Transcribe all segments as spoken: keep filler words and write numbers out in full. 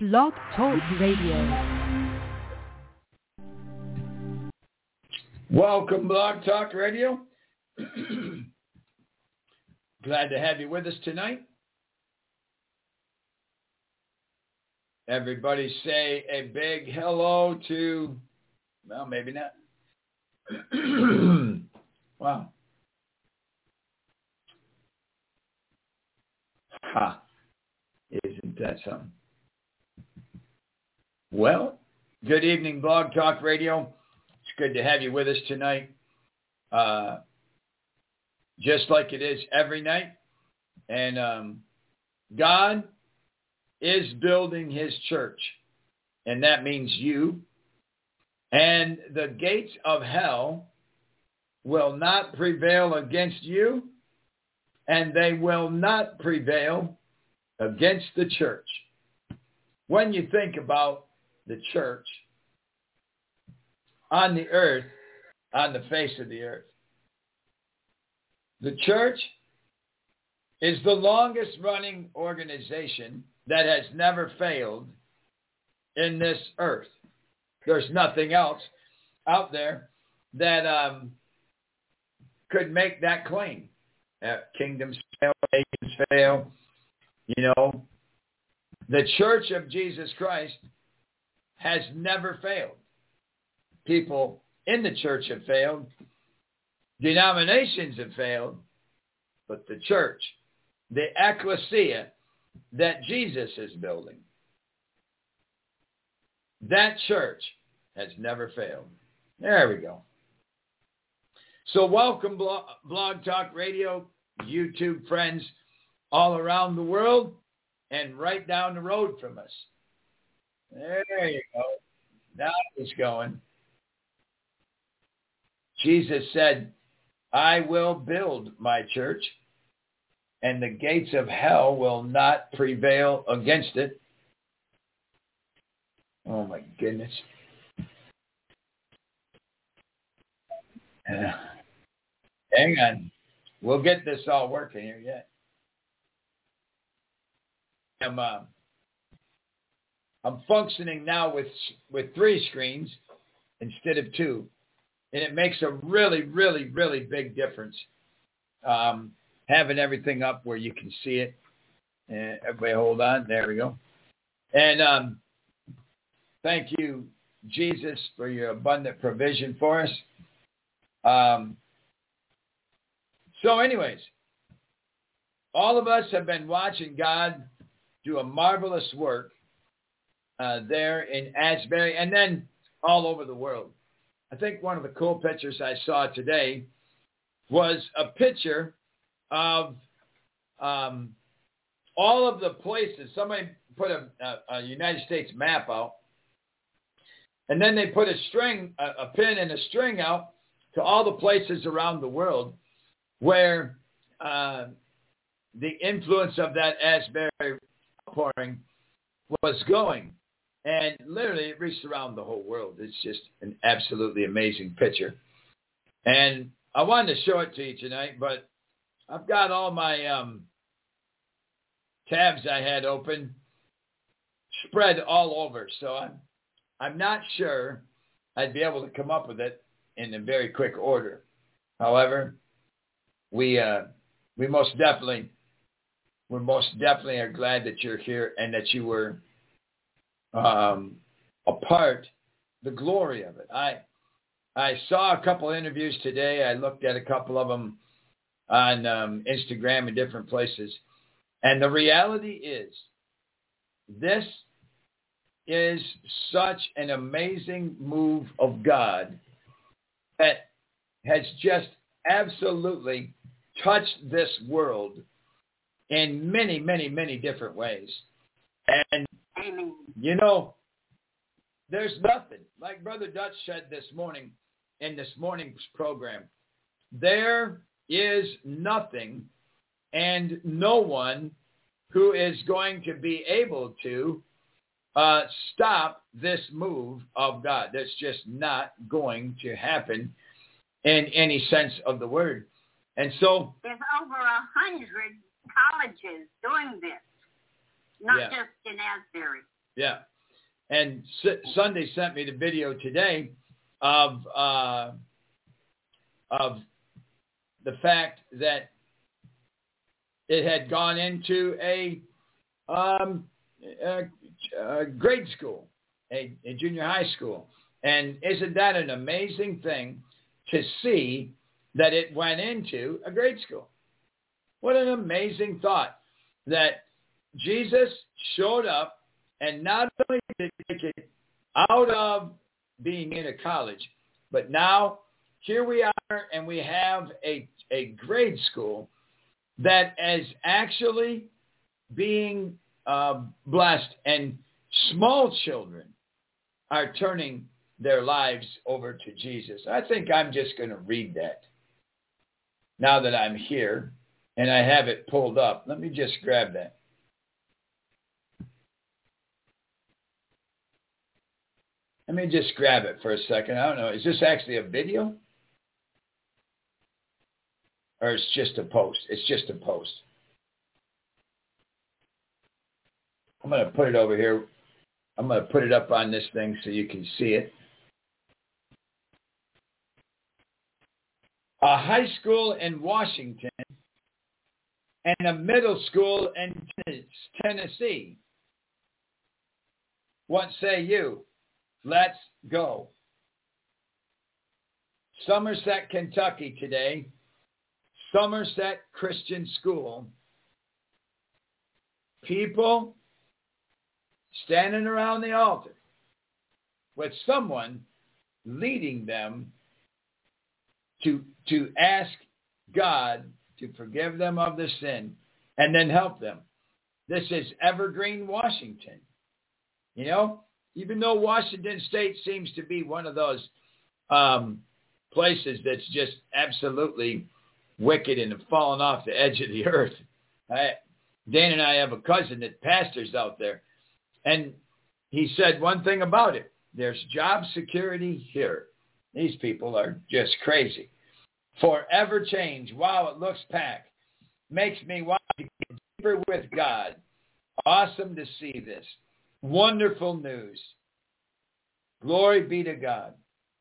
Blog Talk Radio. Welcome, Blog Talk Radio. Glad to have you with us tonight. Everybody say a big hello to, well, maybe not. Wow. Ha. Isn't that something? Well, good evening, Blog Talk Radio. It's good to have you with us tonight. Uh, just like it is every night. And um, God is building his church. And that means you. And the gates of hell will not prevail against you. And they will not prevail against the church. When you think about the church on the earth, on the face of the earth, the church is the longest running organization that has never failed in this earth. There's nothing else out there that um, could make that claim. Uh, kingdoms fail, nations fail. You know, the Church of Jesus Christ has never failed. People in the church have failed. Denominations have failed. But the church, the ecclesia that Jesus is building, that church has never failed. There we go. So welcome, Blog, Blog Talk Radio, YouTube friends all around the world and right down the road from us. There you go. Now it's going. Jesus said, I will build my church, and the gates of hell will not prevail against it. Oh, my goodness. Uh, hang on. We'll get this all working here yet. I'm, uh, I'm functioning now with with three screens instead of two. And it makes a really, really, really big difference. Um, having everything up where you can see it. And everybody hold on. There we go. And um, thank you, Jesus, for your abundant provision for us. Um, so anyways, all of us have been watching God do a marvelous work uh, there in Asbury and then all over the world. I think one of the cool pictures I saw today was a picture of um, all of the places. Somebody put a, a, a United States map out, and then they put a string, a, a pin and a string out to all the places around the world where uh, the influence of that Asbury outpouring was going. And literally it reached around the whole world. It's just an absolutely amazing picture. And I wanted to show it to you tonight, but I've got all my um, tabs I had open spread all over. So I'm, I'm not sure I'd be able to come up with it in a very quick order. However, we uh, we most definitely, we most definitely are glad that you're here and that you were Um, apart the glory of it. I I saw a couple of interviews today. I looked at a couple of them on um, Instagram and different places. And the reality is, this is such an amazing move of God that has just absolutely touched this world in many, many, many different ways. And you know, there's nothing, like Brother Dutch said this morning in this morning's program, there is nothing and no one who is going to be able to uh, stop this move of God. That's just not going to happen in any sense of the word. And so there's over a hundred colleges doing this, not yeah. just in Asbury. Yeah. And S- Sunday sent me the video today of uh, of the fact that it had gone into a, um, a, a grade school, a, a junior high school. And isn't that an amazing thing to see that it went into a grade school? What an amazing thought that Jesus showed up and not only did he take it out of being in a college, but now here we are and we have a, a grade school that is actually being uh, blessed, and small children are turning their lives over to Jesus. I think I'm just going to read that now that I'm here and I have it pulled up. Let me just grab that. Let me just grab it for a second. I don't know. Is this actually a video? Or it's just a post? It's just a post. I'm going to put it over here. I'm going to put it up on this thing so you can see it. A high school in Washington and a middle school in Tennessee. What say you? Let's go. Somerset, Kentucky today. Somerset Christian School. People standing around the altar with someone leading them to, to ask God to forgive them of their sin and then help them. This is Evergreen, Washington. You know, even though Washington State seems to be one of those um, places that's just absolutely wicked and fallen off the edge of the earth. I, Dan and I have a cousin that pastors out there. And he said one thing about it. There's job security here. These people are just crazy. Forever change. Wow, it looks packed. Makes me want to get deeper with God. Awesome to see this. Wonderful news. Glory be to God.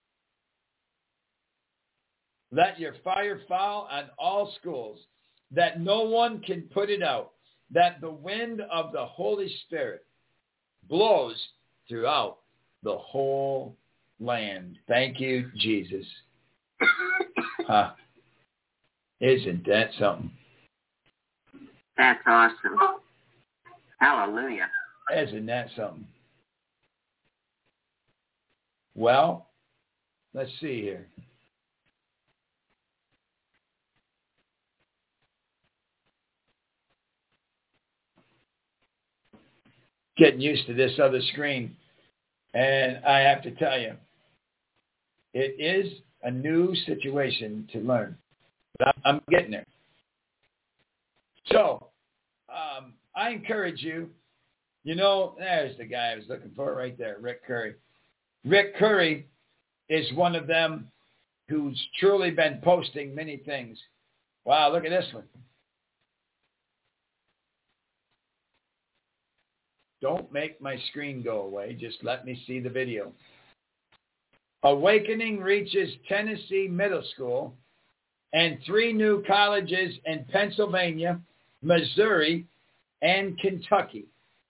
Let your fire fall on all schools, that no one can put it out, that the wind of the Holy Spirit blows throughout the whole land. Thank you, Jesus. Huh. Isn't that something? That's awesome. Hallelujah. Isn't that something? Well, let's see here. Getting used to this other screen. And I have to tell you, it is a new situation to learn. But I'm getting there. So, um, I encourage you, you know, there's the guy I was looking for right there, Rick Curry. Rick Curry is one of them who's truly been posting many things. Wow, look at this one. Don't make my screen go away. Just let me see the video. Awakening reaches Tennessee Middle School and three new colleges in Pennsylvania, Missouri, and Kentucky.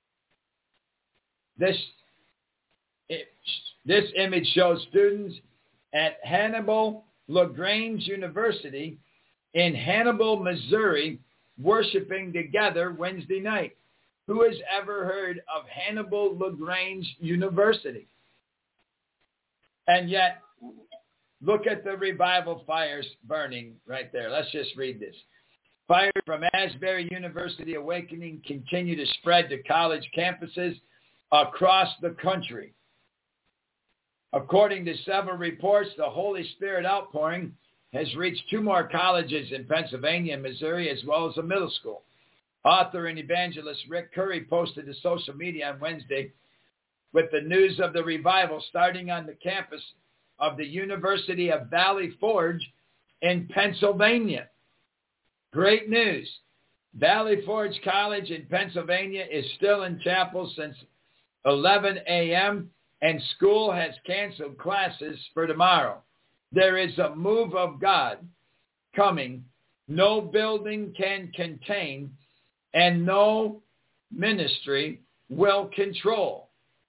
This, it, this image shows students at Hannibal LaGrange University in Hannibal, Missouri, worshiping together Wednesday night. Who has ever heard of Hannibal LaGrange University? And yet, look at the revival fires burning right there. Let's just read this. Fires from Asbury University Awakening continue to spread to college campuses across the country. According to several reports, the Holy Spirit outpouring has reached two more colleges in Pennsylvania and Missouri, as well as a middle school. Author and evangelist Rick Curry posted to social media on Wednesday with the news of the revival starting on the campus of the University of Valley Forge in Pennsylvania. Great news. Valley Forge College in Pennsylvania is still in chapel since eleven a.m., and school has canceled classes for tomorrow. There is a move of God coming. No building can contain, and no ministry will control.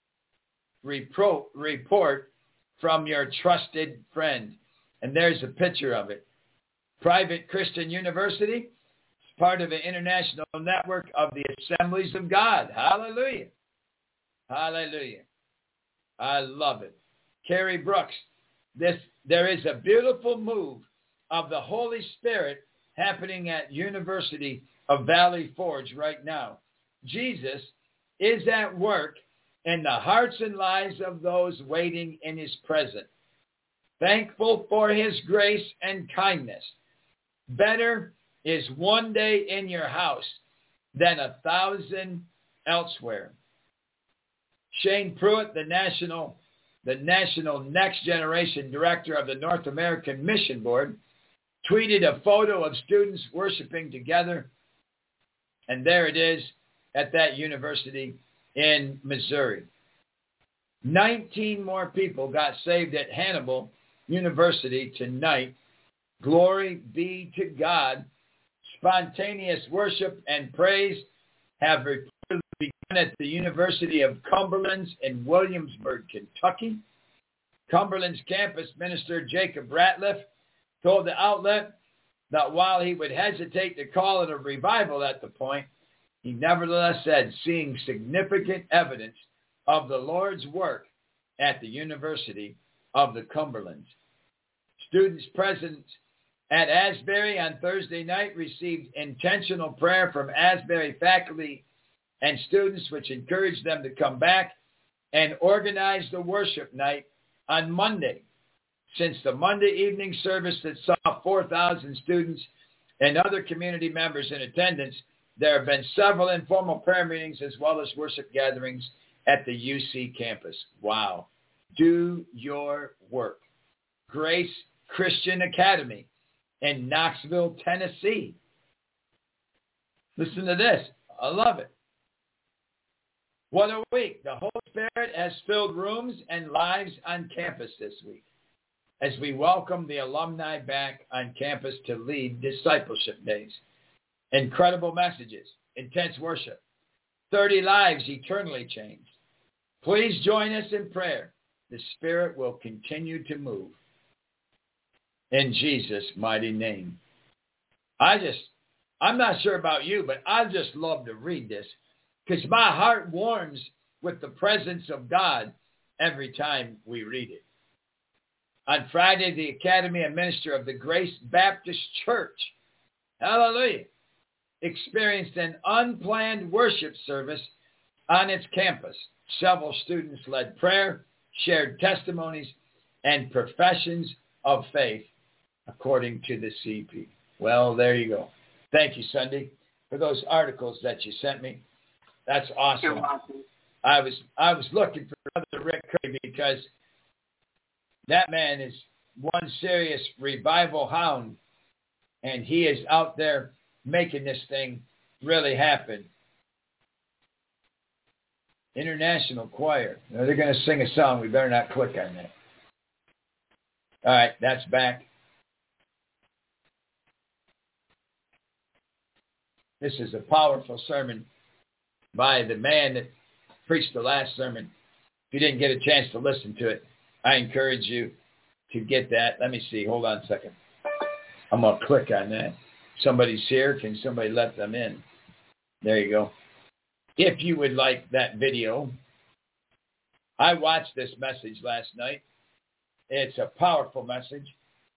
Repro- report from your trusted friend. And there's a picture of it. Private Christian University is part of an international network of the Assemblies of God. Hallelujah. Hallelujah. I love it. Carrie Brooks, this there is a beautiful move of the Holy Spirit happening at University of Valley Forge right now. Jesus is at work in the hearts and lives of those waiting in his presence. Thankful for his grace and kindness. Better is one day in your house than a thousand elsewhere. Shane Pruitt, the national, the national Next Generation Director of the North American Mission Board, tweeted a photo of students worshiping together. And there it is at that university in Missouri. nineteen more people got saved at Hannibal University tonight. Glory be to God. Spontaneous worship and praise have reportedly begun at the University of Cumberland's in Williamsburg, Kentucky. Cumberland's campus minister Jacob Ratliff told the outlet that while he would hesitate to call it a revival at the point, he nevertheless said seeing significant evidence of the Lord's work at the University of the Cumberlands. Students present at Asbury on Thursday night received intentional prayer from Asbury faculty and students, which encouraged them to come back and organize the worship night on Monday. Since the Monday evening service that saw four thousand students and other community members in attendance, there have been several informal prayer meetings as well as worship gatherings at the U C campus. Wow. Do your work. Grace Christian Academy in Knoxville, Tennessee. Listen to this. I love it. What a week. The Holy Spirit has filled rooms and lives on campus this week as we welcome the alumni back on campus to lead discipleship days. Incredible messages, intense worship, thirty lives eternally changed. Please join us in prayer. The Spirit will continue to move. In Jesus' mighty name. I just, I'm not sure about you, but I just love to read this because my heart warms with the presence of God every time we read it. On Friday, the Academy and Minister of the Grace Baptist Church, hallelujah, experienced an unplanned worship service on its campus. Several students led prayer, shared testimonies, and professions of faith, according to the C P. Well, there you go. Thank you, Sunday, for those articles that you sent me. That's awesome. You're welcome. I was I was looking for Brother Rick Curry because that man is one serious revival hound, and he is out there making this thing really happen. International Choir. Now they're going to sing a song. We better not click on that. All right, that's back. This is a powerful sermon by the man that preached the last sermon. If you didn't get a chance to listen to it, I encourage you to get that. Let me see. Hold on a second. I'm going to click on that. Somebody's here. Can somebody let them in? There you go. If you would like that video, I watched this message last night. It's a powerful message.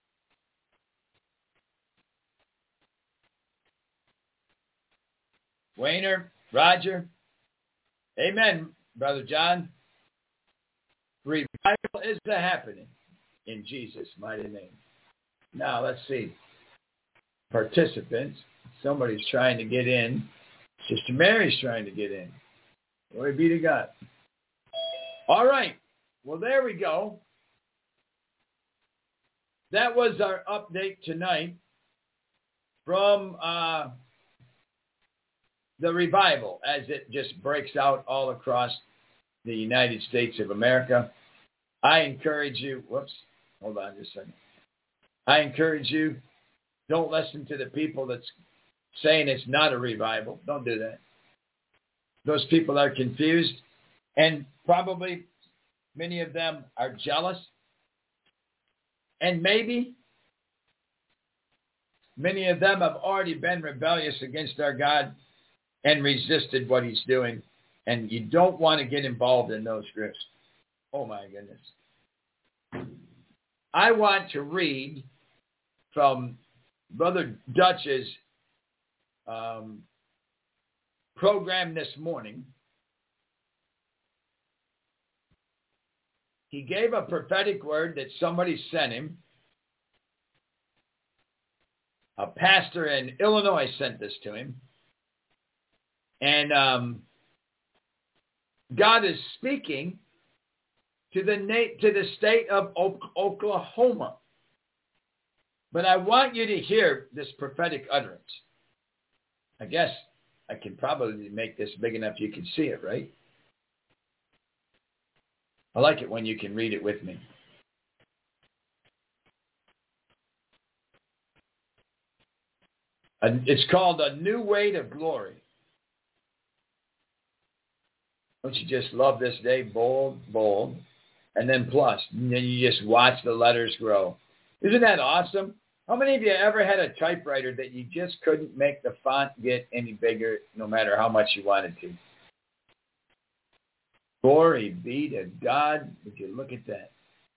Wayner, Roger, amen, Brother John. Revival is the happening in Jesus' mighty name. Now, let's see. Participants. Somebody's trying to get in. Sister Mary's trying to get in. Glory be to God. All right. Well, there we go. That was our update tonight from uh, the revival as it just breaks out all across the United States of America. I encourage you, whoops, hold on just a second. I encourage you, don't listen to the people that's saying it's not a revival. Don't do that. Those people are confused, and probably many of them are jealous. And maybe many of them have already been rebellious against our God and resisted what he's doing. And you don't want to get involved in those groups. Oh, my goodness. I want to read from Brother Dutch's um, program this morning. He gave a prophetic word that somebody sent him. A pastor in Illinois sent this to him. And um, God is speaking to the na- to the state of o- Oklahoma. But I want you to hear this prophetic utterance. I guess I can probably make this big enough you can see it, right? I like it when you can read it with me. It's called A New Weight of Glory. Don't you just love this day? Bold, bold, and then plus. And then you just watch the letters grow. Isn't that awesome? How many of you ever had a typewriter that you just couldn't make the font get any bigger no matter how much you wanted to? Glory be to God. Would you look at that?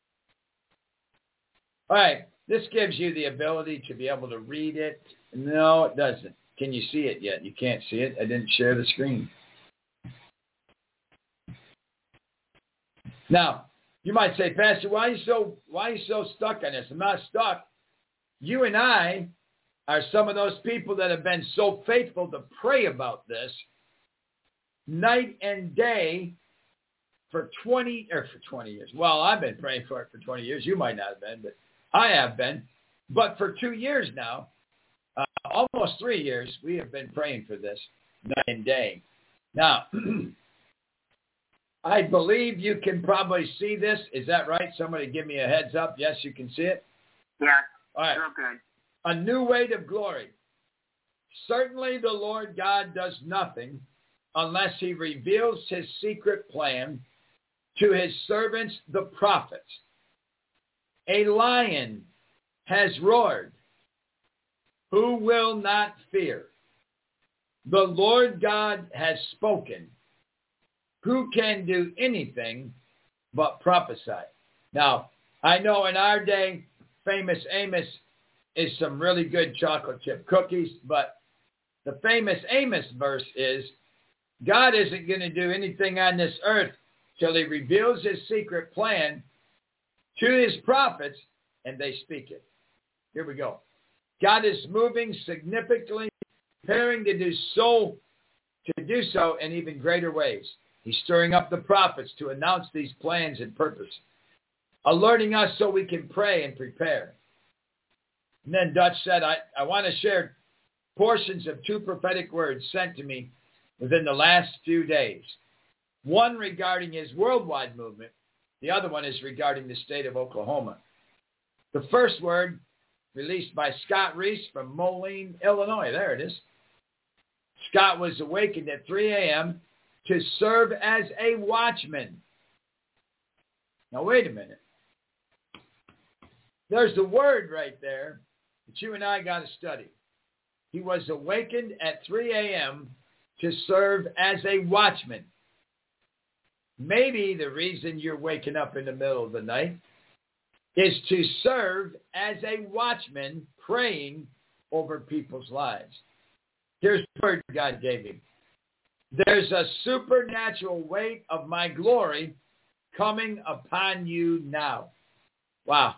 All right. This gives you the ability to be able to read it. No, it doesn't. Can you see it yet? You can't see it. I didn't share the screen. Now, you might say, Pastor, why are you so why are you so stuck on this? I'm not stuck. You and I are some of those people that have been so faithful to pray about this night and day for twenty or for twenty years. Well, I've been praying for it for twenty years. You might not have been, but I have been. But for two years now, uh, almost three years, we have been praying for this night and day. Now, I believe you can probably see this. Is that right? Somebody give me a heads up. Yes, you can see it? Yeah. All right. Real good. A new weight of glory. Certainly the Lord God does nothing unless he reveals his secret plan to his servants, the prophets. A lion has roared. Who will not fear? The Lord God has spoken. Who can do anything but prophesy? Now, I know in our day, Famous Amos is some really good chocolate chip cookies, but the Famous Amos verse is, God isn't going to do anything on this earth till he reveals his secret plan to his prophets and they speak it. Here we go. God is moving significantly, preparing to do so, to do so in even greater ways. He's stirring up the prophets to announce these plans and purpose, alerting us so we can pray and prepare. And then Dutch said, I, I want to share portions of two prophetic words sent to me within the last few days. One regarding his worldwide movement. The other one is regarding the state of Oklahoma. The first word released by Scott Reese from Moline, Illinois. There it is. Scott was awakened at three a.m. to serve as a watchman. Now, wait a minute. There's the word right there that you and I got to study. He was awakened at three a.m. to serve as a watchman. Maybe the reason you're waking up in the middle of the night is to serve as a watchman praying over people's lives. Here's the word God gave him. There's a supernatural weight of my glory coming upon you now. Wow.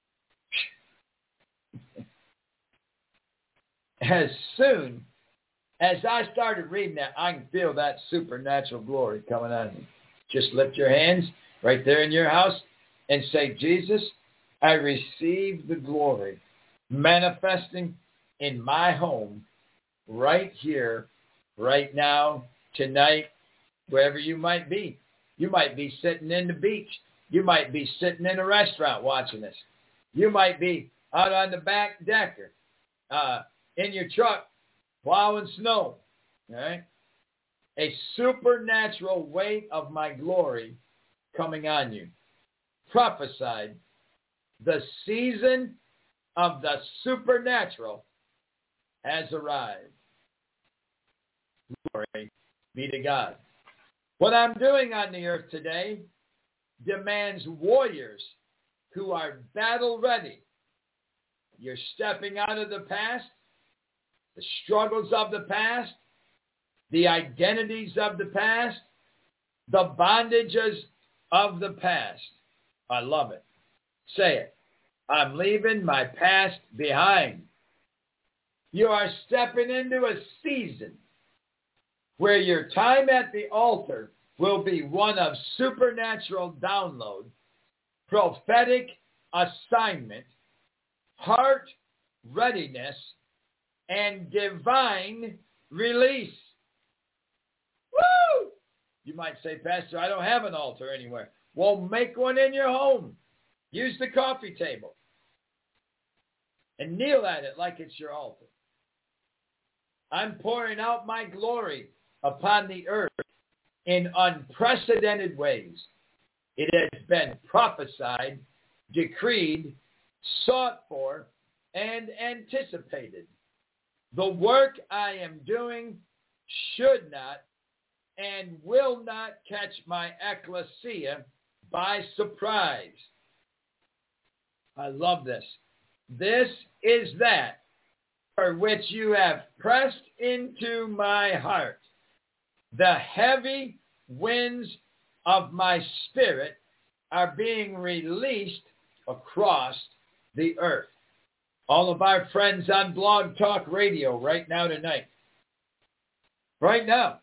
As soon as I started reading that, I can feel that supernatural glory coming on me. Just lift your hands right there in your house and say, Jesus, I receive the glory manifesting in my home right here, right now, tonight, wherever you might be. You might be sitting in the beach. You might be sitting in a restaurant watching this. You might be out on the back deck or uh, in your truck plowing snow. All right? A supernatural weight of my glory coming on you. Prophesied, the season of the supernatural has arrived. Glory be to God. What I'm doing on the earth today demands warriors who are battle ready. You're stepping out of the past, the struggles of the past, the identities of the past, the bondages of the past. I love it. Say it. I'm leaving my past behind. You are stepping into a season where your time at the altar will be one of supernatural download, prophetic assignment, heart readiness, and divine release. Woo! You might say, Pastor, I don't have an altar anywhere. Well, make one in your home. Use the coffee table. And kneel at it like it's your altar. I'm pouring out my glory upon the earth in unprecedented ways. It has been prophesied, decreed, sought for, and anticipated. The work I am doing should not and will not catch my ecclesia by surprise. I love this. This is that for which you have pressed into my heart. The heavy winds of my spirit are being released across the earth. All of our friends on Blog Talk Radio right now tonight. Right now.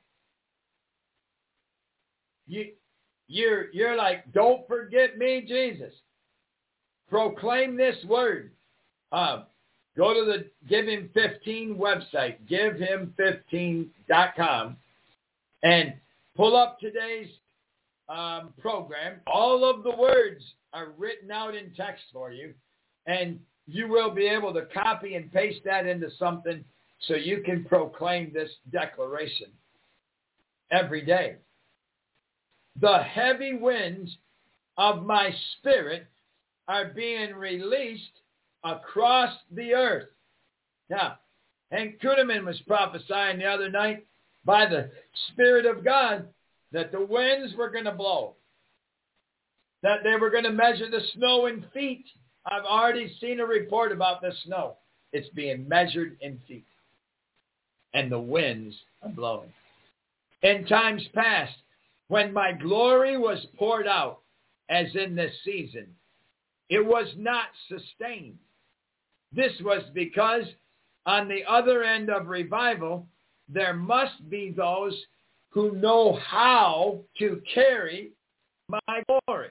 You, you're, you're like, don't forget me, Jesus. Proclaim this word. Uh, go to the Give Him fifteen website, give him fifteen dot com, and pull up today's um, program. All of the words are written out in text for you, and you will be able to copy and paste that into something so you can proclaim this declaration every day. The heavy winds of my spirit are being released across the earth. Now, Hank Kuhneman was prophesying the other night by the Spirit of God that the winds were going to blow, that they were going to measure the snow in feet. I've already seen a report about the snow. It's being measured in feet. And the winds are blowing. In times past, when my glory was poured out, as in this season, it was not sustained. This was because on the other end of revival, there must be those who know how to carry my glory.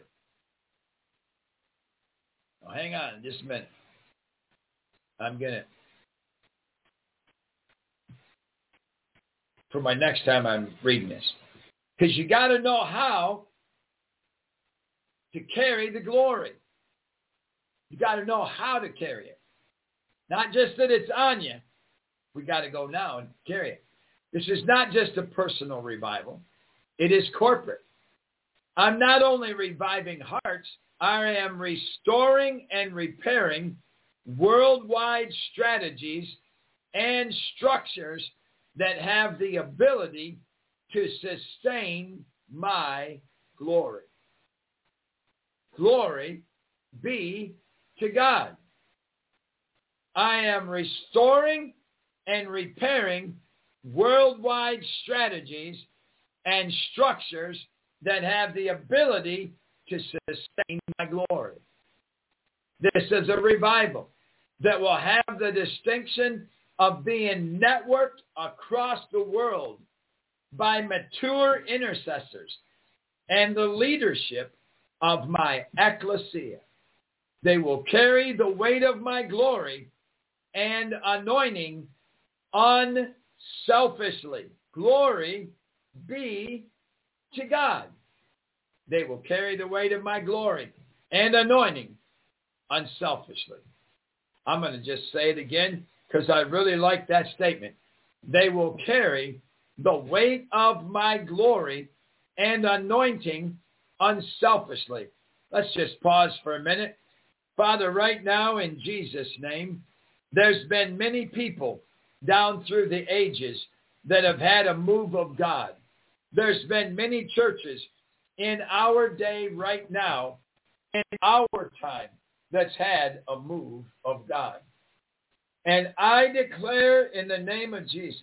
Now, hang on just a minute. I'm going to, for my next time I'm reading this, because you got to know how to carry the glory. You got to know how to carry it. Not just that it's on you. We got to go now and carry it. This is not just a personal revival. It is corporate. I'm not only reviving hearts, I am restoring and repairing worldwide strategies and structures that have the ability to sustain my glory. Glory be to God. I am restoring and repairing worldwide strategies and structures that have the ability to sustain my glory. This is a revival that will have the distinction of being networked across the world by mature intercessors and the leadership of my ecclesia. They will carry the weight of my glory and anointing unselfishly. Glory be to God. They will carry the weight of my glory and anointing unselfishly. I'm going to just say it again because I really like that statement. They will carry the weight of my glory and anointing unselfishly. Let's just pause for a minute. Father, right now in Jesus' name, there's been many people down through the ages that have had a move of God. There's been many churches in our day right now, in our time, that's had a move of God. And I declare in the name of Jesus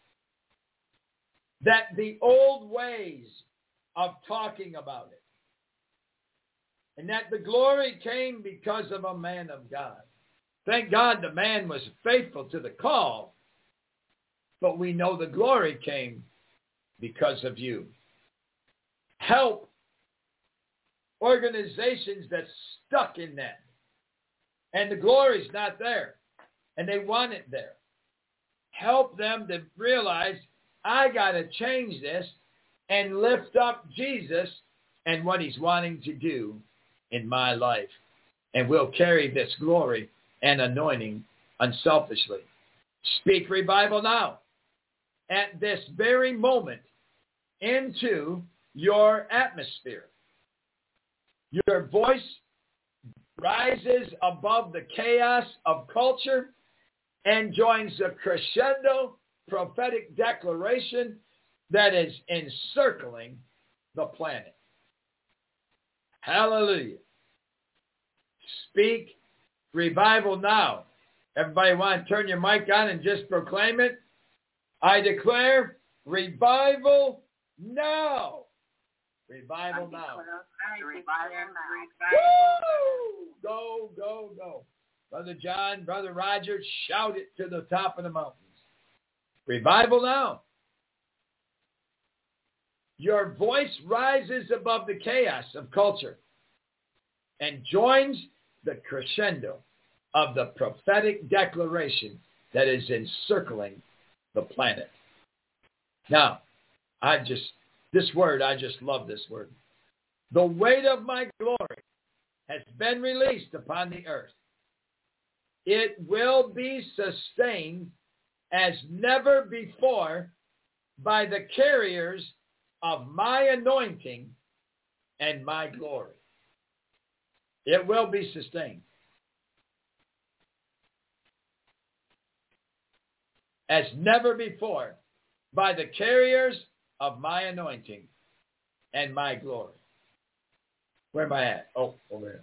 that the old ways of talking about it, and that the glory came because of a man of God. Thank God the man was faithful to the call, but we know the glory came because of you. Help organizations that's stuck in that, and the glory's not there, and they want it there. Help them to realize, I got to change this and lift up Jesus and what he's wanting to do in my life. And we'll carry this glory and anointing unselfishly. Speak revival now, at this very moment, into your atmosphere. Your voice rises above the chaos of culture and joins the crescendo prophetic declaration that is encircling the planet. Hallelujah. Speak revival now. Everybody want to turn your mic on and just proclaim it? I declare revival now. Revival now. Woo! Go, go, go. Brother John, Brother Roger, shout it to the top of the mountains. Revival now. Your voice rises above the chaos of culture and joins the crescendo of the prophetic declaration that is encircling the planet. Now, I just, this word, I just love this word. The weight of my glory has been released upon the earth. It will be sustained as never before by the carriers of my anointing and my glory. It will be sustained as never before by the carriers of my anointing and my glory. Where am I at? Oh, over here.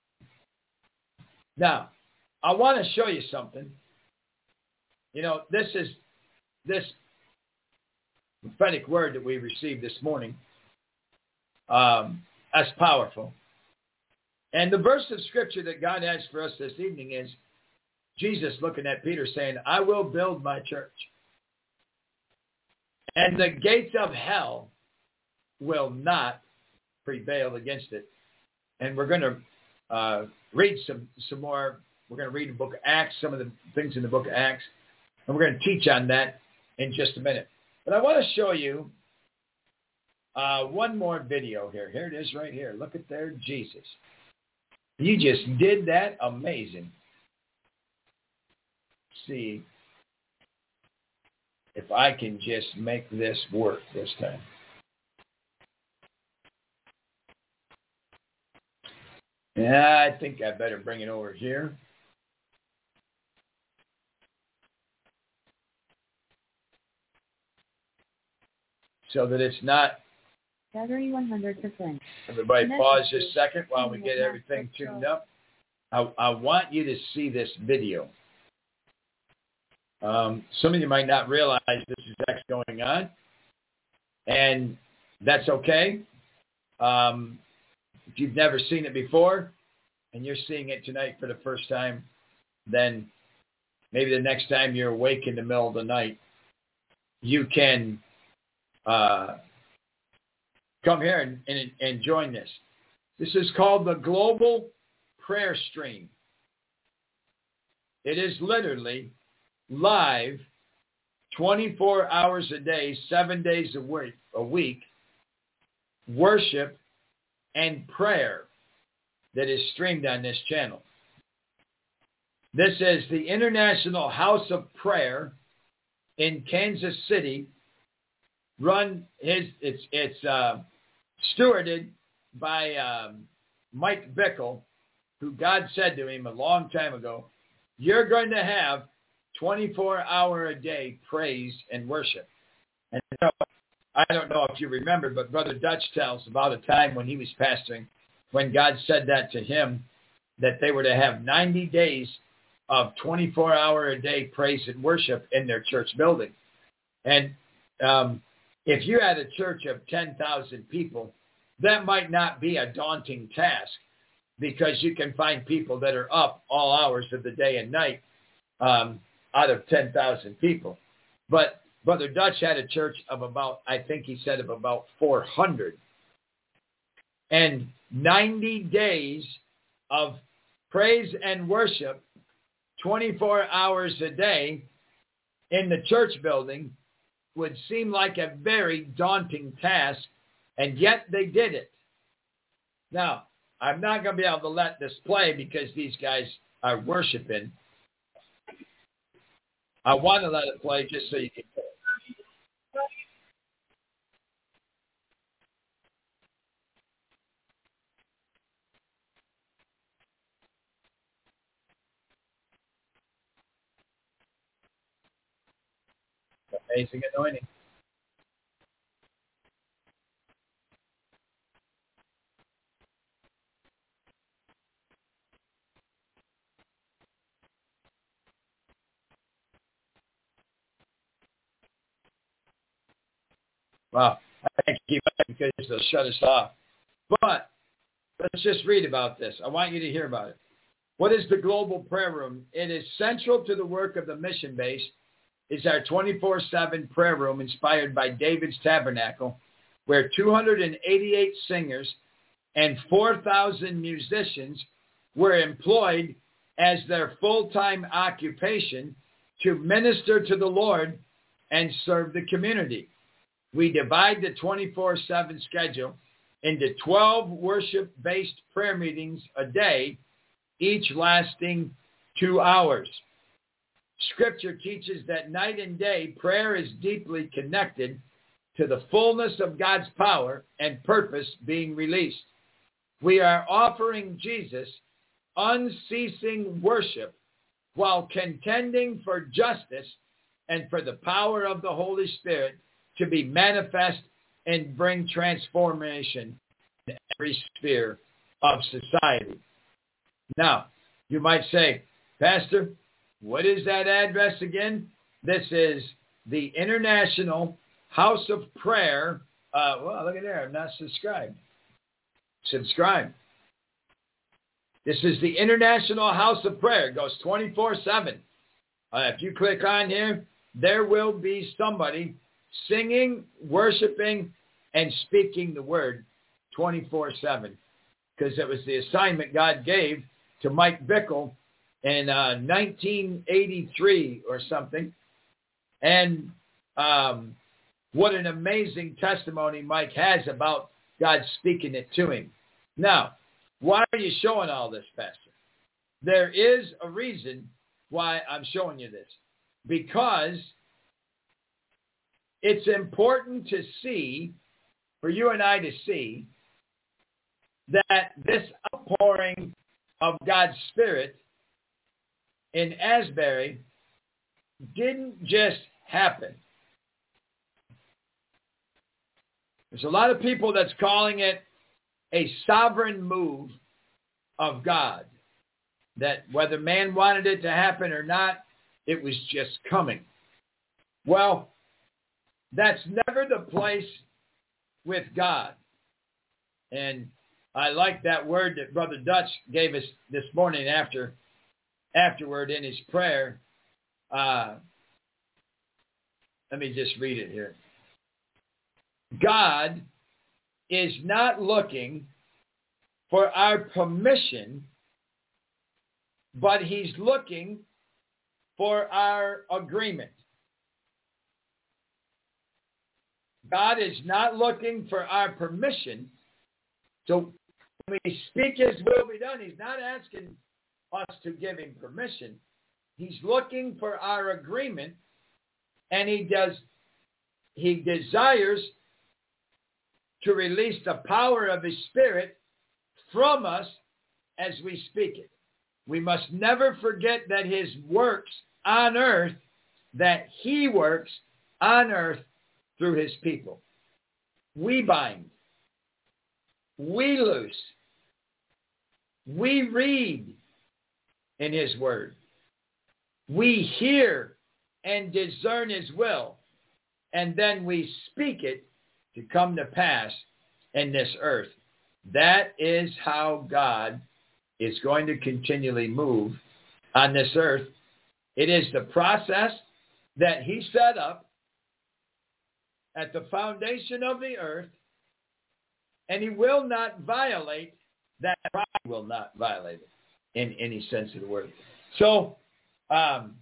Now, I want to show you something. You know, this is this prophetic word that we received this morning. Um, that's powerful. And the verse of scripture that God has for us this evening is Jesus looking at Peter saying, I will build my church, and the gates of hell will not prevail against it. And we're going to uh, read some, some more. We're going to read the book of Acts, some of the things in the book of Acts, and we're going to teach on that in just a minute. But I want to show you uh, one more video here. Here it is right here. Look at there, Jesus. You just did that amazing. See if I can just make this work this time. Yeah, I think I better bring it over here. So that it's not. Battery one hundred percent. Everybody pause just a second while we get everything tuned up. I, I want you to see this video. Um, some of you might not realize this is actually going on, and that's okay. Um, if you've never seen it before and you're seeing it tonight for the first time, then maybe the next time you're awake in the middle of the night, you can uh, come here and, and, and join this. This is called the Global Prayer Stream. It is literally live twenty-four hours a day, seven days a week, a week, worship and prayer that is streamed on this channel. This is the International House of Prayer in Kansas City. Run his it's it's uh, stewarded by um, Mike Bickle, who God said to him a long time ago, "You're going to have twenty-four hour a day praise and worship." And so, I don't know if you remember, but Brother Dutch tells about a time when he was pastoring, when God said that to him, that they were to have ninety days of twenty-four hour a day praise and worship in their church building. And um, if you had a church of ten thousand people, that might not be a daunting task, because you can find people that are up all hours of the day and night um, out of ten thousand people. But Brother Dutch had a church of about, I think he said, of about four hundred. And ninety days of praise and worship, twenty-four hours a day in the church building, would seem like a very daunting task, and yet they did it. Now, I'm not going to be able to let this play because these guys are worshiping. I want to let it play just so you can hear it. Amazing anointing. Wow. I can't keep up because they'll shut us off. But let's just read about this. I want you to hear about it. What is the Global Prayer Room? It is central to the work of the mission base. It's our twenty-four seven prayer room inspired by David's Tabernacle, where two hundred eighty-eight singers and four thousand musicians were employed as their full-time occupation to minister to the Lord and serve the community. We divide the twenty-four seven schedule into twelve worship-based prayer meetings a day, each lasting two hours. Scripture teaches that night and day, prayer is deeply connected to the fullness of God's power and purpose being released. We are offering Jesus unceasing worship while contending for justice and for the power of the Holy Spirit to be manifest and bring transformation in every sphere of society. Now, you might say, Pastor, what is that address again? This is the International House of Prayer. Uh, well, look at there. I'm not subscribed. Subscribe. This is the International House of Prayer. It goes twenty-four seven. Uh, if you click on here, there will be somebody singing, worshiping, and speaking the word twenty-four seven. Because it was the assignment God gave to Mike Bickle in uh, nineteen eighty-three or something. And um, what an amazing testimony Mike has about God speaking it to him. Now, why are you showing all this, Pastor? There is a reason why I'm showing you this. Because it's important to see, for you and I to see, that this outpouring of God's Spirit in Asbury didn't just happen. There's a lot of people that's calling it a sovereign move of God, that whether man wanted it to happen or not, it was just coming. Well, that's never the place with God. And I like that word that Brother Dutch gave us this morning after afterward in his prayer. Uh, let me just read it here. God is not looking for our permission, but he's looking for our agreement. God is not looking for our permission. So when we speak his will be done, he's not asking us to give him permission. He's looking for our agreement, and he does, he desires to release the power of his Spirit from us as we speak it. We must never forget that his works on earth, that he works on earth through his people. We bind. We loose. We read in his word. We hear and discern his will. And then we speak it to come to pass in this earth. That is how God is going to continually move on this earth. It is the process that he set up at the foundation of the earth, and he will not violate that. He will not violate it in any sense of the word. So, um,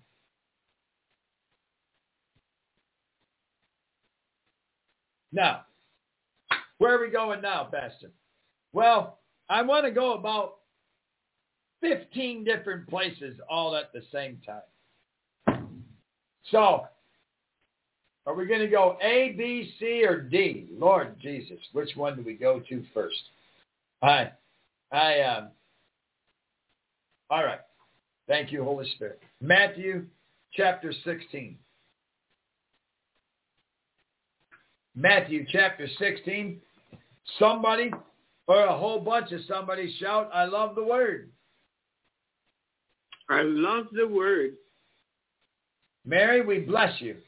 now, where are we going now, Pastor? Well, I want to go about fifteen different places all at the same time. So, are we going to go A, B, C, or D? Lord Jesus, which one do we go to first? I, I, um, all right. Thank you, Holy Spirit. Matthew chapter sixteen. Matthew chapter sixteen. Somebody or a whole bunch of somebody shout, I love the word. I love the word. Mary, we bless you.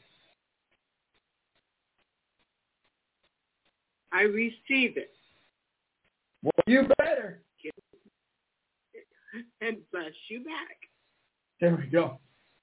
I receive it. Well, you better. And bless you back. There we go.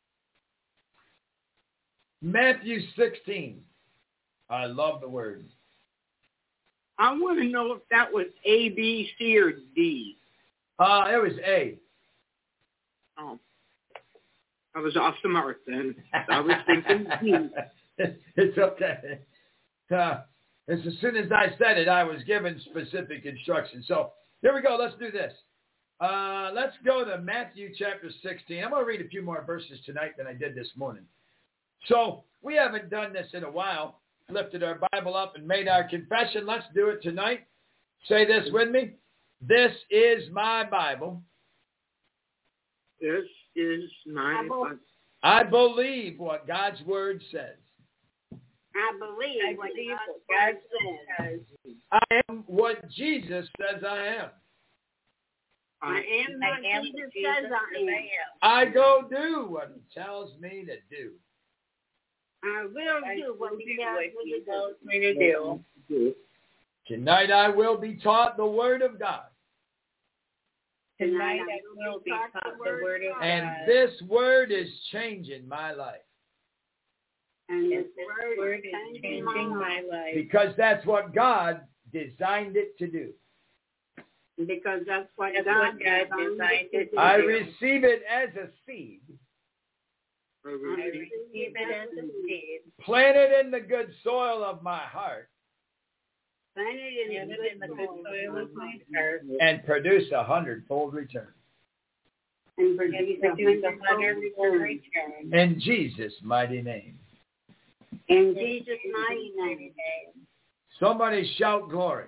Matthew sixteen. I love the word. I want to know if that was A, B, C, or D. Uh, it was A. Oh. I was off the mark then. I was thinking D. It's okay. Uh, as soon as I said it, I was given specific instructions. So here we go. Let's do this. Uh, let's go to Matthew chapter sixteen. I'm going to read a few more verses tonight than I did this morning. So we haven't done this in a while. Lifted our Bible up and made our confession. Let's do it tonight. Say this with me. This is my Bible. This is my Bible. I believe what God's word says. I believe I what believe God, what God says. says. I am what Jesus says I am. I am what I am Jesus what says I am. I am. I go do what he tells me to do. I will I do what will he do tells what me he to tells do. me to do. Tonight I will be taught the word of God. Tonight I will be taught the word of God. And this word is changing my life. And And this this word, word is is changing changing my life. my life. Because that's what God designed it to do. Because that's what That's God, what God designed it to do. I receive it as a seed, I I receive receive it as a seed. planted in the good soil of my heart, planted in Planted the in the good good soil soil of my heart. and produce a hundredfold return. and And produce produce a a hundredfold hundredfold return. In Jesus' mighty name. In Jesus' mighty name. Somebody shout glory.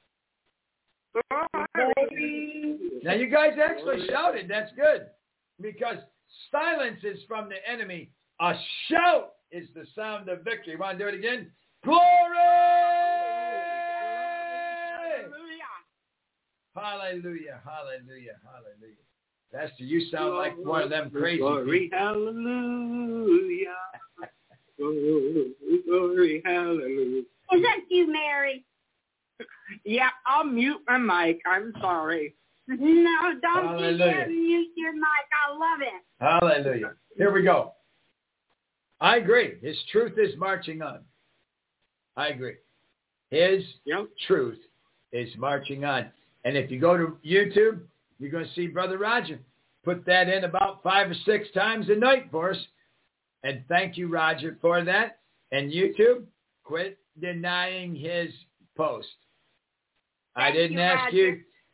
Glory. Now you guys actually shouted. That's good. Because silence is from the enemy. A shout is the sound of victory. Want to do it again? Glory! Hallelujah, hallelujah, hallelujah. Pastor, you sound like one of them crazy Glory, people. hallelujah. Glory, glory, hallelujah. Is that you, Mary? Yeah, I'll mute my mic. I'm sorry. No, don't you Hallelujah. dare mute your mic. I love it. Hallelujah. Here we go. I agree. His truth is marching on. I agree. His Yep. truth is marching on. And if you go to YouTube, you're going to see Brother Roger put that in about five or six times a night for us. And thank you, Roger, for that. And YouTube, quit denying his post. I Thank didn't you, ask Roger. you.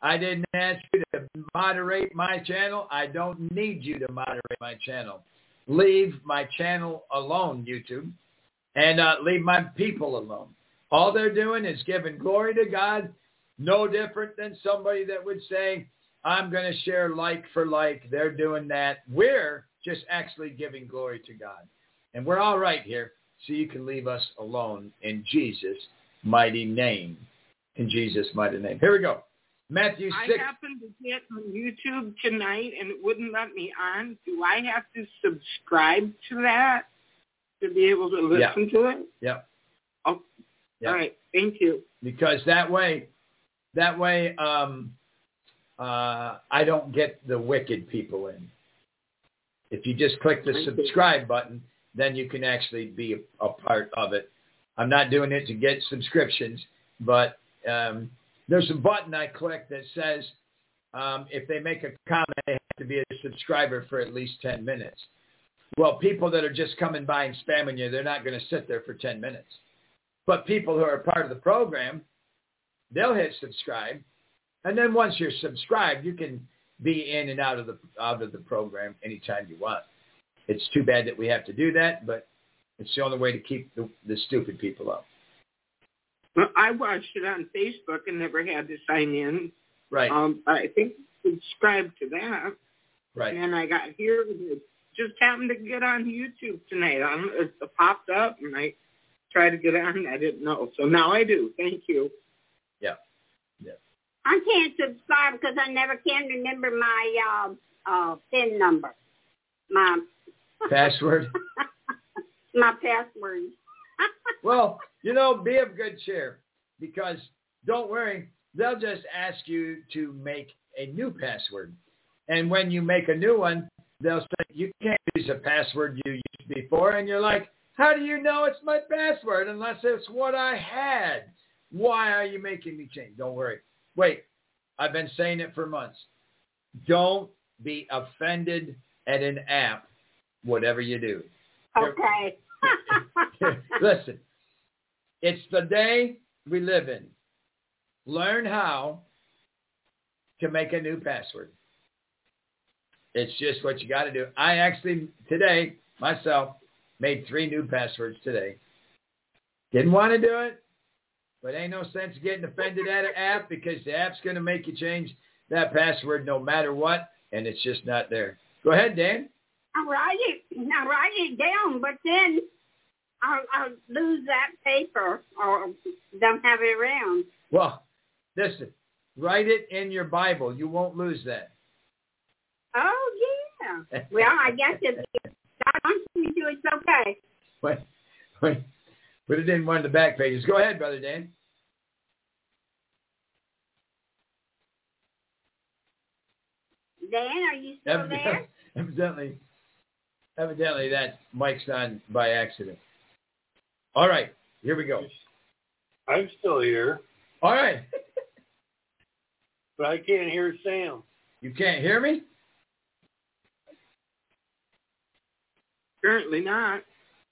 I didn't ask you to moderate my channel. I don't need you to moderate my channel. Leave my channel alone, YouTube, and uh, leave my people alone. All they're doing is giving glory to God, no different than somebody that would say, I'm going to share like for like. They're doing that. We're just actually giving glory to God. And we're all right here, so you can leave us alone in Jesus' mighty name. In Jesus' mighty name. Here we go. Matthew six. I happened to get on YouTube tonight, and it wouldn't let me on. Do I have to subscribe to that to be able to listen yeah. to it? Yep. Oh, yep. All right. Thank you. Because that way, that way, um, uh, I don't get the wicked people in. If you just click the subscribe button, then you can actually be a, a part of it. I'm not doing it to get subscriptions, but um, there's a button I click that says um, if they make a comment, they have to be a subscriber for at least ten minutes. Well, people that are just coming by and spamming you, they're not going to sit there for ten minutes. But people who are part of the program, they'll hit subscribe. And then once you're subscribed, you can be in and out of the out of the program anytime you want. It's too bad that we have to do that, but it's the only way to keep the, the stupid people up. Well, I watched it on Facebook and never had to sign in. Right. Um, I think subscribed to that. Right. And then I got here and it just happened to get on YouTube tonight. Um, it popped up and I tried to get on and I didn't know. So now I do. Thank you. Yeah. Yeah. I can't subscribe because I never can remember my uh, uh, PIN number. My password? My password. Well, you know, be of good cheer because don't worry, they'll just ask you to make a new password. And when you make a new one, they'll say, you can't use a password you used before. And you're like, how do you know it's my password unless it's what I had? Why are you making me change? Don't worry. Wait, I've been saying it for months. Don't be offended at an app, whatever you do. Okay. Listen, it's the day we live in. Learn how to make a new password. It's just what you got to do. I actually, today, myself, made three new passwords today. Didn't want to do it, but ain't no sense getting offended at an app because the app's going to make you change that password no matter what, and it's just not there. Go ahead, Dan. I write it. I write it down, but then I'll, I'll lose that paper or don't have it around. Well, listen, write it in your Bible. You won't lose that. Oh, yeah. Well, I guess if God wants me to, it's okay. Wait, wait. Put it in one of the back pages. Go ahead, Brother Dan. Dan, are you still Evidently, there? evidently, evidently that mic's on by accident. All right, here we go. I'm still here, All right. but I can't hear Sam. You can't hear me? Currently not.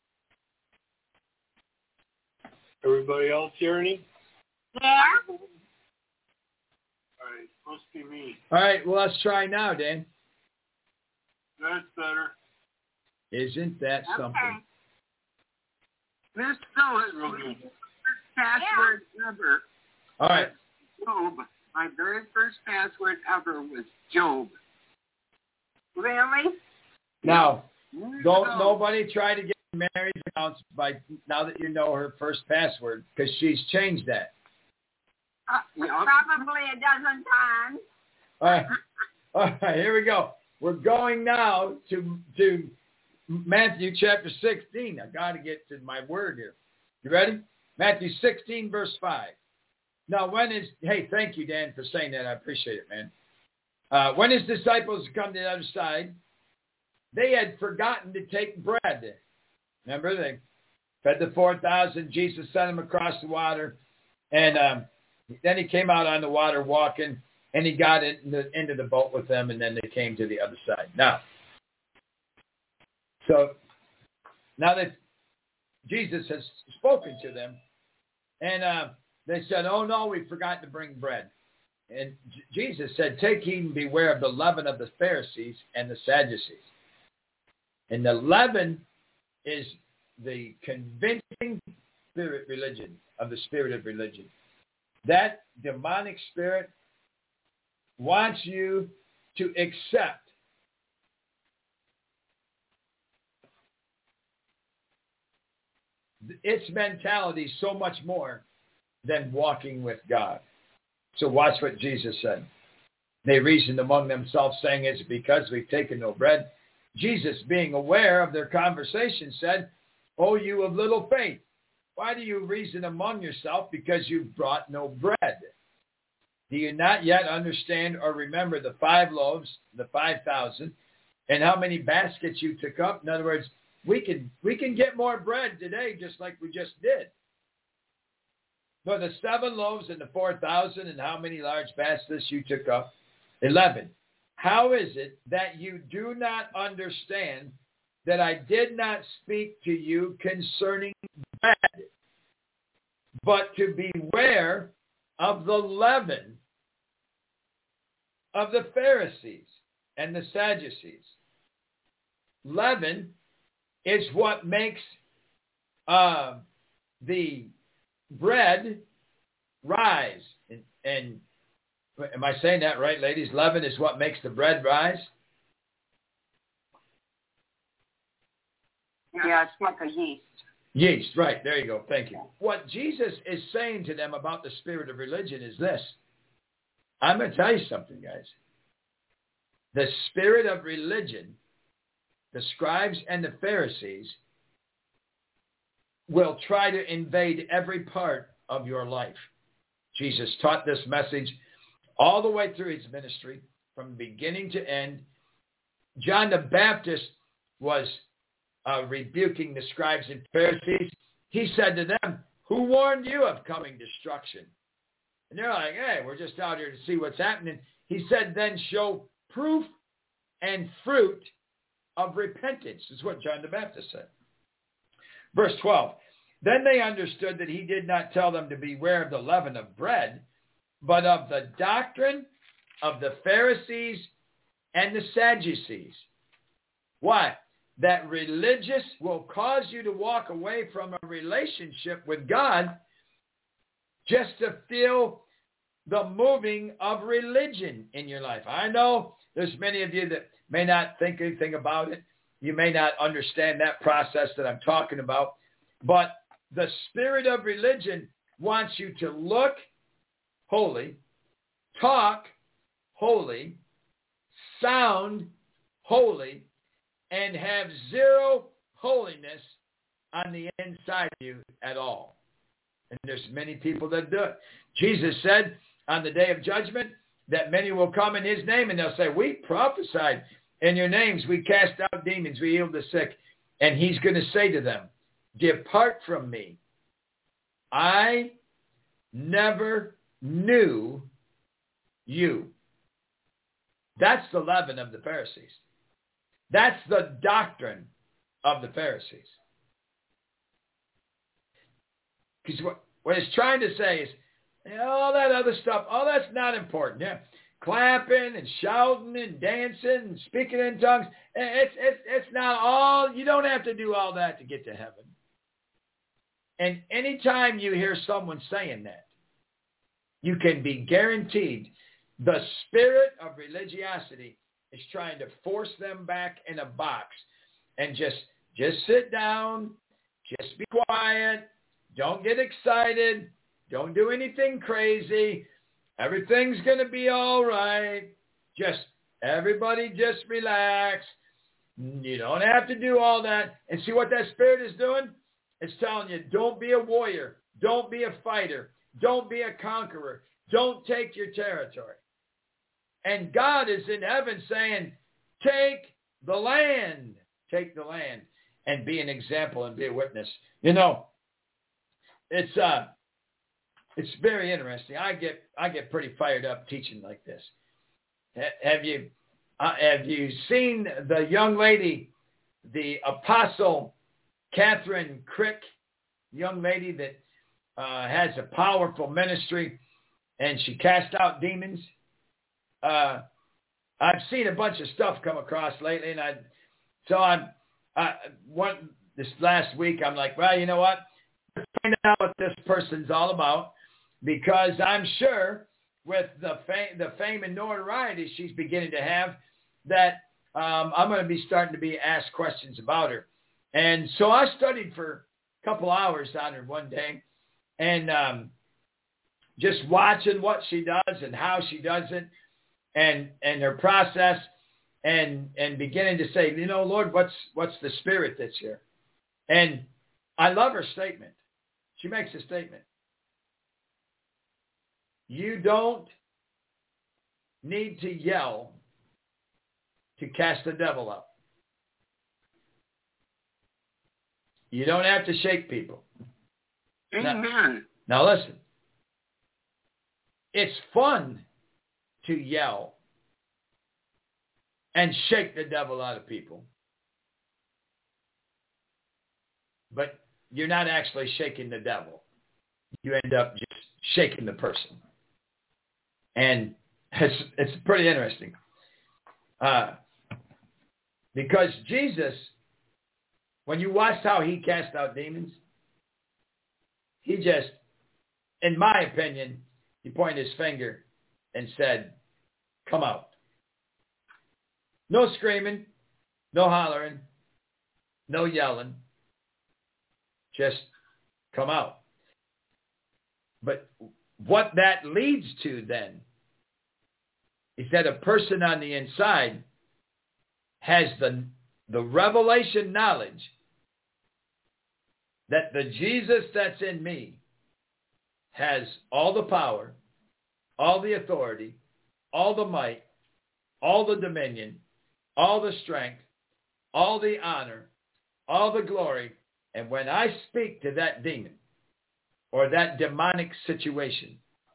Everybody else hear me? Yeah. All right, must be me. All right, well, let's try now, Dan. That's better. Isn't that Okay. something? Miss Phyllis, password ever. All right. Job. My very first password ever was Job. Really? Now, Years don't ago. nobody try to get Mary's accounts by now that you know her first password because she's changed that. Uh, probably a dozen times. All right. All right, here we go. We're going now to to Matthew chapter sixteen. I got to get to my word here. You ready? Matthew sixteen, verse five. Now, when is, hey, thank you, Dan, for saying that. I appreciate it, man. Uh, when his disciples come to the other side, they had forgotten to take bread. Remember, they fed the four thousand. Jesus sent them across the water. And um, then he came out on the water walking, and he got in the, into the boat with them, and then they came to the other side. Now, so now that Jesus has spoken to them, and uh, they said, oh, no, we forgot to bring bread. and J- Jesus said, take heed and beware of the leaven of the Pharisees and the Sadducees. And the leaven is the convincing spirit religion, of the spirit of religion. That demonic spirit wants you to accept its mentality so much more than walking with God. So watch what Jesus said. They reasoned among themselves, saying, it's because we've taken no bread. Jesus, being aware of their conversation, said, O you of little faith, why do you reason among yourself because you've brought no bread? Do you not yet understand or remember the five loaves, the five thousand, and how many baskets you took up? In other words, we can we can get more bread today just like we just did. For the seven loaves and the four thousand, and how many large baskets you took up? Eleven. How is it that you do not understand that I did not speak to you concerning bread, but to beware of the leaven of the Pharisees and the Sadducees? Leaven is what makes uh, the bread rise. And, and am I saying that right, ladies? Leaven is what makes the bread rise? Yeah, it's like a yeast. Yeast, right. There you go. Thank you. What Jesus is saying to them about the spirit of religion is this. I'm going to tell you something, guys. The spirit of religion, the scribes and the Pharisees, will try to invade every part of your life. Jesus taught this message all the way through his ministry, from beginning to end. John the Baptist was uh, rebuking the scribes and Pharisees. He said to them, who warned you of coming destruction? And they're like, hey, we're just out here to see what's happening. He said, then show proof and fruit of repentance. Is what John the Baptist said. Verse twelve. Then they understood that he did not tell them to beware of the leaven of bread, but of the doctrine of the Pharisees and the Sadducees. Why? That religious will cause you to walk away from a relationship with God just to feel the moving of religion in your life. I know there's many of you that may not think anything about it. You may not understand that process that I'm talking about. But the spirit of religion wants you to look holy, talk holy, sound holy, and have zero holiness on the inside of you at all. And there's many people that do it. Jesus said on the day of judgment that many will come in his name and they'll say, we prophesied in your names. We cast out demons. We healed the sick. And he's going to say to them, depart from me. I never knew you. That's the leaven of the Pharisees. That's the doctrine of the Pharisees. Because what, what it's trying to say is, you know, all that other stuff, all that's not important. Yeah, clapping and shouting and dancing and speaking in tongues. It's, it's, it's not all, you don't have to do all that to get to heaven. And anytime you hear someone saying that, you can be guaranteed the spirit of religiosity is trying to force them back in a box and just, just sit down, just be quiet, don't get excited, don't do anything crazy, everything's going to be all right, just everybody just relax, you don't have to do all that. And see what that spirit is doing? It's telling you, don't be a warrior, don't be a fighter, don't be a conqueror, don't take your territory. And God is in heaven saying, take the land, take the land, and be an example and be a witness. You know, it's uh, it's very interesting. I get I get pretty fired up teaching like this. Have you uh, have you seen the young lady, the Apostle Catherine Crick, young lady that uh, has a powerful ministry? and she cast out demons. Uh, I've seen a bunch of stuff come across lately, and I, so I'm, I, one, this last week, I'm like, well, you know what? Let's find out what this person's all about, because I'm sure with the fame, the fame and notoriety she's beginning to have, that um, I'm going to be starting to be asked questions about her. And so I studied for a couple hours on her one day, and um, just watching what she does and how she does it, and and her process, and and beginning to say, you know, Lord, what's what's the spirit that's here? And I love her statement. She makes a statement. You don't need to yell to cast the devil out. You don't have to shake people. Amen. Now, now listen. It's fun to yell and shake the devil out of people. But you're not actually shaking the devil. You end up just shaking the person. And it's, it's pretty interesting. Uh, because Jesus, when you watched how he cast out demons, he just, in my opinion, he pointed his finger and said, come out. No screaming, no hollering, no yelling. Just come out. But what that leads to then is that a person on the inside has the, the revelation knowledge that the Jesus that's in me has all the power, all the authority, all the might, all the dominion, all the strength, all the honor, all the glory. And when I speak to that demon or that demonic situation,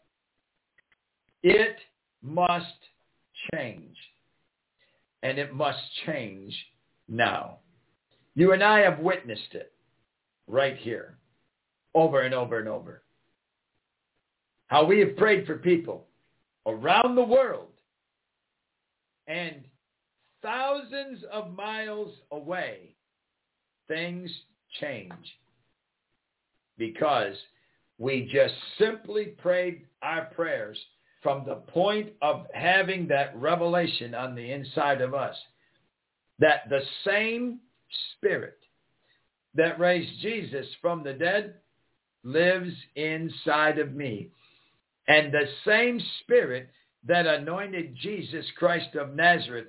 it must change. And it must change now. You and I have witnessed it right here, over and over and over. How we have prayed for people around the world, and thousands of miles away, things change because we just simply prayed our prayers from the point of having that revelation on the inside of us, that the same Spirit that raised Jesus from the dead lives inside of me. And the same Spirit that anointed Jesus Christ of Nazareth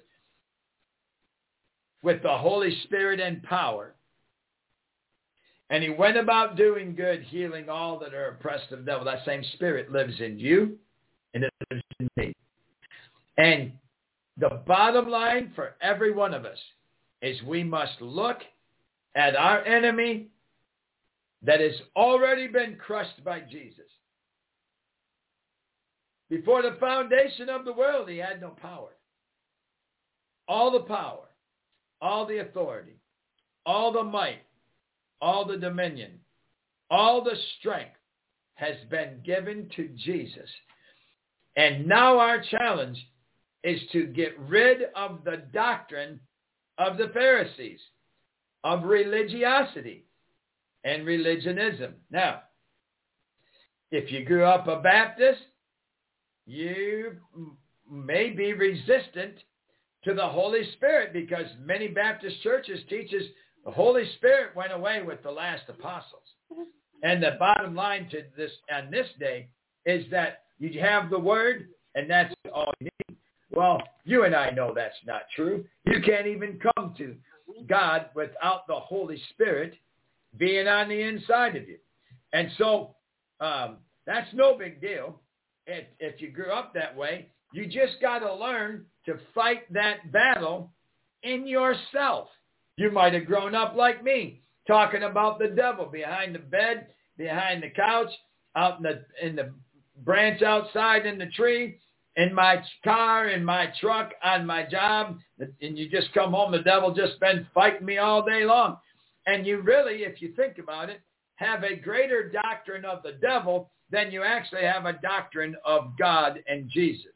with the Holy Spirit and power, and he went about doing good, healing all that are oppressed of the devil. That same Spirit lives in you, and it lives in me. And the bottom line for every one of us is we must look at our enemy that has already been crushed by Jesus. Before the foundation of the world, he had no power. All the power, all the authority, all the might, all the dominion, all the strength has been given to Jesus. And now our challenge is to get rid of the doctrine of the Pharisees, of religiosity and religionism. Now, if you grew up a Baptist, you may be resistant to the Holy Spirit, because many Baptist churches teaches the Holy Spirit went away with the last apostles. And the bottom line to this on this day is that you have the Word, and that's all you need. Well, you and I know that's not true. You can't even come to God without the Holy Spirit being on the inside of you. And so um, that's no big deal. If, if you grew up that way, you just got to learn to fight that battle in yourself. You might have grown up like me, talking about the devil behind the bed, behind the couch, out in the in the branch outside in the tree, in my car, in my truck, on my job, and you just come home, the devil just been fighting me all day long. And you really, if you think about it, have a greater doctrine of the devil then you actually have a doctrine of God and Jesus.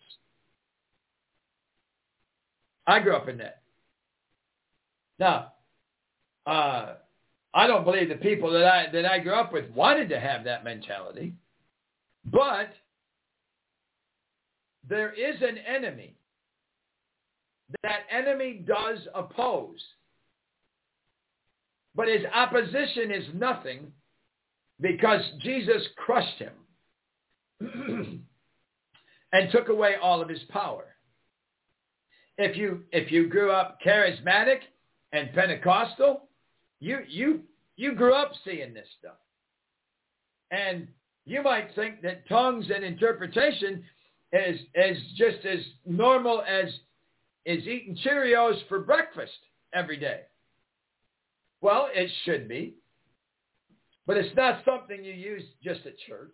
I grew up in that. Now, uh, I don't believe the people that I that I grew up with wanted to have that mentality, but there is an enemy. That enemy does oppose, but his opposition is nothing because Jesus crushed him and took away all of his power. If you if you grew up charismatic and Pentecostal, you you you grew up seeing this stuff. And you might think that tongues and interpretation is is just as normal as is eating Cheerios for breakfast every day. Well, it should be. But it's not something you use just at church.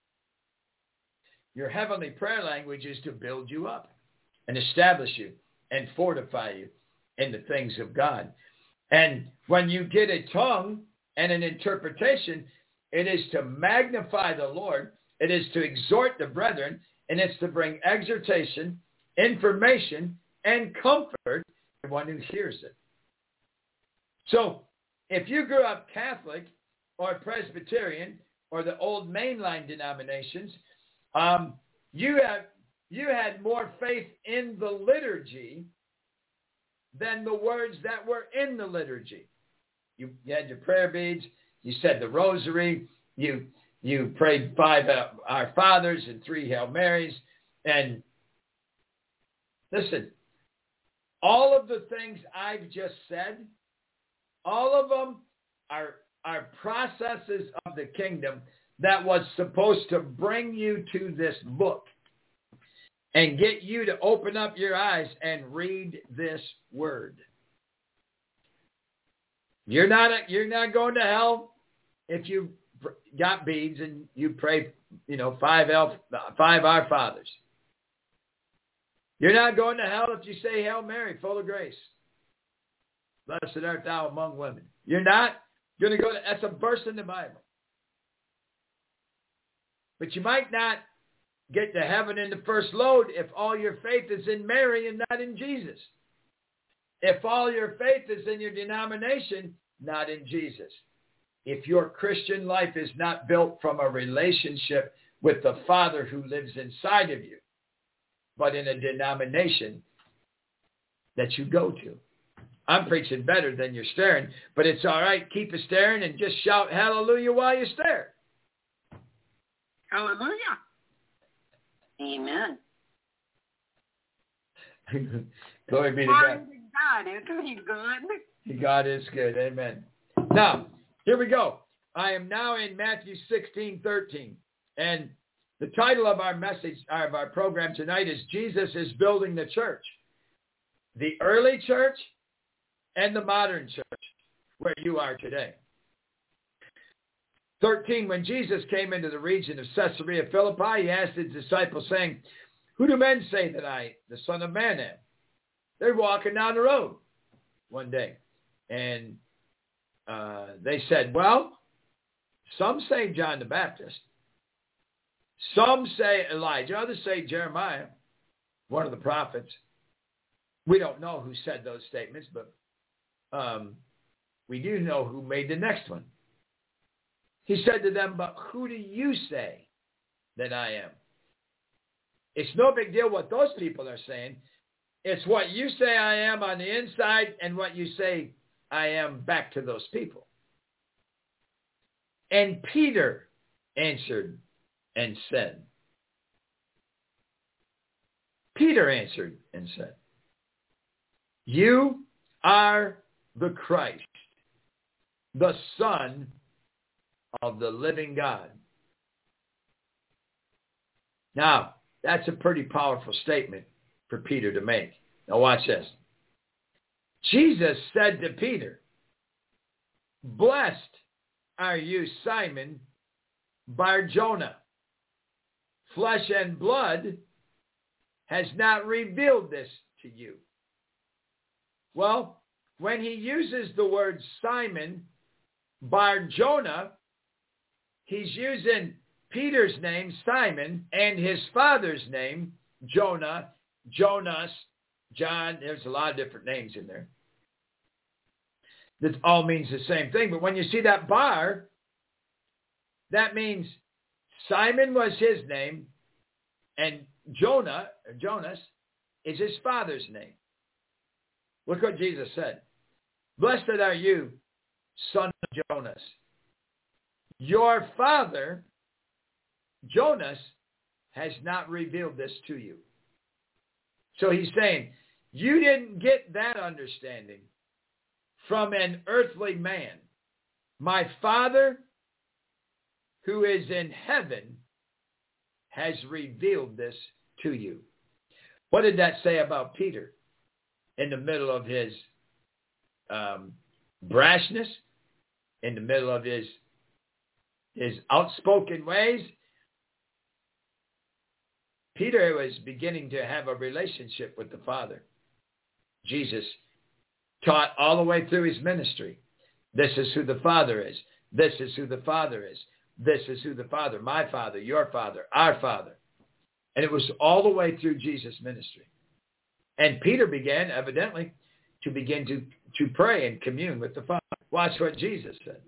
Your heavenly prayer language is to build you up and establish you and fortify you in the things of God. And when you get a tongue and an interpretation, it is to magnify the Lord, it is to exhort the brethren, and it's to bring exhortation, information, and comfort to the one who hears it. So if you grew up Catholic or Presbyterian or the old mainline denominations, um, you have you had more faith in the liturgy than the words that were in the liturgy. You, you had your prayer beads, you said the rosary, you you prayed five uh, Our Fathers and three Hail Marys, and listen, all of the things I've just said, all of them are are processes of the kingdom that was supposed to bring you to this book and get you to open up your eyes and read this word. You're not a, you're not going to hell if you got beads and you pray, you know, five elf, five Our Fathers. You're not going to hell if you say Hail Mary, full of grace. Blessed art thou among women. You're not going to go to, that's a verse in the Bible. But you might not get to heaven in the first load if all your faith is in Mary and not in Jesus. If all your faith is in your denomination, not in Jesus. If your Christian life is not built from a relationship with the Father who lives inside of you, but in a denomination that you go to. I'm preaching better than you're staring, but it's all right. Keep it staring and just shout hallelujah while you stare. Hallelujah. Amen. Glory be to Glory God. to God. Isn't he good? God is good. Amen. Now, here we go. I am now in Matthew sixteen thirteen. And the title of our message, of our program tonight is Jesus is Building the Church. The early church and the modern church, where you are today. thirteen, when Jesus came into the region of Caesarea Philippi, he asked his disciples, saying, who do men say that I, the Son of Man, am? They're walking down the road one day. And uh, they said, well, some say John the Baptist. Some say Elijah. Others say Jeremiah, one of the prophets. We don't know who said those statements, but um, we do know who made the next one. He said to them, but who do you say that I am? It's no big deal what those people are saying. It's what you say I am on the inside and what you say I am back to those people. And Peter answered and said, Peter answered and said, you are the Christ, the Son of the living God. Now, that's a pretty powerful statement for Peter to make. Now watch this. Jesus said to Peter, blessed are you, Simon Bar-Jonah. Flesh and blood has not revealed this to you. Well, when he uses the word Simon Bar-Jonah, he's using Peter's name, Simon, and his father's name, Jonah, Jonas, John. There's a lot of different names in there. That all means the same thing. But when you see that bar, that means Simon was his name, and Jonah, or Jonas, is his father's name. Look what Jesus said. Blessed are you, son of Jonas. Your father, Jonas, has not revealed this to you. So he's saying, you didn't get that understanding from an earthly man. My Father, who is in heaven, has revealed this to you. What did that say about Peter in the middle of his um, brashness, in the middle of his, his outspoken ways? Peter was beginning to have a relationship with the Father. Jesus taught all the way through his ministry. This is who the Father is. This is who the Father is. This is who the Father, my Father, your Father, our Father. And it was all the way through Jesus' ministry. And Peter began, evidently, to begin to, to pray and commune with the Father. Watch what Jesus said.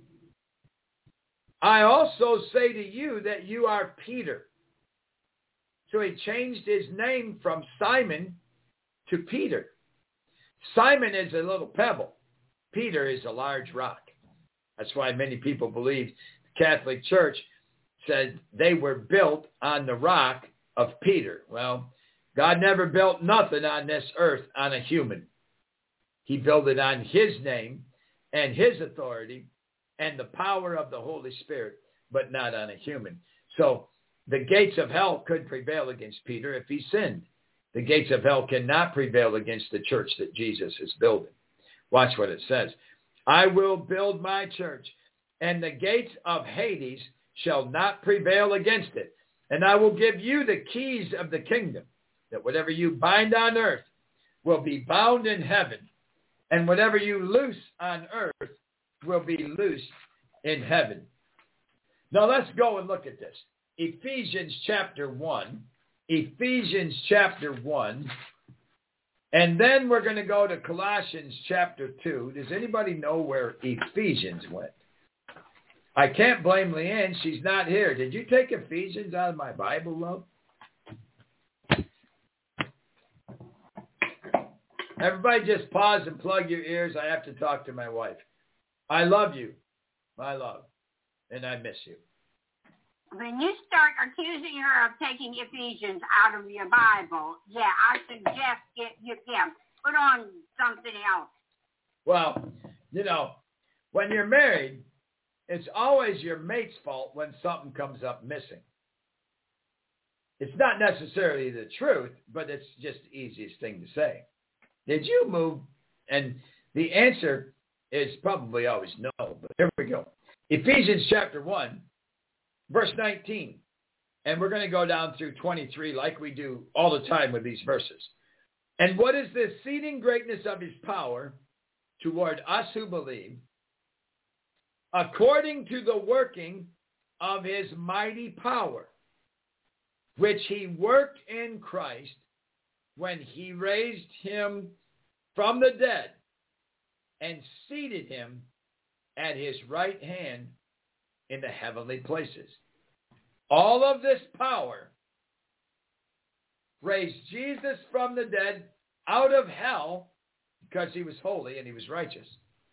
I also say to you that you are Peter. So he changed his name from Simon to Peter. Simon is a little pebble. Peter is a large rock. That's why many people believe the Catholic Church said they were built on the rock of Peter. Well, God never built nothing on this earth on a human. He built it on his name and his authority and the power of the Holy Spirit, but not on a human. So the gates of hell could prevail against Peter if he sinned. The gates of hell cannot prevail against the church that Jesus is building. Watch what it says. I will build my church, and the gates of Hades shall not prevail against it. And I will give you the keys of the kingdom, that whatever you bind on earth will be bound in heaven, and whatever you loose on earth will be loosed in heaven. Now let's go and look at this. Ephesians chapter one. Ephesians chapter one. And then we're going to go to Colossians chapter two. Does anybody know where Ephesians went? I can't blame Leanne. She's not here. Did you take Ephesians out of my Bible, love? Everybody just pause and plug your ears. I have to talk to my wife. I love you, my love, and I miss you. When you start accusing her of taking Ephesians out of your Bible, yeah, I suggest get you yeah, put on something else. Well, you know, when you're married, it's always your mate's fault when something comes up missing. It's not necessarily the truth, but it's just the easiest thing to say. Did you move? And the answer is probably always no, but here we go. Ephesians chapter one. Verse nineteen, and we're going to go down through twenty-three like we do all the time with these verses. And what is the exceeding greatness of his power toward us who believe, according to the working of his mighty power, which he worked in Christ when he raised him from the dead and seated him at his right hand in the heavenly places. All of this power raised Jesus from the dead out of hell because he was holy and he was righteous.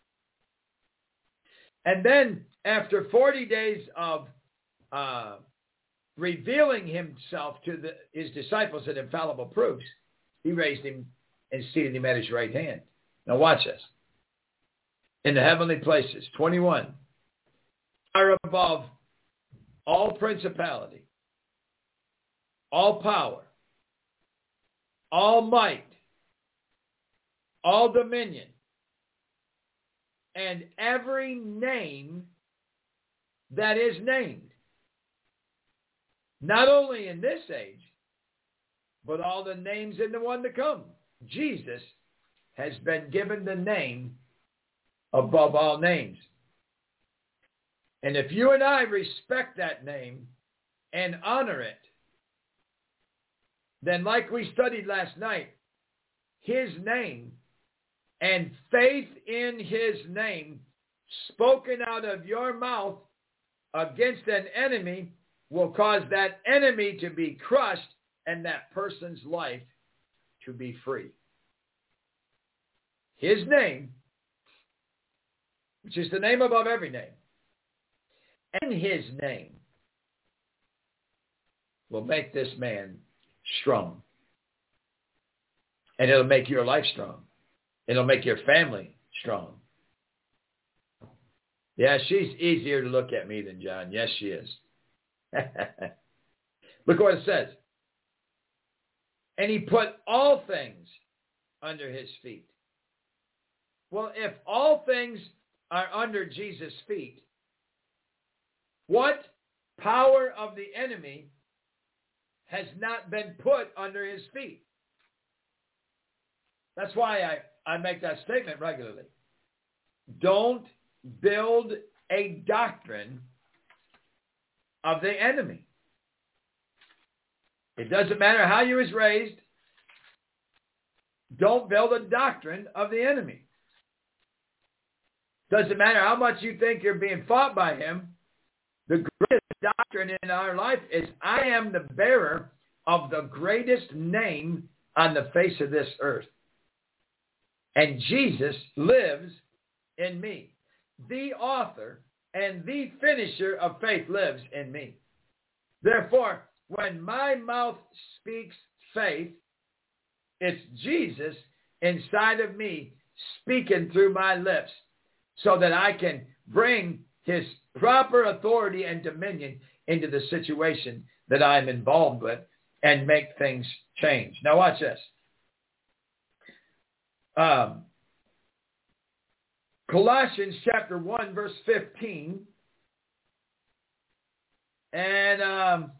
And then after forty days of uh, revealing himself to the, his disciples in infallible proofs, he raised him and seated him at his right hand. Now watch this. In the heavenly places, twenty-one, are above all principality, all power, all might, all dominion, and every name that is named, not only in this age, but all the names in the one to come. Jesus has been given the name above all names. And if you and I respect that name, and honor it, then like we studied last night, his name and faith in his name spoken out of your mouth against an enemy will cause that enemy to be crushed and that person's life to be free. His name, which is the name above every name, and his name will make this man strong. And it'll make your life strong. It'll make your family strong. Yeah, she's easier to look at me than John. Yes, she is. Look what it says. And he put all things under his feet. Well, if all things are under Jesus' feet, what power of the enemy has not been put under his feet? That's why I, I make that statement regularly. Don't build a doctrine of the enemy. It doesn't matter how you was raised. Don't build a doctrine of the enemy. Doesn't matter how much you think you're being fought by him. The greatest doctrine in our life is I am the bearer of the greatest name on the face of this earth. And Jesus lives in me. The author and the finisher of faith lives in me. Therefore, when my mouth speaks faith, it's Jesus inside of me speaking through my lips so that I can bring his proper authority and dominion into the situation that I'm involved with and make things change. Now watch this. Um, Colossians chapter one, verse fifteen. And um,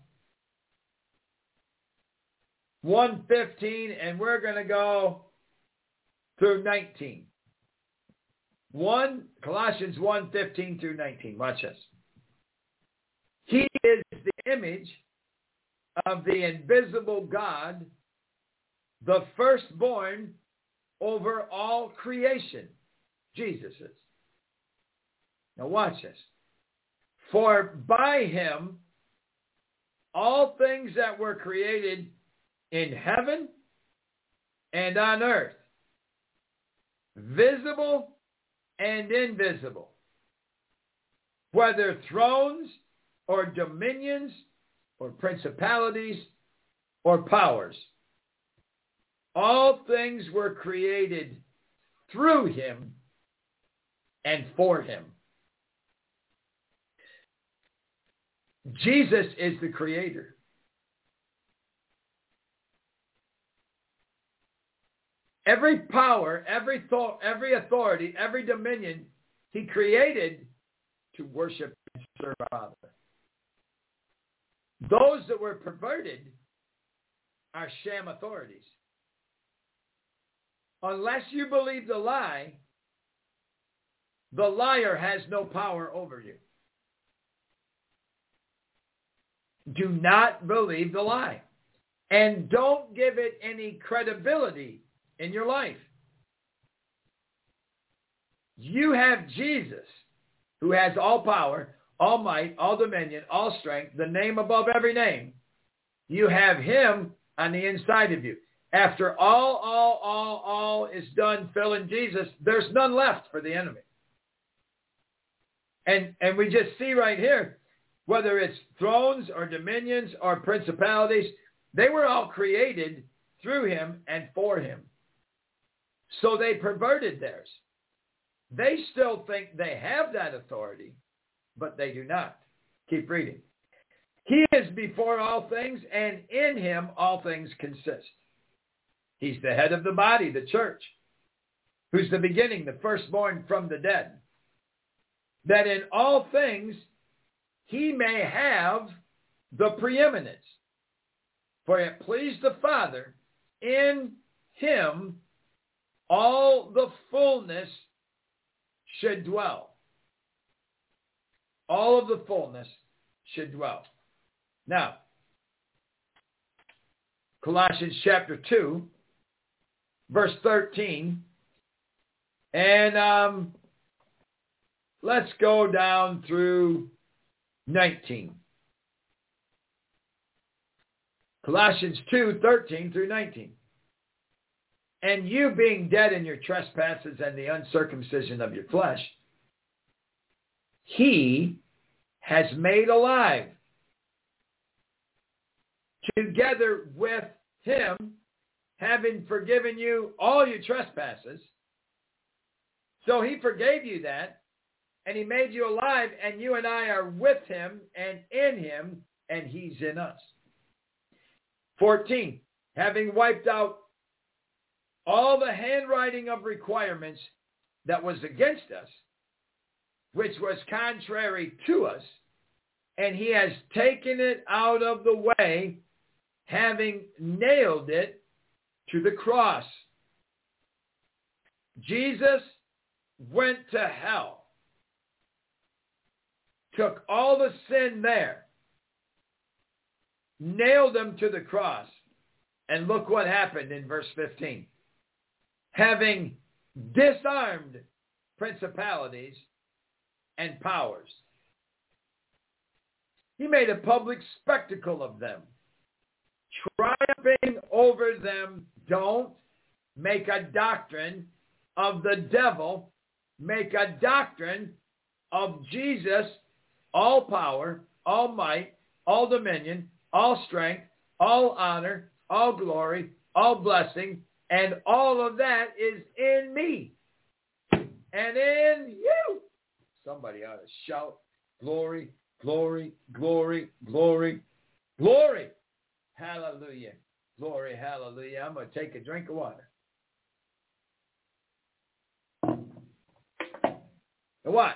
one fifteen, and we're going to go through nineteen. One, Colossians one, fifteen through nineteen. Watch this. He is the image of the invisible God, the firstborn over all creation. Jesus is. Now watch this. For by him all things that were created in heaven and on earth, visible and invisible, whether thrones or dominions or principalities or powers. All things were created through him and for him. Jesus is the creator. Every power, every thought, every authority, every dominion he created to worship and serve our Father. Those that were perverted are sham authorities. Unless you believe the lie, the liar has no power over you. Do not believe the lie. And don't give it any credibility in your life. You have Jesus, who has all power, all might, all dominion, all strength, the name above every name. You have him on the inside of you. After all, all, all, all is done filling Jesus, there's none left for the enemy. And, and we just see right here, whether it's thrones or dominions or principalities, they were all created through him and for him. So they perverted theirs. They still think they have that authority, but they do not. Keep reading. He is before all things, and in him all things consist. He's the head of the body, the church, who's the beginning, the firstborn from the dead, that in all things he may have the preeminence. For it pleased the Father in him all the fullness should dwell. All of the fullness should dwell. Now, Colossians chapter two, verse thirteen. And um, let's go down through nineteen. Colossians two, thirteen through nineteen. And you being dead in your trespasses and the uncircumcision of your flesh, he has made alive together with him, having forgiven you all your trespasses. So he forgave you that, and he made you alive, and you and I are with him and in him, and he's in us. fourteen, having wiped out all the handwriting of requirements that was against us, which was contrary to us, and he has taken it out of the way, having nailed it to the cross. Jesus went to hell, took all the sin there, nailed them to the cross, and look what happened in verse fifteen. Having disarmed principalities and powers. He made a public spectacle of them, triumphing over them. Don't make a doctrine of the devil. Make a doctrine of Jesus, all power, all might, all dominion, all strength, all honor, all glory, all blessing, and all of that is in me and in you. Somebody ought to shout, glory, glory, glory, glory, glory. Hallelujah. Glory, hallelujah. I'm going to take a drink of water. Now watch.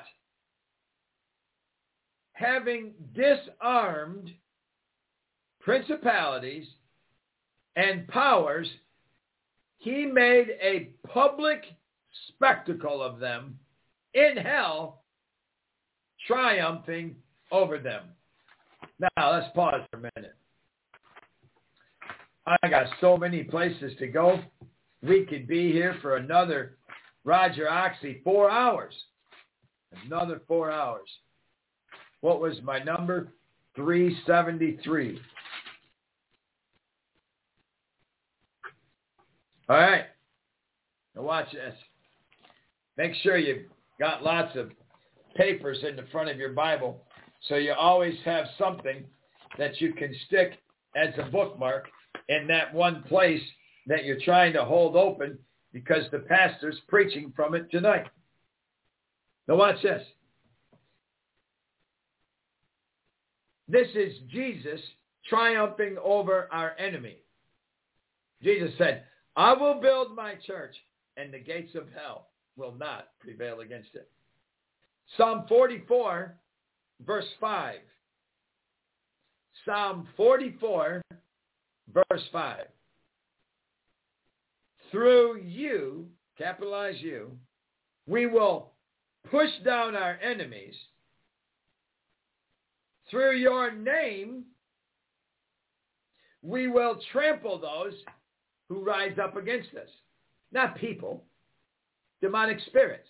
Having disarmed principalities and powers, he made a public spectacle of them in hell, triumphing over them. Now, let's pause for a minute. I got so many places to go. We could be here for another, Roger Oxy, four hours. Another four hours. What was my number? three seventy-three. All right. Now watch this. Make sure you've got lots of papers in the front of your Bible so you always have something that you can stick as a bookmark in that one place that you're trying to hold open because the pastor's preaching from it tonight. Now watch this. This is Jesus triumphing over our enemy. Jesus said, I will build my church, and the gates of hell will not prevail against it. Psalm forty-four, verse five. Psalm forty-four, verse five. Through you, capitalize you, we will push down our enemies. Through your name, we will trample those who rise up against us. Not people, demonic spirits.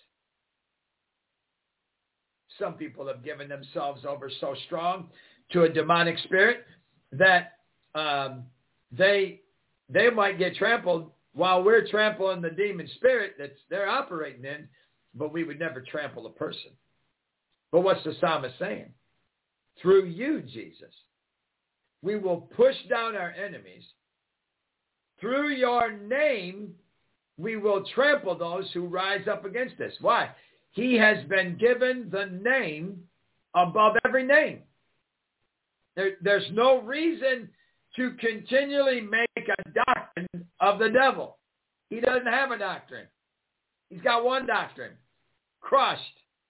Some people have given themselves over so strong to a demonic spirit that um, they they might get trampled while we're trampling the demon spirit that they're operating in, but we would never trample a person. But what's the psalmist saying? Through you, Jesus, we will push down our enemies. Through your name, we will trample those who rise up against us. Why? He has been given the name above every name. There, there's no reason to continually make a doctrine of the devil. He doesn't have a doctrine. He's got one doctrine. Crushed.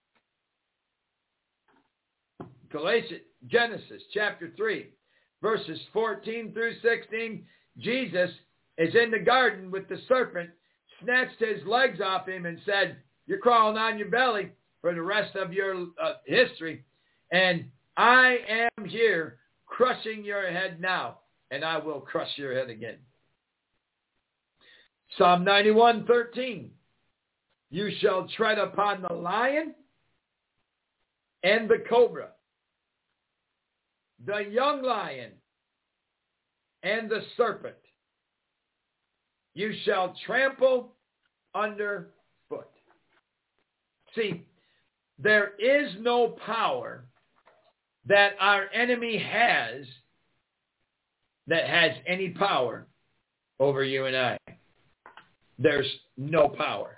Galatians, Genesis chapter three, verses fourteen through sixteen. Jesus is in the garden with the serpent, snatched his legs off him and said, you're crawling on your belly for the rest of your uh, history. And I am here crushing your head now, and I will crush your head again. Psalm ninety-one thirteen. You shall tread upon the lion and the cobra, the young lion and the serpent. You shall trample underfoot. See, there is no power that our enemy has that has any power over you and I. There's no power.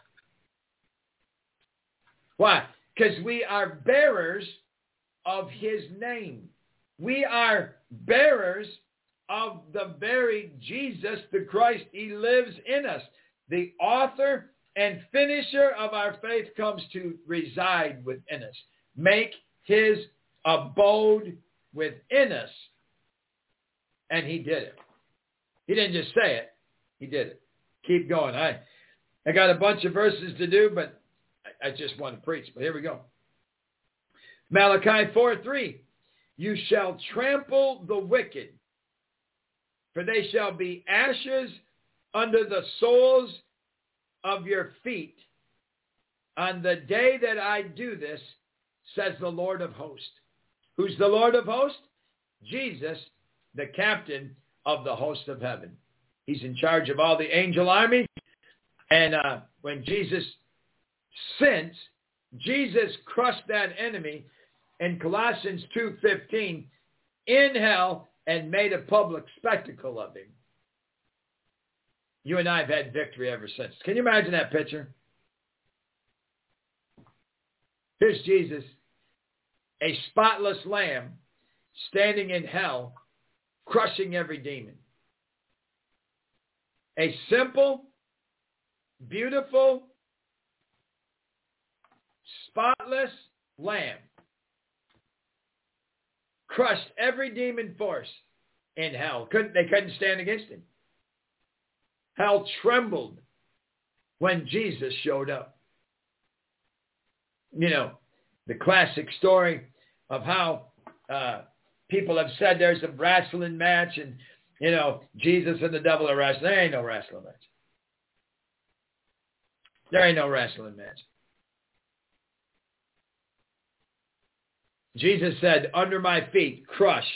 Why? Because we are bearers of his name. We are bearers of the very Jesus, the Christ. He lives in us. The author and finisher of our faith comes to reside within us. Make his abode within us. And he did it. He didn't just say it. He did it. Keep going. I, I got a bunch of verses to do, but I, I just want to preach. But here we go. Malachi four three. You shall trample the wicked, for they shall be ashes under the soles of your feet on the day that I do this, says the Lord of hosts. Who's the Lord of hosts? Jesus, the captain of the host of heaven. He's in charge of all the angel armies. And uh, when Jesus sins, Jesus crushed that enemy in Colossians two fifteen in hell and made a public spectacle of him. You and I have had victory ever since. Can you imagine that picture? Here's Jesus, a spotless lamb, standing in hell, crushing every demon. A simple, beautiful, spotless lamb crushed every demon force in hell. Couldn't, they couldn't stand against him. Hell trembled when Jesus showed up. You know, the classic story of how uh, people have said there's a wrestling match and, you know, Jesus and the devil are wrestling. There ain't no wrestling match. There ain't no wrestling match. Jesus said, under my feet, crush.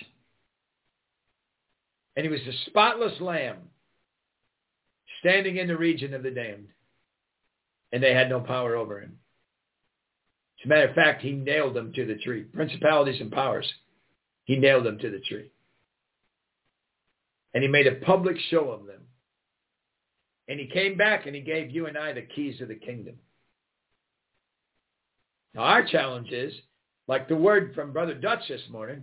And he was a spotless lamb standing in the region of the damned. And they had no power over him. As a matter of fact, he nailed them to the tree. Principalities and powers. He nailed them to the tree. And he made a public show of them. And he came back and he gave you and I the keys of the kingdom. Now our challenge is, like the word from Brother Dutch this morning,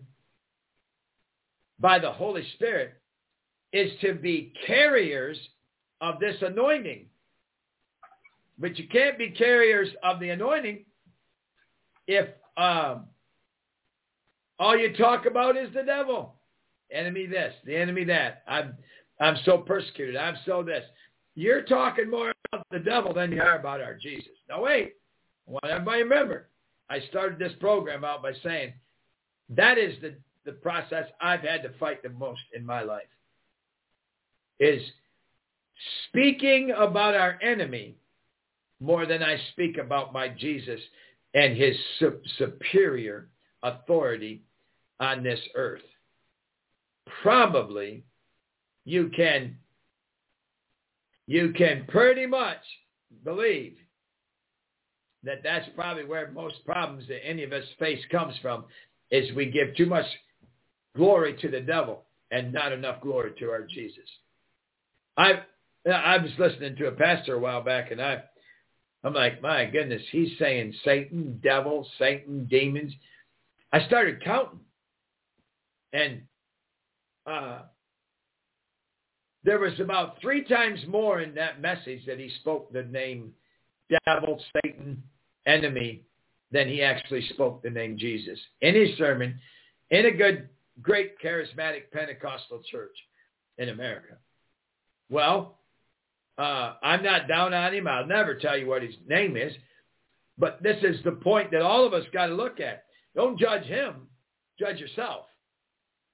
by the Holy Spirit, is to be carriers of this anointing. But you can't be carriers of the anointing if um, all you talk about is the devil. Enemy this, the enemy that. I'm, I'm so persecuted. I'm so this. You're talking more about the devil than you are about our Jesus. Now wait, I want everybody to remember, I started this program out by saying that is the, the process I've had to fight the most in my life, is speaking about our enemy more than I speak about my Jesus and his su- superior authority on this earth. Probably you can, you can pretty much believe that that's probably where most problems that any of us face comes from, is we give too much glory to the devil and not enough glory to our Jesus. I I was listening to a pastor a while back, and I, I'm like, my goodness, he's saying Satan, devil, Satan, demons. I started counting, and uh, there was about three times more in that message that he spoke the name devil, Satan, enemy, than he actually spoke the name Jesus in his sermon in a good, great, charismatic Pentecostal church in America. Well, uh, I'm not down on him. I'll never tell you what his name is. But this is the point that all of us got to look at. Don't judge him. Judge yourself.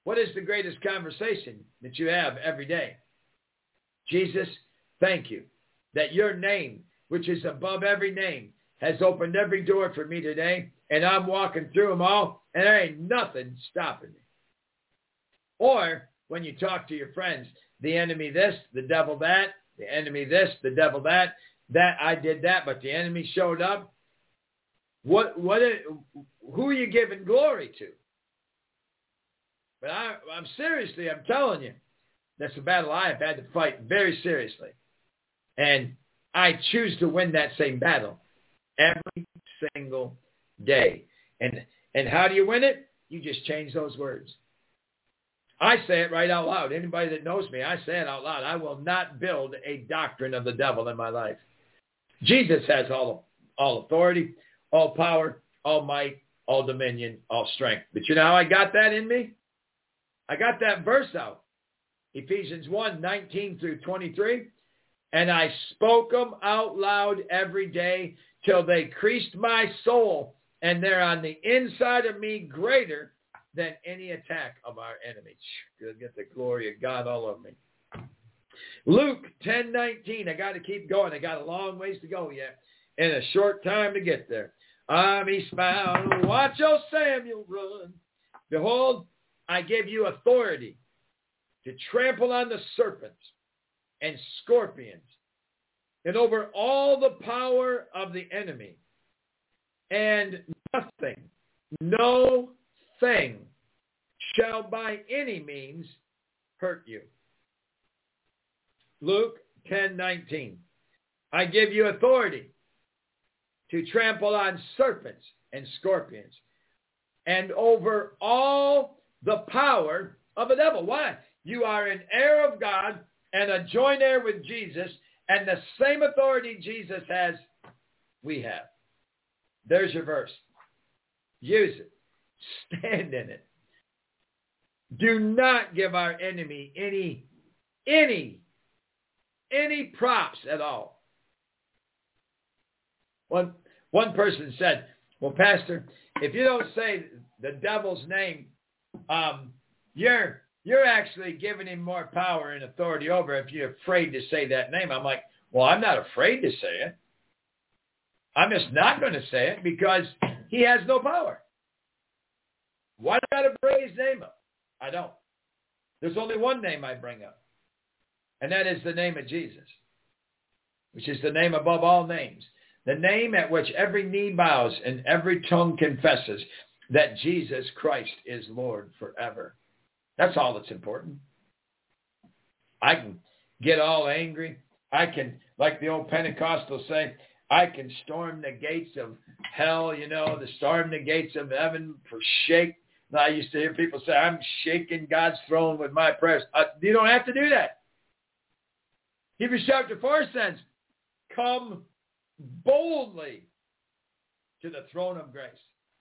What is the greatest conversation that you have every day? Jesus, thank you that your name, which is above every name, has opened every door for me today, and I'm walking through them all, and there ain't nothing stopping me. Or when you talk to your friends, the enemy this, the devil that, the enemy this, the devil that, that I did that, but the enemy showed up. What, what, who are you giving glory to? But I, I'm seriously, I'm telling you, that's a battle I have had to fight very seriously. And I choose to win that same battle every single day. And, and how do you win it? You just change those words. I say it right out loud. Anybody that knows me, I say it out loud. I will not build a doctrine of the devil in my life. Jesus has all, all authority, all power, all might, all dominion, all strength. But you know how I got that in me? I got that verse out. Ephesians one, nineteen through twenty-three. And I spoke them out loud every day till they creased my soul, and they're on the inside of me greater than any attack of our enemy. Good, get the glory of God all over me. Luke ten nineteen. I got to keep going. I got a long ways to go yet, and a short time to get there. I'm eastbound. Watch old Samuel run. Behold, I give you authority to trample on the serpents and scorpions and over all the power of the enemy. And nothing, no thing shall by any means hurt you. Luke ten nineteen. I give you authority to trample on serpents and scorpions and over all the power of the devil. Why? You are an heir of God and a joint heir with Jesus, and the same authority Jesus has, we have. There's your verse. Use it. Stand in it. Do not give our enemy any, any, any props at all. One, one person said, well, Pastor, if you don't say the devil's name, um, you're you're actually giving him more power and authority over if you're afraid to say that name. I'm like, well, I'm not afraid to say it. I'm just not going to say it because he has no power. Why do I got to bring his name up? I don't. There's only one name I bring up, and that is the name of Jesus, which is the name above all names, the name at which every knee bows and every tongue confesses that Jesus Christ is Lord forever. That's all that's important. I can get all angry. I can, like the old Pentecostals say, I can storm the gates of hell, you know, the storm the gates of heaven for shake. I used to hear people say, I'm shaking God's throne with my prayers. Uh, you don't have to do that. Hebrews chapter four says, come boldly to the throne of grace.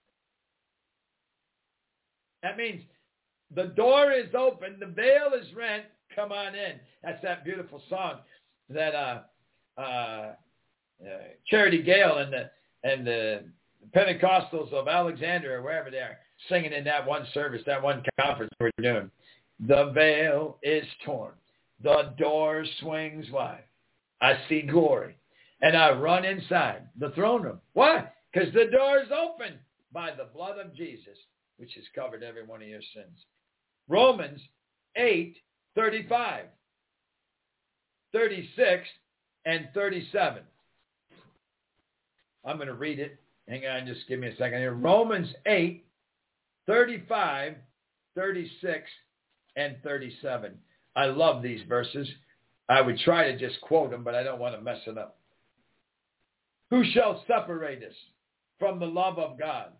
That means the door is open, the veil is rent, come on in. That's that beautiful song that uh, uh, uh, Charity Gale and the and the Pentecostals of Alexandria or wherever they are singing in that one service, that one conference we're doing. The veil is torn. The door swings wide. I see glory. And I run inside the throne room. Why? Because the door is open by the blood of Jesus, which has covered every one of your sins. Romans eight, thirty-five, thirty-six, and thirty-seven. I'm going to read it. Hang on, just give me a second here. Romans eight, thirty-five, thirty-six, and thirty-seven. I love these verses. I would try to just quote them, but I don't want to mess it up. Who shall separate us from the love of God?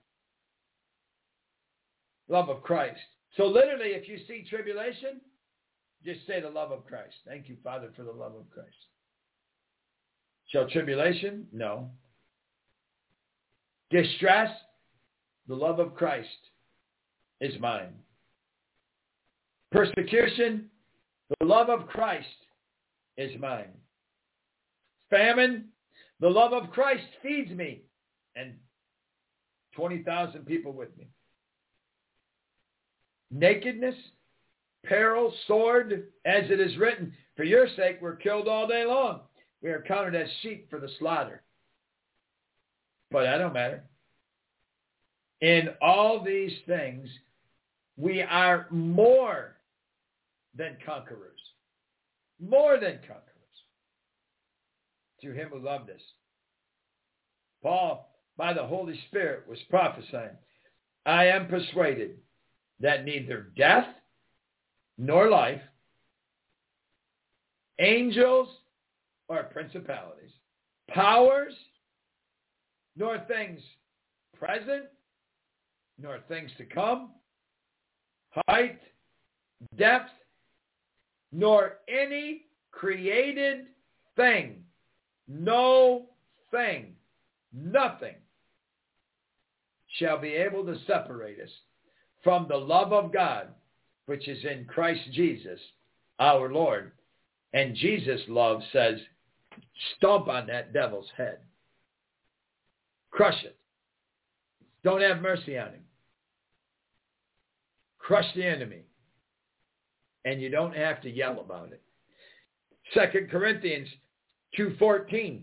Love of Christ. So literally, if you see tribulation, just say the love of Christ. Thank you, Father, for the love of Christ. Shall tribulation? No. Distress? The love of Christ is mine. Persecution? The love of Christ is mine. Famine? The love of Christ feeds me and twenty thousand people with me. nakedness, peril, sword, as it is written, for your sake we're killed all day long. We are counted as sheep for the slaughter. But that don't matter. In all these things, we are more than conquerors. More than conquerors. Through him who loved us. Paul, by the Holy Spirit, was prophesying, I am persuaded that neither death nor life, angels or principalities, powers, nor things present, nor things to come, height, depth, nor any created thing, no thing, nothing shall be able to separate us from the love of God, which is in Christ Jesus, our Lord. And Jesus' love says, stomp on that devil's head. Crush it. Don't have mercy on him. Crush the enemy. And you don't have to yell about it. Second Corinthians two fourteen.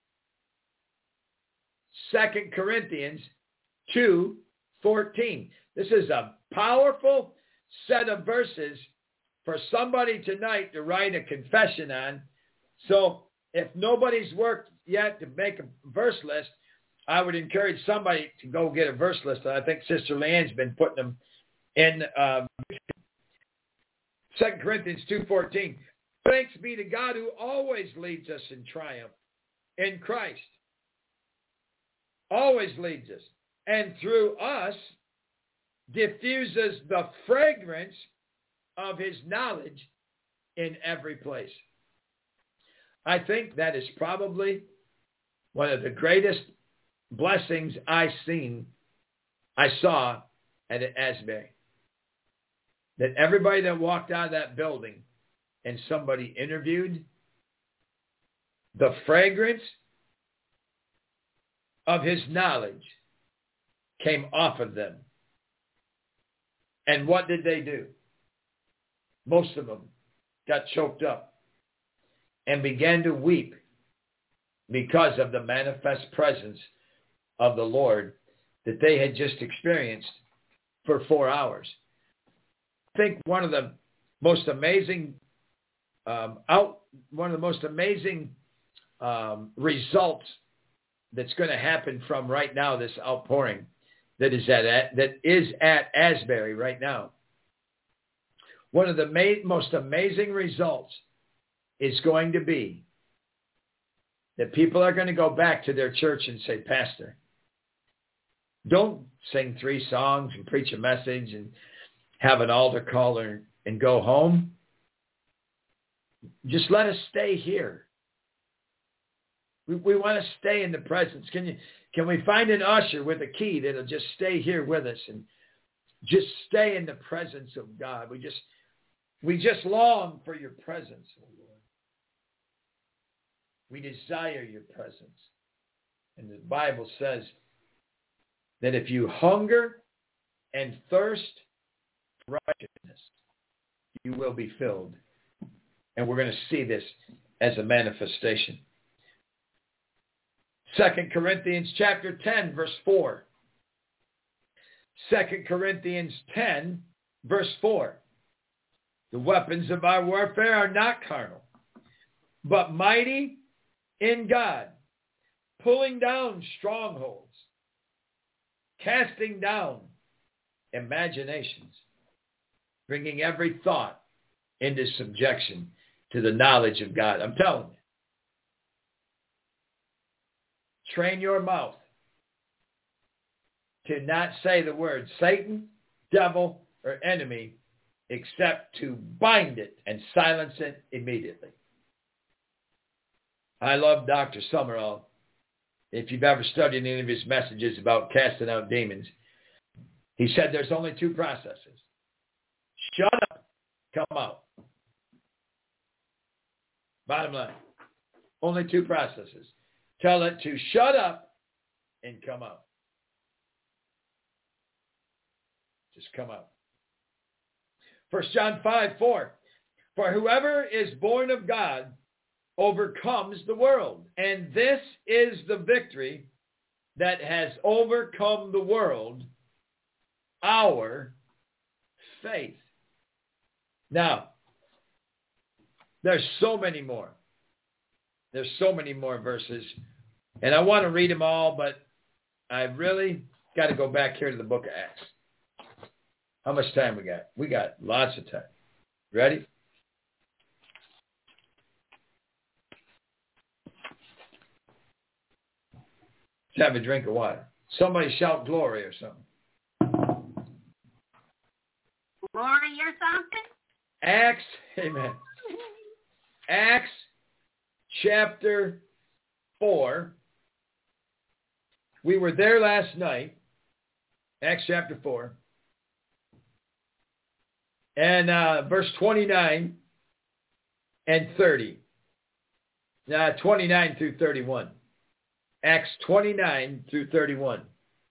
Second Corinthians two fourteen. This is a powerful set of verses for somebody tonight to write a confession on. So if nobody's worked yet to make a verse list, I would encourage somebody to go get a verse list. I think Sister Leanne's been putting them in um, Second Corinthians two fourteen. Thanks be to God who always leads us in triumph in Christ. Always leads us. And through us diffuses the fragrance of his knowledge in every place. I think that is probably one of the greatest blessings I seen, I saw at Asbury. That everybody that walked out of that building and somebody interviewed, the fragrance of his knowledge came off of them. And what did they do? Most of them got choked up and began to weep because of the manifest presence of the Lord that they had just experienced for four hours. I think one of the most amazing um, out one of the most amazing um, results that's going to happen from right now, this outpouring that is at that is at Asbury right now. One of the ma- most amazing results is going to be that people are going to go back to their church and say, Pastor, don't sing three songs and preach a message and have an altar call and, and go home. Just let us stay here. We, we want to stay in the presence. Can you? Can we find an usher with a key that'll just stay here with us and just stay in the presence of God? We just we just long for your presence, O Lord. We desire your presence. And the Bible says that if you hunger and thirst for righteousness, you will be filled. And we're going to see this as a manifestation. Second Corinthians chapter ten, verse four. Second Corinthians ten, verse four. The weapons of our warfare are not carnal, but mighty in God, pulling down strongholds, casting down imaginations, bringing every thought into subjection to the knowledge of God. I'm telling you. Train your mouth to not say the word Satan, devil, or enemy, except to bind it and silence it immediately. I love Doctor Summerall. If you've ever studied any of his messages about casting out demons, he said there's only two processes. Shut up, come out. Bottom line. Only two processes. Tell it to shut up and come out. Just come out. First John five, four. For whoever is born of God overcomes the world. And this is the victory that has overcome the world, our faith. Now, there's so many more. There's so many more verses. And I want to read them all, but I really got to go back here to the book of Acts. How much time we got? We got lots of time. Ready? Let's have a drink of water. Somebody shout glory or something. Glory or something? Acts, amen. Acts chapter four. We were there last night. Acts chapter four. And uh, verse twenty-nine and thirty. Uh, twenty-nine through thirty-one. Acts twenty-nine through thirty-one.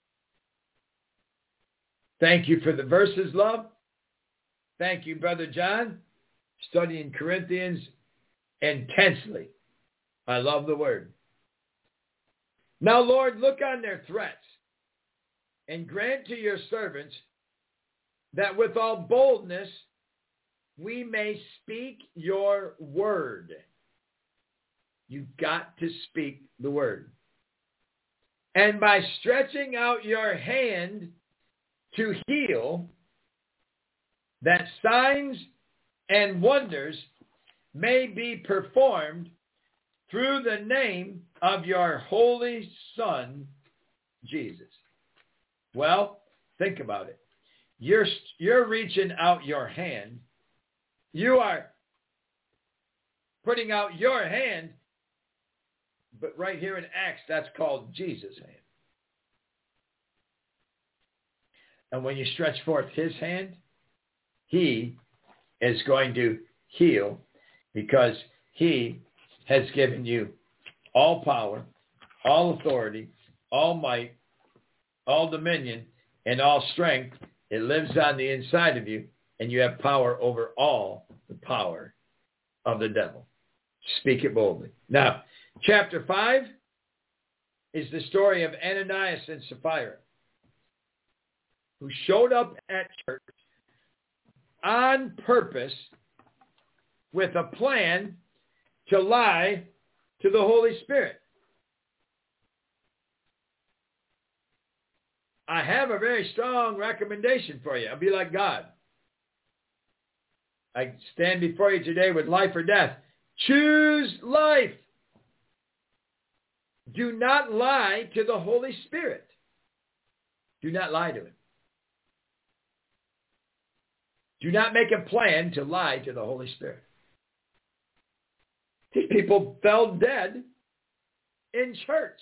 Thank you for the verses, love. Thank you, Brother John. Studying Corinthians intensely. I love the word. Now, Lord, look on their threats and grant to your servants that with all boldness we may speak your word. You've got to speak the word. And by stretching out your hand to heal, that signs and wonders may be performed through the name of your holy Son, Jesus. Well, think about it. You're, you're reaching out your hand. You are putting out your hand. But right here in Acts, that's called Jesus' hand. And when you stretch forth his hand, he is going to heal because he has given you all power, all authority, all might, all dominion, and all strength. It lives on the inside of you, and you have power over all the power of the devil. Speak it boldly. Now, chapter five is the story of Ananias and Sapphira, who showed up at church on purpose with a plan to lie to the Holy Spirit. I have a very strong recommendation for you. I'll be like God. I stand before you today with life or death. Choose life. Do not lie to the Holy Spirit. Do not lie to him. Do not make a plan to lie to the Holy Spirit. These people fell dead in church.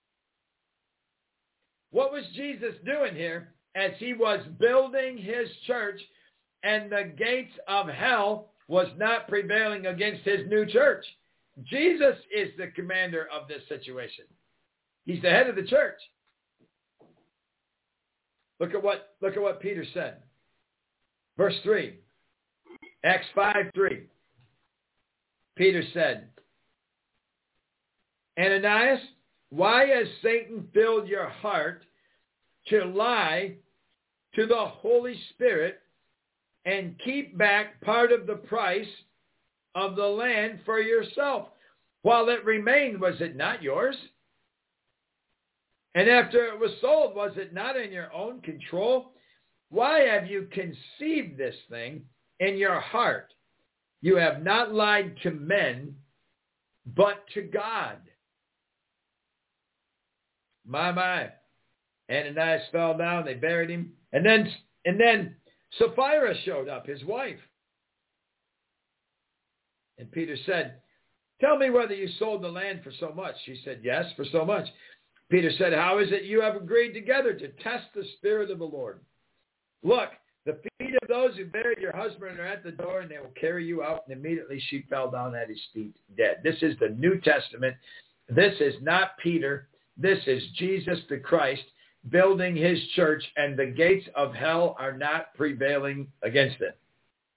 What was Jesus doing here as he was building his church and the gates of hell was not prevailing against his new church? Jesus is the commander of this situation. He's the head of the church. Look at what, look at what Peter said. Verse three, Acts five three. Peter said, Ananias, why has Satan filled your heart to lie to the Holy Spirit and keep back part of the price of the land for yourself? While it remained, was it not yours? And after it was sold, was it not in your own control? Why have you conceived this thing in your heart? You have not lied to men, but to God. My, my. Ananias fell down. They buried him. And then, and then Sapphira showed up, his wife. And Peter said, tell me whether you sold the land for so much. She said, yes, for so much. Peter said, how is it you have agreed together to test the Spirit of the Lord? Look, the feet of those who buried your husband are at the door, and they will carry you out. And immediately she fell down at his feet dead. This is the New Testament. This is not Peter. This is Jesus the Christ building his church, and the gates of hell are not prevailing against it.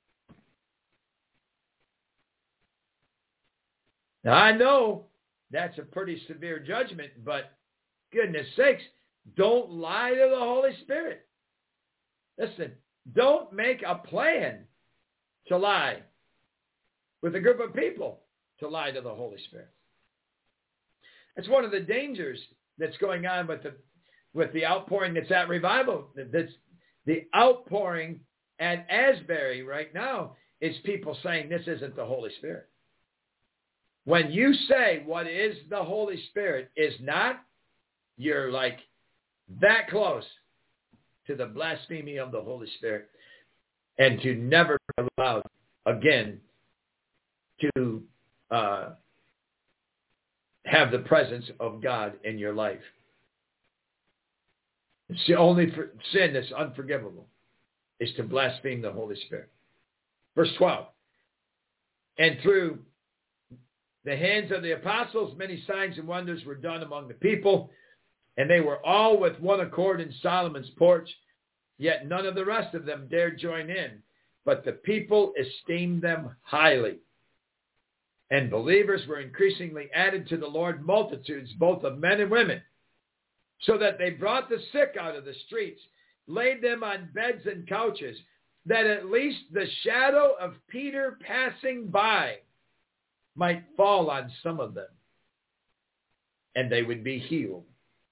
Now, I know that's a pretty severe judgment, but goodness sakes, don't lie to the Holy Spirit. Listen, don't make a plan to lie with a group of people to lie to the Holy Spirit. That's one of the dangers that's going on with the with the outpouring that's at Revival. That's the outpouring at Asbury right now is people saying this isn't the Holy Spirit. When you say what is the Holy Spirit is not, you're like that close to the blasphemy of the Holy Spirit and to never be allowed again to uh, have the presence of God in your life. It's the only for, sin that's unforgivable is to blaspheme the Holy Spirit. Verse twelve. And through the hands of the apostles, many signs and wonders were done among the people, and they were all with one accord in Solomon's porch, yet none of the rest of them dared join in, but the people esteemed them highly. And believers were increasingly added to the Lord, multitudes, both of men and women, so that they brought the sick out of the streets, laid them on beds and couches, that at least the shadow of Peter passing by might fall on some of them, and they would be healed.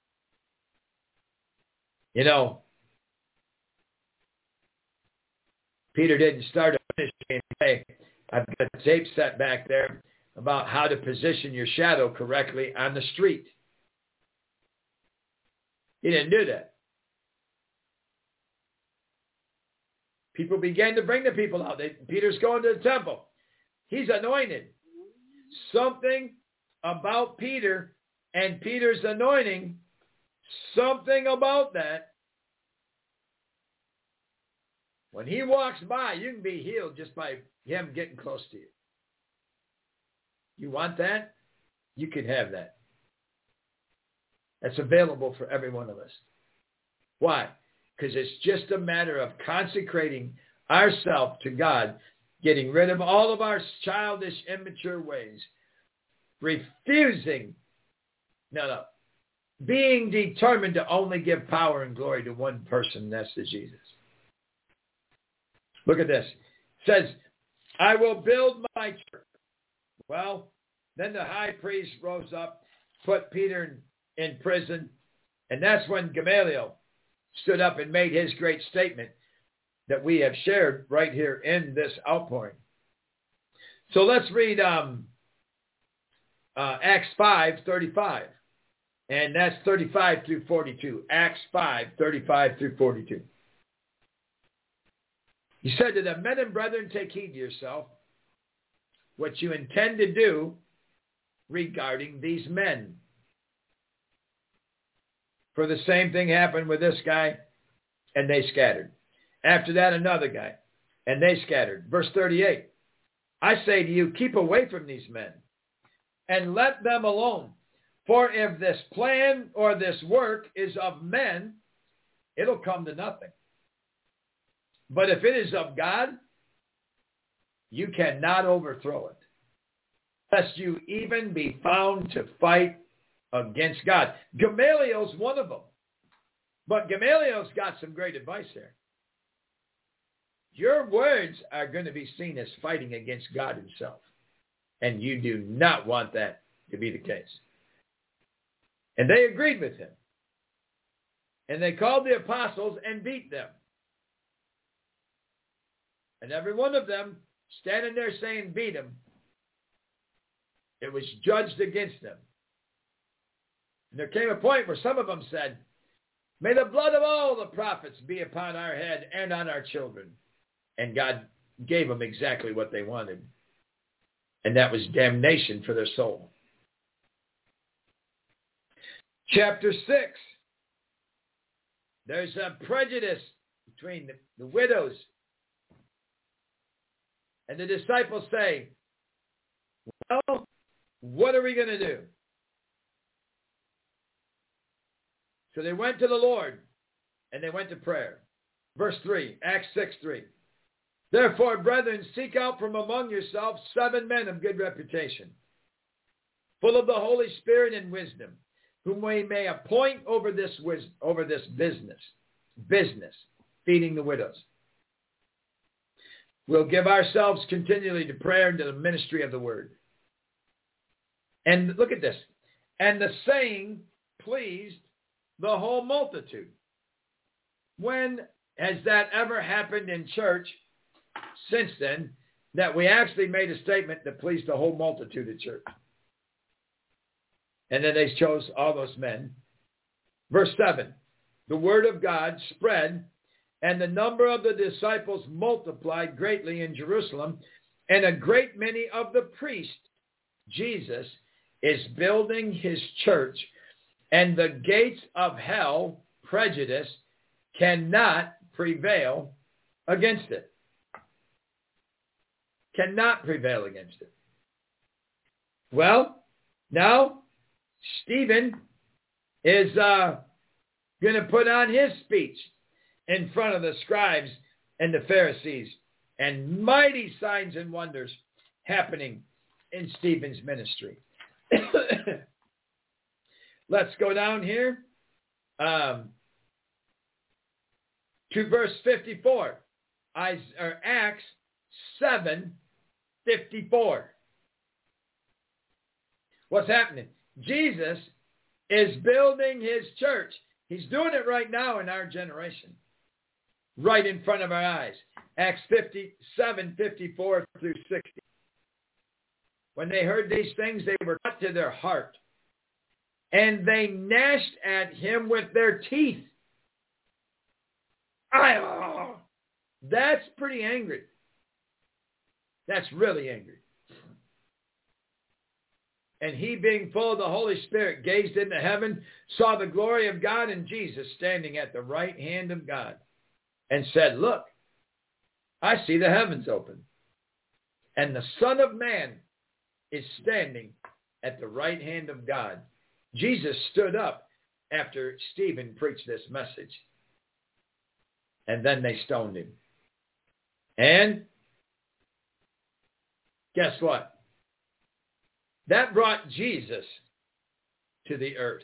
You know, Peter didn't start a ministry and say, I've got a tape set back there about how to position your shadow correctly on the street. He didn't do that. People began to bring the people out. They, Peter's going to the temple. He's anointed. Something about Peter and Peter's anointing, something about that. When he walks by, you can be healed just by him getting close to you. You want that? You can have that. That's available for every one of us. Why? Because it's just a matter of consecrating ourselves to God, getting rid of all of our childish, immature ways, refusing, no, no, being determined to only give power and glory to one person, that's to Jesus. Look at this. It says, I will build my church. Well, then the high priest rose up, put Peter in, in prison, and that's when Gamaliel stood up and made his great statement that we have shared right here in this outpouring. So let's read um, uh, Acts five thirty-five, and that's thirty-five through forty-two. Acts five thirty-five through forty-two. He said to them, men and brethren, take heed to yourself what you intend to do regarding these men. For the same thing happened with this guy, and they scattered. After that, another guy, and they scattered. Verse thirty-eight, I say to you, keep away from these men, and let them alone. For if this plan or this work is of men, it'll come to nothing. But if it is of God, you cannot overthrow it, lest you even be found to fight against God. Gamaliel's one of them. But Gamaliel's got some great advice here. Your words are going to be seen as fighting against God himself. And you do not want that to be the case. And they agreed with him. And they called the apostles and beat them. And every one of them standing there saying beat him, it was judged against them. And there came a point where some of them said, may the blood of all the prophets be upon our head and on our children. And God gave them exactly what they wanted. And that was damnation for their soul. Chapter six. There's a prejudice between the, the widows. And the disciples say, well, what are we going to do? So they went to the Lord, and they went to prayer. Verse three, Acts six three. Therefore, brethren, seek out from among yourselves seven men of good reputation, full of the Holy Spirit and wisdom, whom we may appoint over this wis- over this business, business, feeding the widows. We'll give ourselves continually to prayer and to the ministry of the word. And look at this. And the saying pleased the whole multitude. When has that ever happened in church since then that we actually made a statement that pleased the whole multitude at church? And then they chose all those men. Verse seven, the word of God spread, and the number of the disciples multiplied greatly in Jerusalem, and a great many of the priests. Jesus is building his church, and the gates of hell, prejudice, cannot prevail against it. Cannot prevail against it. Well, now Stephen is uh, going to put on his speech in front of the scribes and the Pharisees, and mighty signs and wonders happening in Stephen's ministry. Let's go down here um, to verse fifty-four. I, or Acts seven fifty-four. What's happening? Jesus is building his church. He's doing it right now in our generation, right in front of our eyes. Acts fifty-seven fifty-four through sixty. When they heard these things, they were cut to their heart, and they gnashed at him with their teeth. I, oh, that's pretty angry. That's really angry. And he, being full of the Holy Spirit, gazed into heaven, saw the glory of God and Jesus standing at the right hand of God, and said, look, I see the heavens open, and the Son of Man is standing at the right hand of God. Jesus stood up after Stephen preached this message, and then they stoned him. And guess what? That brought Jesus to the earth.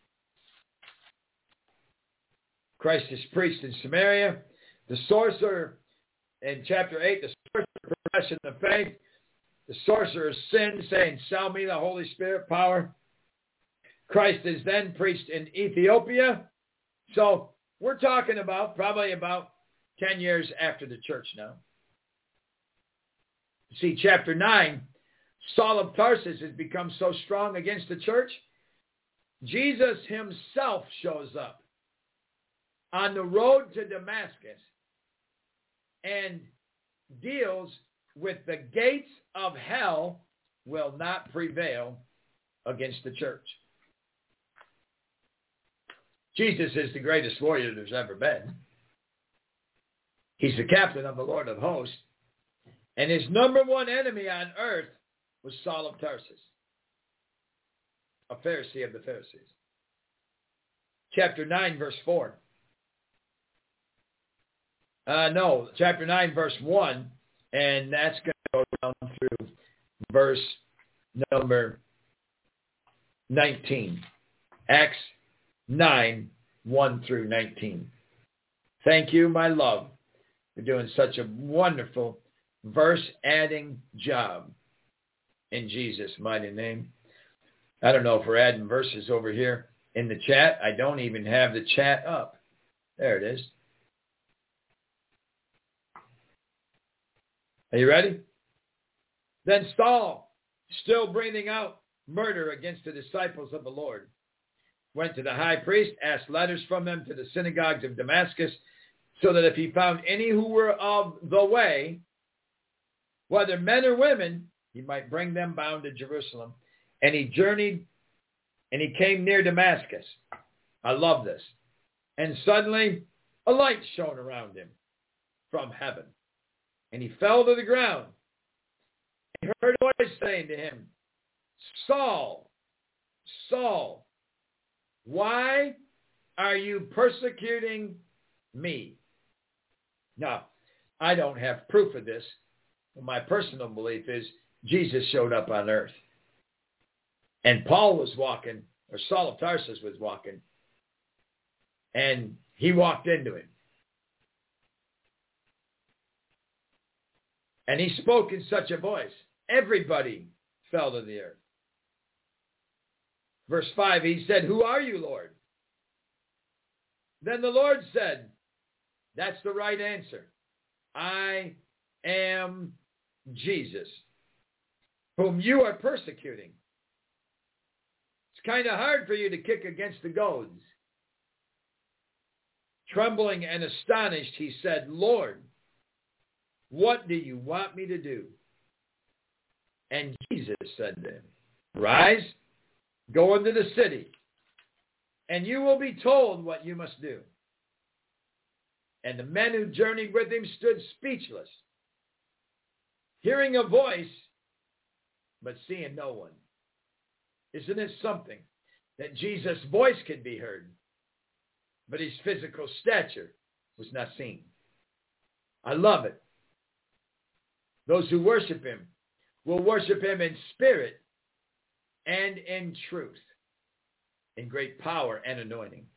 Christ is preached in Samaria. The sorcerer, in chapter eight, the sorcerer profession of faith. The sorcerer's sin, saying, sell me the Holy Spirit power. Christ is then preached in Ethiopia. So we're talking about probably about ten years after the church now. See, chapter nine, Saul of Tarsus has become so strong against the church. Jesus himself shows up on the road to Damascus and deals with the gates of hell will not prevail against the church. Jesus is the greatest warrior there's ever been. He's the captain of the Lord of hosts. And his number one enemy on earth was Saul of Tarsus, a Pharisee of the Pharisees. Chapter nine, verse four. Uh, no, chapter nine, verse one. And that's going to go down through verse number nineteen. Acts nine, one through nineteen. Thank you, my love, for doing such a wonderful verse-adding job in Jesus' mighty name. I don't know if we're adding verses over here in the chat. I don't even have the chat up. There it is. Are you ready? Then Saul, still breathing out murder against the disciples of the Lord, went to the high priest, asked letters from them to the synagogues of Damascus, so that if he found any who were of the way, whether men or women, he might bring them bound to Jerusalem. And he journeyed, and he came near Damascus. I love this. And suddenly a light shone around him from heaven. And he fell to the ground. He heard a voice saying to him, Saul, Saul, why are you persecuting me? Now, I don't have proof of this. My personal belief is Jesus showed up on earth. And Paul was walking, or Saul of Tarsus was walking, and he walked into him. And he spoke in such a voice. Everybody fell to the earth. Verse five, he said, "Who are you, Lord?" Then the Lord said, that's the right answer. "I am Jesus, whom you are persecuting." It's kind of hard for you to kick against the goads. Trembling and astonished, he said, "Lord, what do you want me to do?" And Jesus said to him, "Rise, go into the city, and you will be told what you must do." And the men who journeyed with him stood speechless, hearing a voice, but seeing no one. Isn't it something that Jesus' voice could be heard, but his physical stature was not seen? I love it. Those who worship him will worship him in spirit and in truth, in great power and anointing.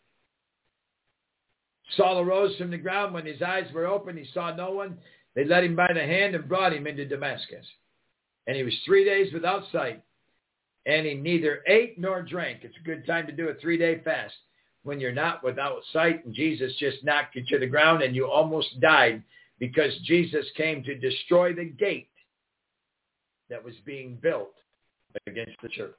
Saul arose from the ground. When his eyes were open, he saw no one. They led him by the hand and brought him into Damascus. And he was three days without sight, and he neither ate nor drank. It's a good time to do a three-day fast when you're not without sight, and Jesus just knocked you to the ground and you almost died because Jesus came to destroy the gate that was being built against the church.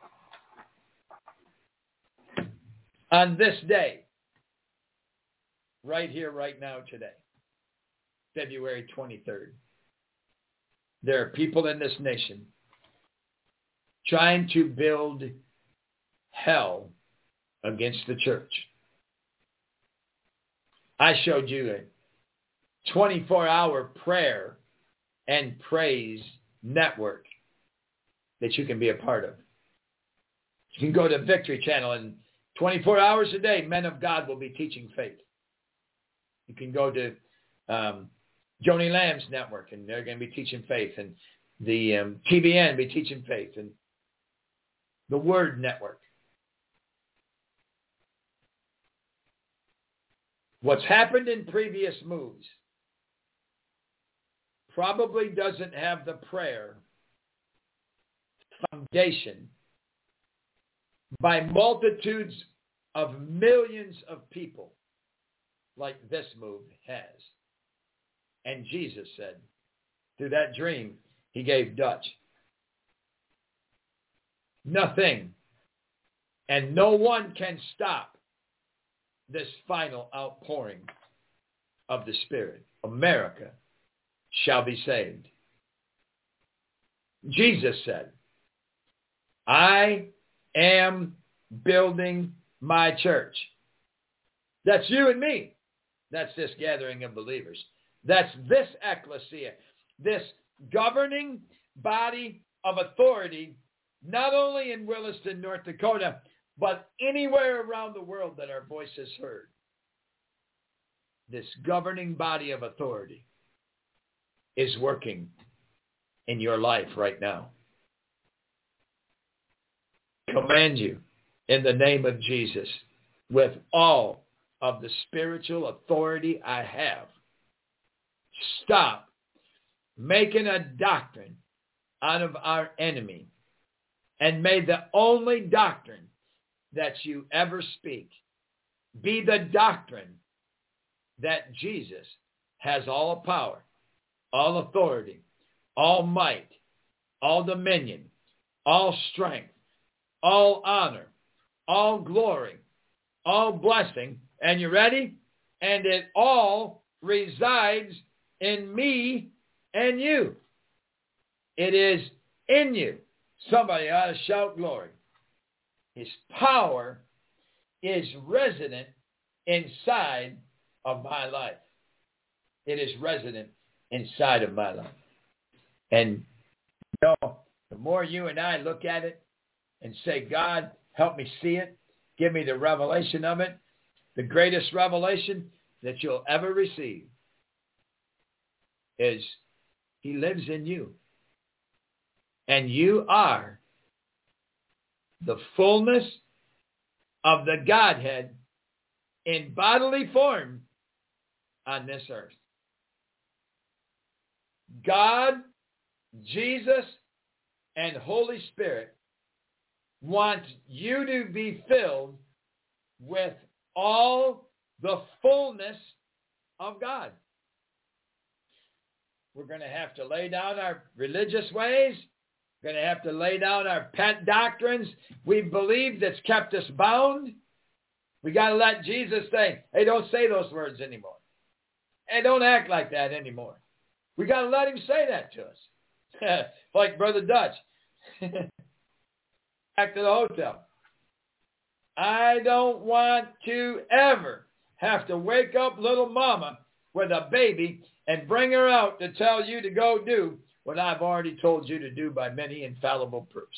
On this day, right here, right now, today, February twenty-third, there are people in this nation trying to build hell against the church. I showed you a twenty-four hour prayer and praise network that you can be a part of. You can go to Victory Channel, and twenty-four hours a day, men of God will be teaching faith. You can go to um, Joni Lamb's network, and they're going to be teaching faith. And the um, T B N be teaching faith. And the Word Network. What's happened in previous moves probably doesn't have the prayer foundation by multitudes of millions of people like this move has. And Jesus said, through that dream he gave Dutch, nothing and no one can stop this final outpouring of the Spirit. America shall be saved. Jesus said, I am building my church. That's you and me. That's this gathering of believers. That's this ecclesia, this governing body of authority, not only in Williston, North Dakota, but anywhere around the world that our voice is heard. This governing body of authority is working in your life right now. Command you in the name of Jesus, with all of the spiritual authority I have, stop making a doctrine out of our enemy, and may the only doctrine that you ever speak be the doctrine that Jesus has all power, all authority, all might, all dominion, all strength, all honor, all glory, all blessing. And you ready? And it all resides in me and you. It is in you. Somebody ought to shout glory. His power is resident inside of my life. It is resident inside of my life. And you know, the more you and I look at it and say, God, help me see it, give me the revelation of it, the greatest revelation that you'll ever receive is he lives in you. And you are the fullness of the Godhead in bodily form on this earth. God, Jesus, and Holy Spirit want you to be filled with all the fullness of God. We're going to have to lay down our religious ways. We're going to have to lay down our pet doctrines we believe that's kept us bound. We got to let Jesus say, hey, don't say those words anymore. Hey, don't act like that anymore. We got to let him say that to us. Like Brother Dutch. Back to the hotel. I don't want to ever have to wake up little mama with a baby and bring her out to tell you to go do what I've already told you to do by many infallible proofs.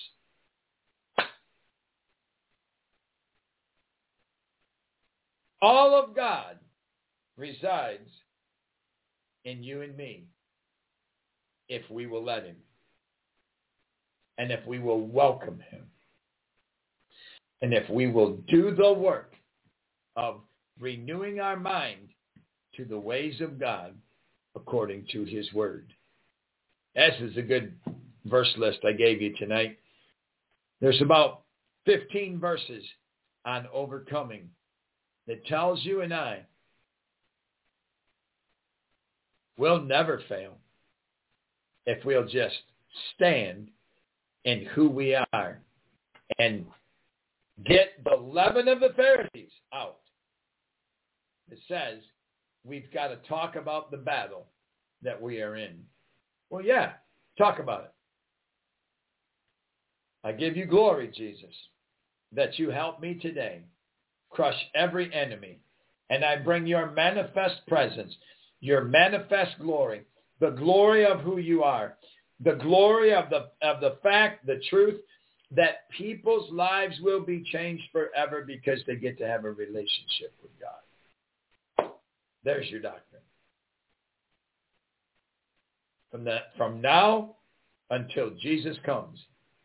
All of God resides in you and me if we will let him. And if we will welcome him. And if we will do the work of renewing our mind to the ways of God according to his word. This is a good verse list I gave you tonight. There's about fifteen verses on overcoming that tells you and I we'll never fail if we'll just stand in who we are and get the leaven of the Pharisees out. It says we've got to talk about the battle that we are in. Well, yeah, talk about it. I give you glory, Jesus, that you help me today crush every enemy. And I bring your manifest presence, your manifest glory, the glory of who you are, the glory of the of the fact, the truth, that people's lives will be changed forever because they get to have a relationship with God. There's your doctrine. From that, from now until Jesus comes,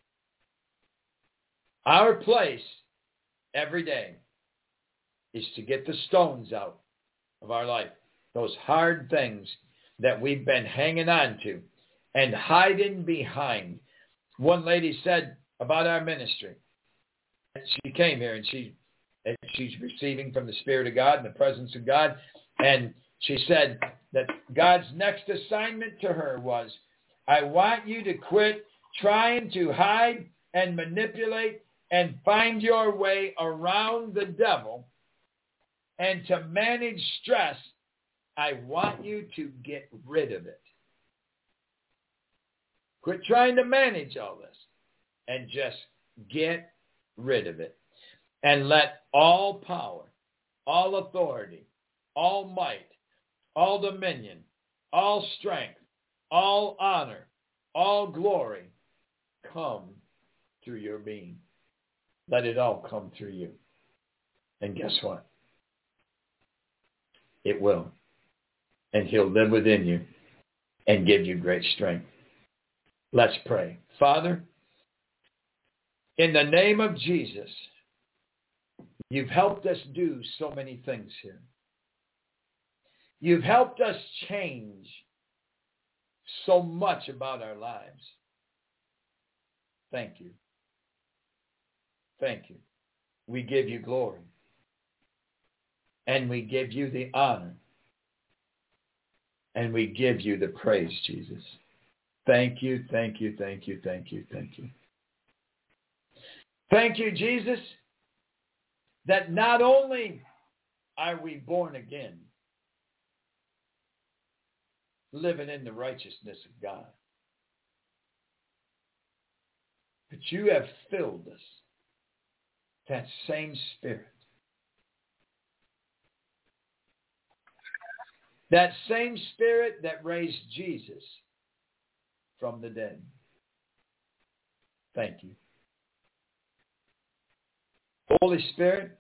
our place every day is to get the stones out of our life, those hard things that we've been hanging on to and hiding behind. One lady said about our ministry, she came here and she and she's receiving from the Spirit of God and the presence of God, and she said that God's next assignment to her was, I want you to quit trying to hide and manipulate and find your way around the devil, and to manage stress, I want you to get rid of it. Quit trying to manage all this and just get rid of it. And let all power, all authority, all might, all dominion, all strength, all honor, all glory come through your being. Let it all come through you. And guess what? It will. And he'll live within you and give you great strength. Let's pray. Father, in the name of Jesus, you've helped us do so many things here. You've helped us change so much about our lives. Thank you. Thank you. We give you glory. And we give you the honor. And we give you the praise, Jesus. Thank you, thank you, thank you, thank you, thank you. Thank you, Jesus, that not only are we born again, living in the righteousness of God, but you have filled us that same Spirit. That same Spirit that raised Jesus from the dead. Thank you. Holy Spirit,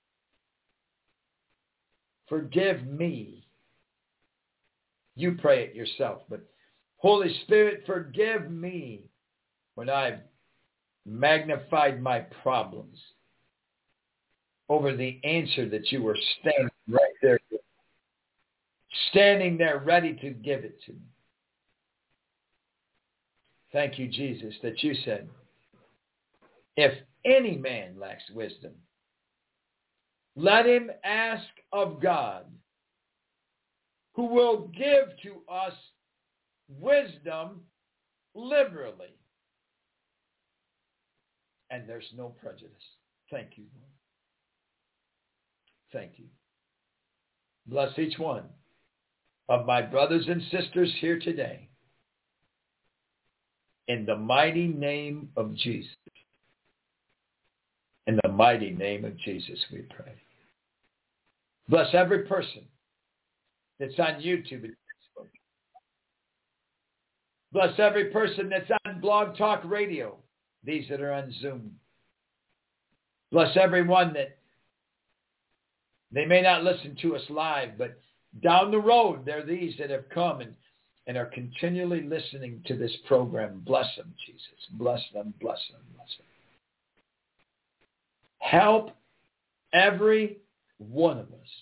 forgive me. You pray it yourself, but Holy Spirit, forgive me when I've magnified my problems over the answer that you were standing right there, standing there ready to give it to me. Thank you, Jesus, that you said, if any man lacks wisdom, let him ask of God, who will give to us wisdom liberally. And there's no prejudice. Thank you, Lord. Thank you. Bless each one of my brothers and sisters here today. In the mighty name of Jesus. In the mighty name of Jesus, we pray. Bless every person that's on YouTube and Facebook. Bless every person that's on Blog Talk Radio. These that are on Zoom. Bless everyone that they may not listen to us live, but down the road, there are these that have come and, and are continually listening to this program. Bless them, Jesus. Bless them, bless them, bless them. Help every one of us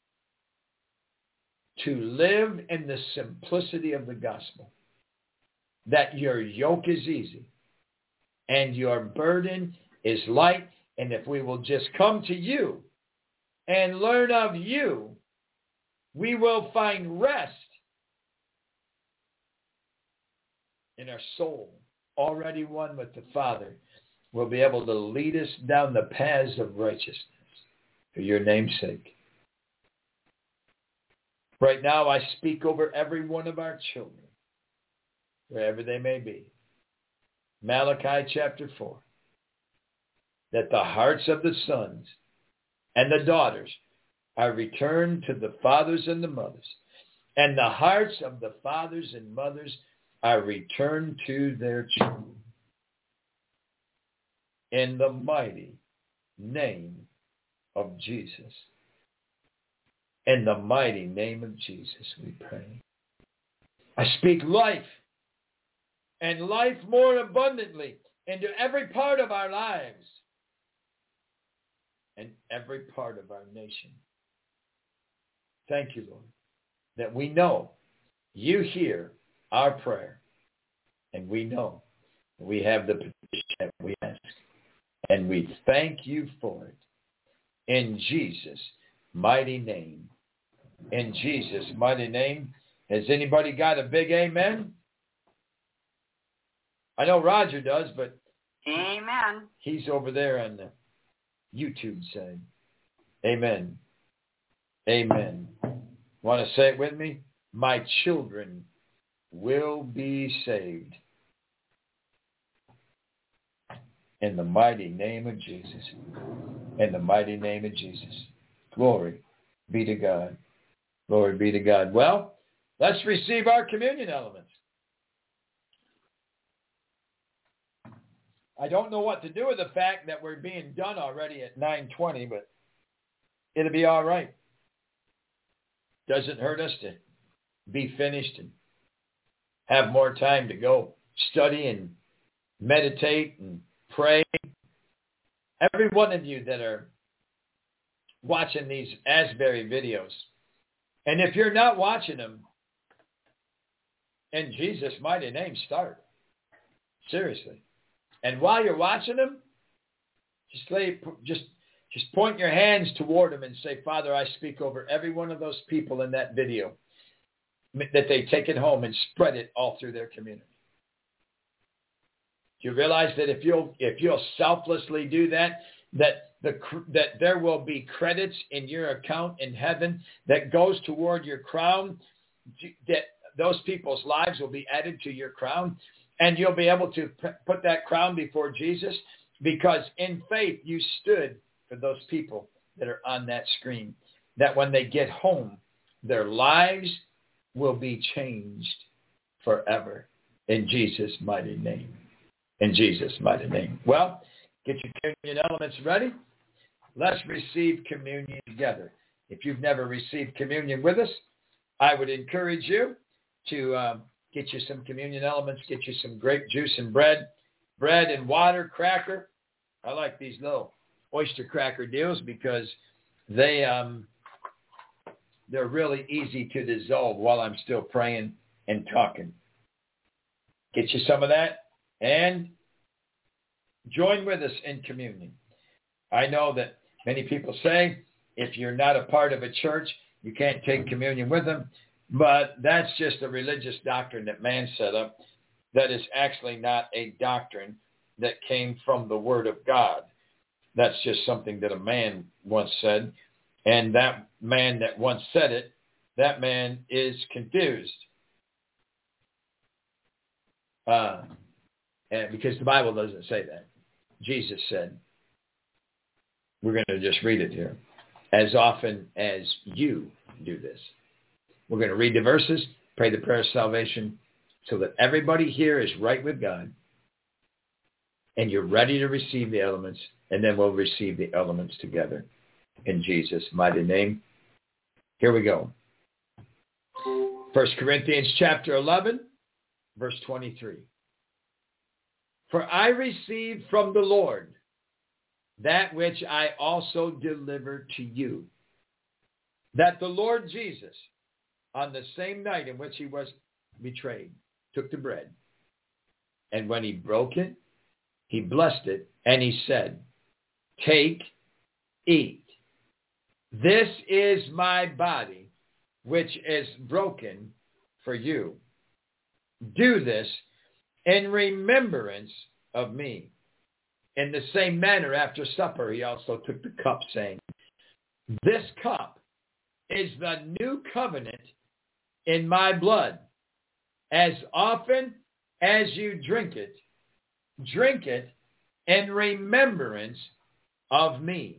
to live in the simplicity of the gospel, that your yoke is easy and your burden is light. And if we will just come to you and learn of you, we will find rest in our soul, already one with the Father, will be able to lead us down the paths of righteousness for your name's sake. Right now, I speak over every one of our children, wherever they may be. Malachi chapter four, that the hearts of the sons and the daughters are returned to the fathers and the mothers, and the hearts of the fathers and mothers are returned to their children. In the mighty name of Jesus. In the mighty name of Jesus, we pray. I speak life, and life more abundantly into every part of our lives and every part of our nation. Thank you, Lord, that we know you hear our prayer, and we know we have the petition that we ask, and we thank you for it. In Jesus' mighty name. In Jesus' mighty name. Has anybody got a big amen? I know Roger does, but amen. He's over there on the YouTube side. Amen. Amen. Want to say it with me? My children will be saved. In the mighty name of Jesus. In the mighty name of Jesus. Glory be to God. Glory be to God. Well, let's receive our communion elements. I don't know what to do with the fact that we're being done already at nine twenty, but it'll be all right. Doesn't hurt us to be finished and have more time to go study and meditate and pray. Every one of you that are watching these Asbury videos, and if you're not watching them, in Jesus' mighty name, start. Seriously. And while you're watching them, just lay, just just point your hands toward them and say, Father, I speak over every one of those people in that video, that they take it home and spread it all through their community. Do you realize that if you'll if you'll selflessly do that, that the that there will be credits in your account in heaven that goes toward your crown, that those people's lives will be added to your crown, and you'll be able to put that crown before Jesus, because in faith you stood for those people that are on that screen, that when they get home, their lives will be changed forever in Jesus' mighty name. In Jesus' mighty name. Well, get your communion elements ready. Let's receive communion together. If you've never received communion with us, I would encourage you to um, get you some communion elements, get you some grape juice and bread. bread and water cracker. I like these little oyster cracker deals because they um they're really easy to dissolve while I'm still praying and talking. Get you some of that and join with us in communion. I know that many people say if you're not a part of a church, you can't take communion with them, but that's just a religious doctrine that man set up that is actually not a doctrine that came from the Word of God. That's just something that a man once said, and that man that once said it, that man is confused. Uh, and because the Bible doesn't say that. Jesus said, we're going to just read it here, as often as you do this. We're going to read the verses, pray the prayer of salvation, so that everybody here is right with God, and you're ready to receive the elements, and then we'll receive the elements together in Jesus' mighty name. Here we go. First Corinthians chapter eleven, verse twenty-three. For I received from the Lord that which I also delivered to you, that the Lord Jesus, on the same night in which he was betrayed, took the bread, and when he broke it, he blessed it, and he said, take, eat. This is my body, which is broken for you. Do this in remembrance of me. In the same manner, after supper, he also took the cup, saying, this cup is the new covenant in my blood. As often as you drink it, drink it in remembrance of me.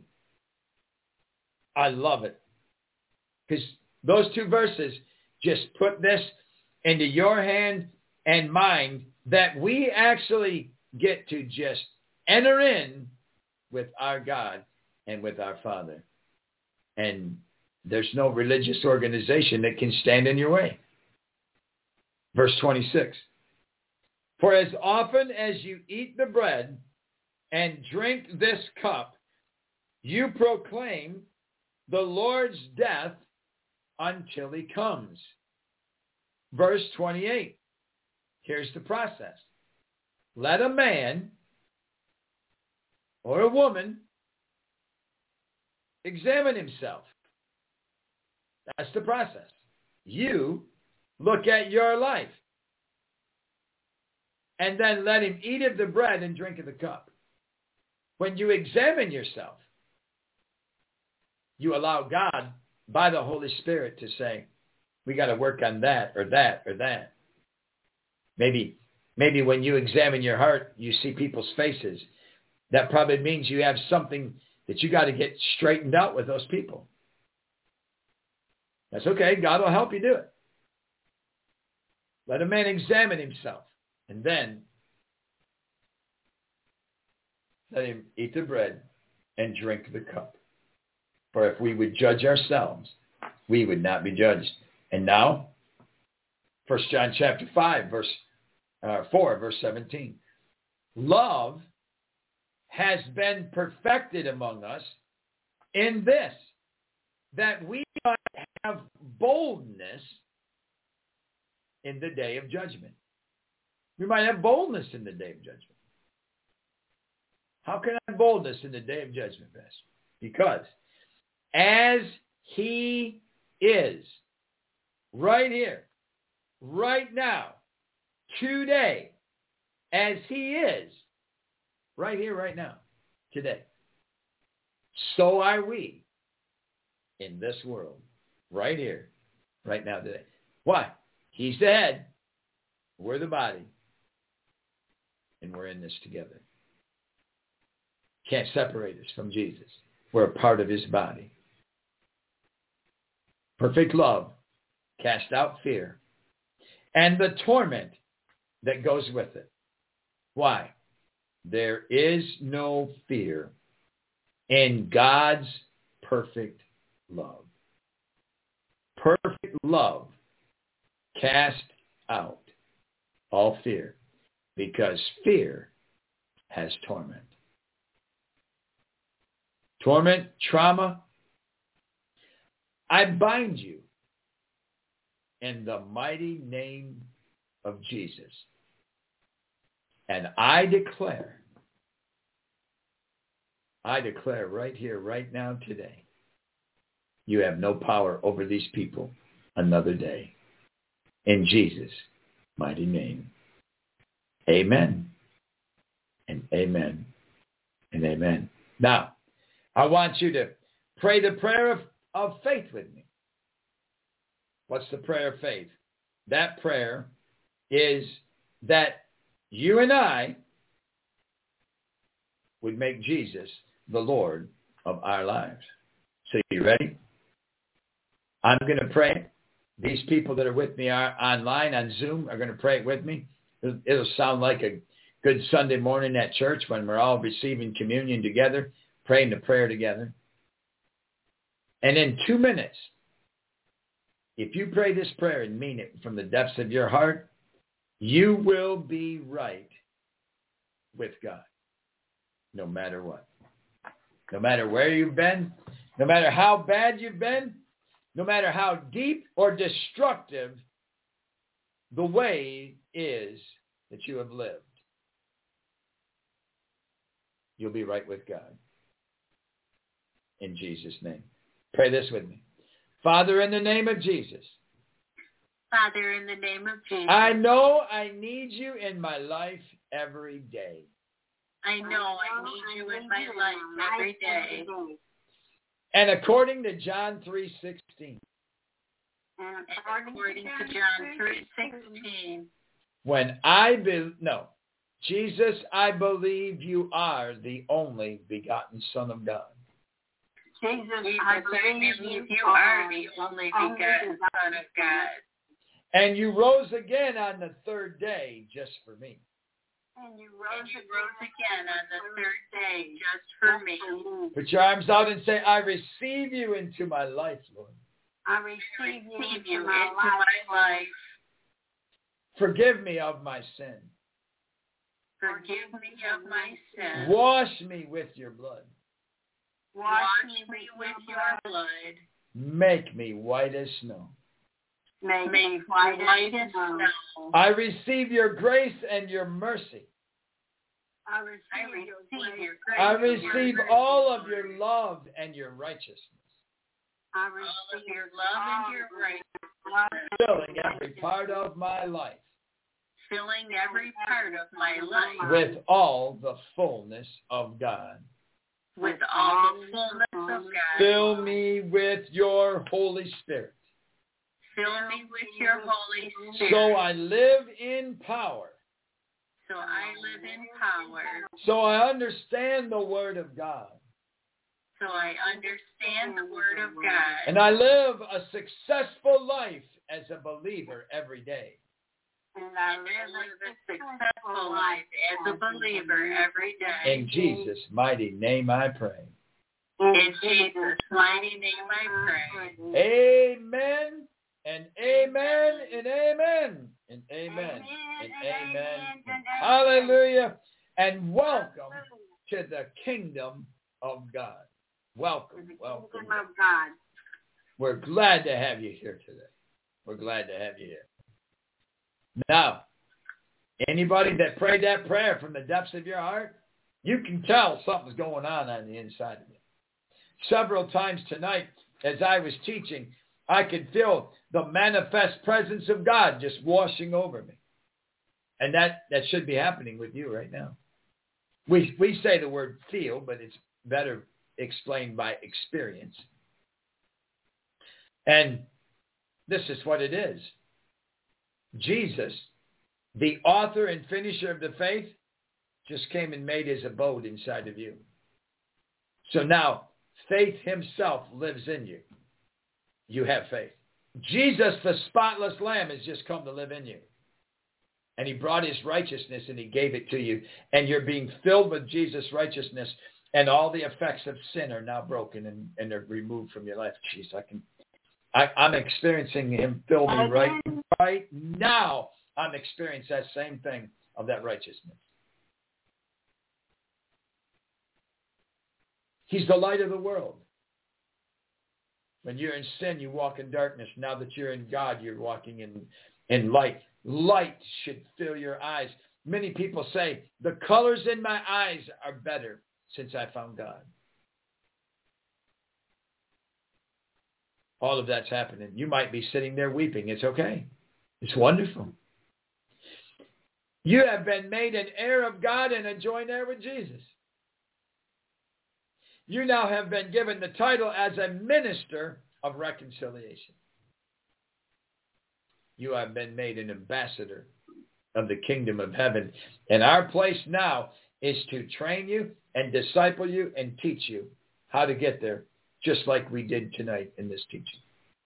I love it. Because those two verses just put this into your hand and mind that we actually get to just enter in with our God and with our Father. And there's no religious organization that can stand in your way. Verse twenty-six. For as often as you eat the bread and drink this cup, you proclaim the Lord's death until he comes. Verse twenty-eight. Here's the process. Let a man or a woman examine himself. That's the process. You look at your life. And then let him eat of the bread and drink of the cup. When you examine yourself, you allow God, by the Holy Spirit, to say, we got to work on that or that or that. Maybe, maybe when you examine your heart, you see people's faces. That probably means you have something that you got to get straightened out with those people. That's okay. God will help you do it. Let a man examine himself. And then let him eat the bread and drink the cup. For if we would judge ourselves, we would not be judged. And now, First John chapter five, verse uh, four, verse seventeen. Love has been perfected among us in this, that we might have boldness in the day of judgment. We might have boldness in the day of judgment. How can I have boldness in the day of judgment, Pastor? Because as he is, right here, right now, today, as he is, right here, right now, today, so are we in this world, right here, right now, today. Why? He's the head, we're the body, and we're in this together. Can't separate us from Jesus. We're a part of his body. Perfect love cast out fear and the torment that goes with it. Why? There is no fear in God's perfect love. Perfect love cast out all fear, because fear has torment. Torment, trauma, I bind you in the mighty name of Jesus. And I declare, I declare right here, right now, today, you have no power over these people another day. In Jesus' mighty name. Amen. And amen. And amen. Now, I want you to pray the prayer of, of faith with me. What's the prayer of faith? That prayer is that you and I would make Jesus the Lord of our lives. So you ready? I'm going to pray. These people that are with me are online on Zoom are going to pray it with me. It'll, it'll sound like a good Sunday morning at church when we're all receiving communion together, praying the prayer together. And in two minutes, if you pray this prayer and mean it from the depths of your heart, you will be right with God, no matter what. No matter where you've been, no matter how bad you've been, no matter how deep or destructive the way is that you have lived, you'll be right with God. In Jesus' name. Pray this with me. Father, in the name of Jesus. Father, in the name of Jesus. I know I need you in my life every day. I know I need you in my life every day. And according to John three sixteen. And according to John three sixteen. When I be no, Jesus, I believe you are the only begotten Son of God. Jesus, Jesus, I I believe believe you are the only begotten Son of God. And you rose again on the third day just for me. And you rose, and you rose again on the third day just for me. Put your arms out and say, I receive you into my life, Lord. I receive you, Receive into, you my, into life. my life. Forgive me of my sin. Forgive me of my sin. Wash me with your blood. Wash, Wash me me with with your your blood. blood. Make me white as snow. Make, Make me me white white as as snow. snow. I receive your grace and your mercy. I receive, I receive your your grace. grace. I and your receive mercy. all of your love and your righteousness. I all of receive your love and your grace, Filling every part of my life filling every part of my life with all the fullness of God. with all the fullness of God. Fill me with your Holy Spirit. Fill me with your Holy Spirit. So I live in power. So I live in power. So I understand the Word of God. So I understand the Word of God. And I live a successful life as a believer every day. And I And I live live a successful life as a believer every day. In Jesus' mighty name I pray. In Jesus' mighty name I pray. Amen and amen and amen and amen and amen. And hallelujah. And welcome to the kingdom of God. Welcome, welcome. Kingdom of God. We're glad to have you here today. We're glad to have you here. Now, anybody that prayed that prayer from the depths of your heart, you can tell something's going on on the inside of you. Several times tonight, as I was teaching, I could feel the manifest presence of God just washing over me. And that, that should be happening with you right now. We, we say the word feel, but it's better explained by experience. And this is what it is. Jesus, the author and finisher of the faith, just came and made his abode inside of you. So now, faith himself lives in you. You have faith. Jesus, the spotless Lamb, has just come to live in you. And he brought his righteousness and he gave it to you. And you're being filled with Jesus' righteousness. And all the effects of sin are now broken and, and are removed from your life. Jeez, I can, I, I'm experiencing him fill me right, right now. I'm experiencing that same thing of that righteousness. He's the light of the world. When you're in sin, you walk in darkness. Now that you're in God, you're walking in, in light. Light should fill your eyes. Many people say, the colors in my eyes are better since I found God. All of that's happening. You might be sitting there weeping. It's okay. It's wonderful. You have been made an heir of God and a joint heir with Jesus. You now have been given the title as a minister of reconciliation. You have been made an ambassador of the kingdom of heaven. And our place now is to train you and disciple you and teach you how to get there, just like we did tonight in this teaching.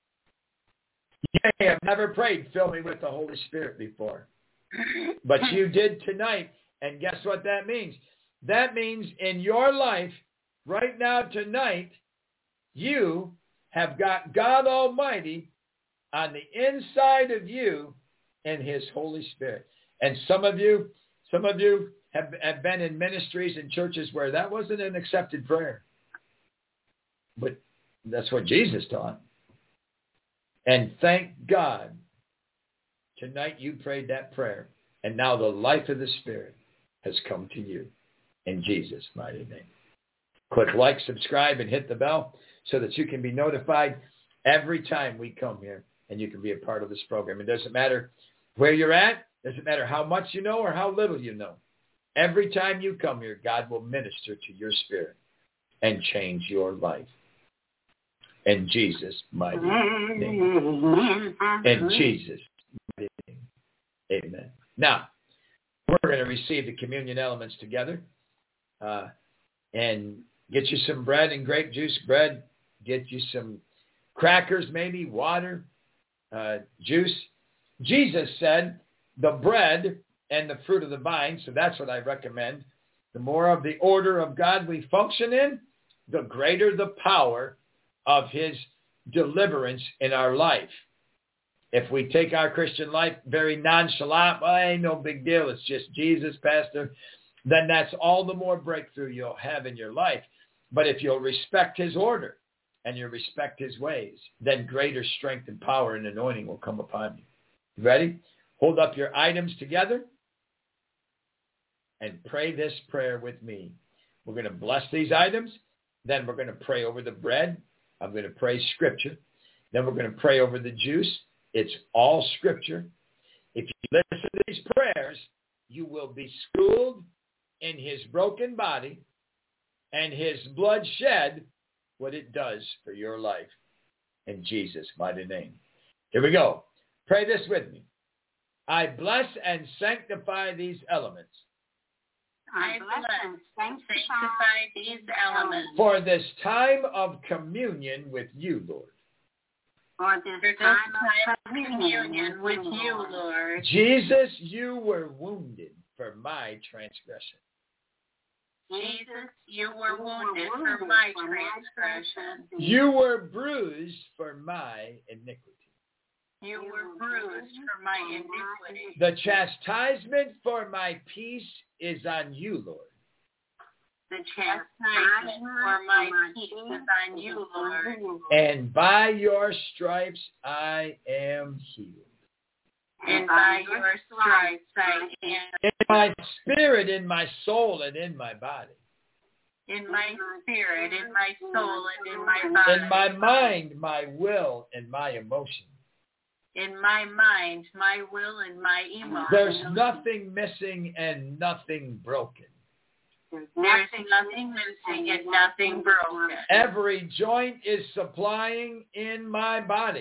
You may have never prayed, fill me with the Holy Spirit before. But you did tonight. And guess what that means? That means in your life, right now, tonight, you have got God Almighty on the inside of you and his Holy Spirit. And some of you, some of you have, have been in ministries and churches where that wasn't an accepted prayer. But that's what Jesus taught. And thank God, tonight you prayed that prayer. And now the life of the Spirit has come to you in Jesus' mighty name. Click like, subscribe, and hit the bell so that you can be notified every time we come here and you can be a part of this program. It doesn't matter where you're at. It doesn't matter how much you know or how little you know. Every time you come here, God will minister to your spirit and change your life. In Jesus' mighty name. In Jesus' mighty name. Amen. Now, we're going to receive the communion elements together. Uh, and get you some bread and grape juice bread. Get you some crackers, maybe, water, uh, juice. Jesus said the bread and the fruit of the vine, so that's what I recommend. The more of the order of God we function in, the greater the power of his deliverance in our life. If we take our Christian life very nonchalant, well, ain't no big deal, it's just Jesus, Pastor, then that's all the more breakthrough you'll have in your life. But if you'll respect his order and you respect his ways, then greater strength and power and anointing will come upon you. You ready? Hold up your items together and pray this prayer with me. We're going to bless these items. Then we're going to pray over the bread. I'm going to pray scripture. Then we're going to pray over the juice. It's all scripture. If you listen to these prayers, you will be schooled in his broken body and his blood shed, what it does for your life. In Jesus' mighty name. Here we go. Pray this with me. I bless and sanctify these elements. I bless and sanctify these elements for this time of communion with you, Lord. For this, for this time, time of of communion with you, Lord. Jesus, you were wounded for my transgression. Jesus, you were wounded for my transgression. You were bruised for my iniquity. You were bruised for my iniquity. The chastisement for my peace is on you, Lord. The chastisement for my peace is on you, Lord. And by your stripes I am healed. And by your stripes I am. In my spirit, in my soul, and in my body. In my spirit, in my soul, and in my body. In my mind, my will, and my emotions. In my mind, my will, and my emotions. There's nothing missing and nothing broken. There's nothing missing and nothing broken. Every joint is supplying in my body.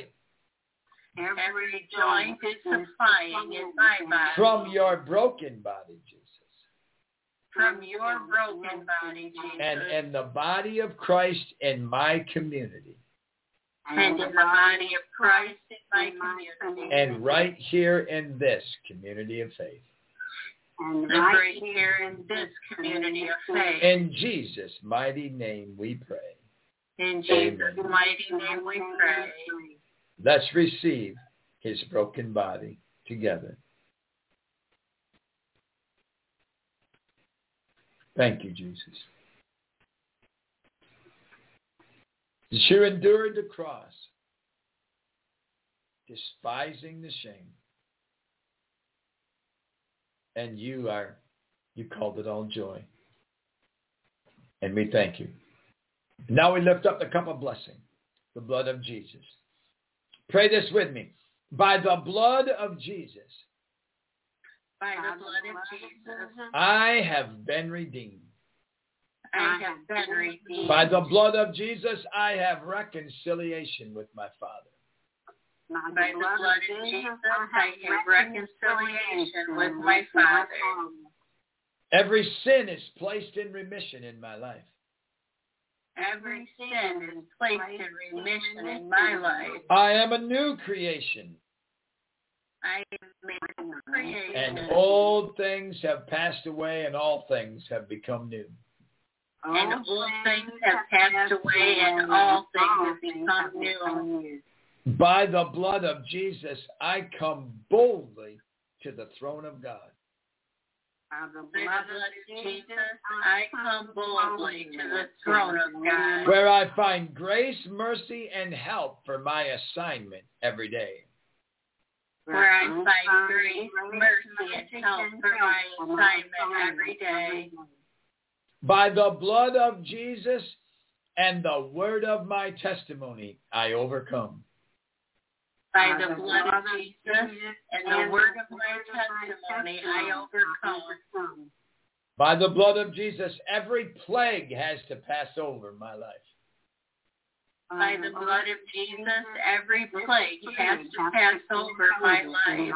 Every joint is supplying in my body. From your broken body, Jesus. From your broken body, Jesus. And in the body of Christ in my community. And in the body of Christ in my community. And right here in this community of faith. And right here in this community of faith. In Jesus' mighty name we pray. In Jesus' Amen. Mighty name we pray. Let's receive his broken body together. Thank you, Jesus. that you endured the cross, despising the shame. And you are, you called it all joy. And we thank you. Now we lift up the cup of blessing, the blood of Jesus. Pray this with me. By the blood of Jesus, By the blood of Jesus, I have been redeemed. I have been redeemed. By the blood of Jesus, I have reconciliation with my Father. By the blood of Jesus, I have reconciliation with my Father. Every sin is placed in remission in my life. Every sin is placed in remission in my life. I am a new creation, I am made a new creation. and old things have passed away, and all things have become new. And old things have passed away, and all things have become new. By the blood of Jesus, I come boldly to the throne of God. By the blood of Jesus, I come boldly to the throne of God, where I find grace, mercy, and help for my assignment every day. where I find grace, mercy, and help for my assignment every day. By the blood of Jesus and the word of my testimony, I overcome. By the blood of Jesus and the word of my testimony, I overcome. By the blood of Jesus, every plague has to pass over my life. By the blood of Jesus, every plague has to pass over my life.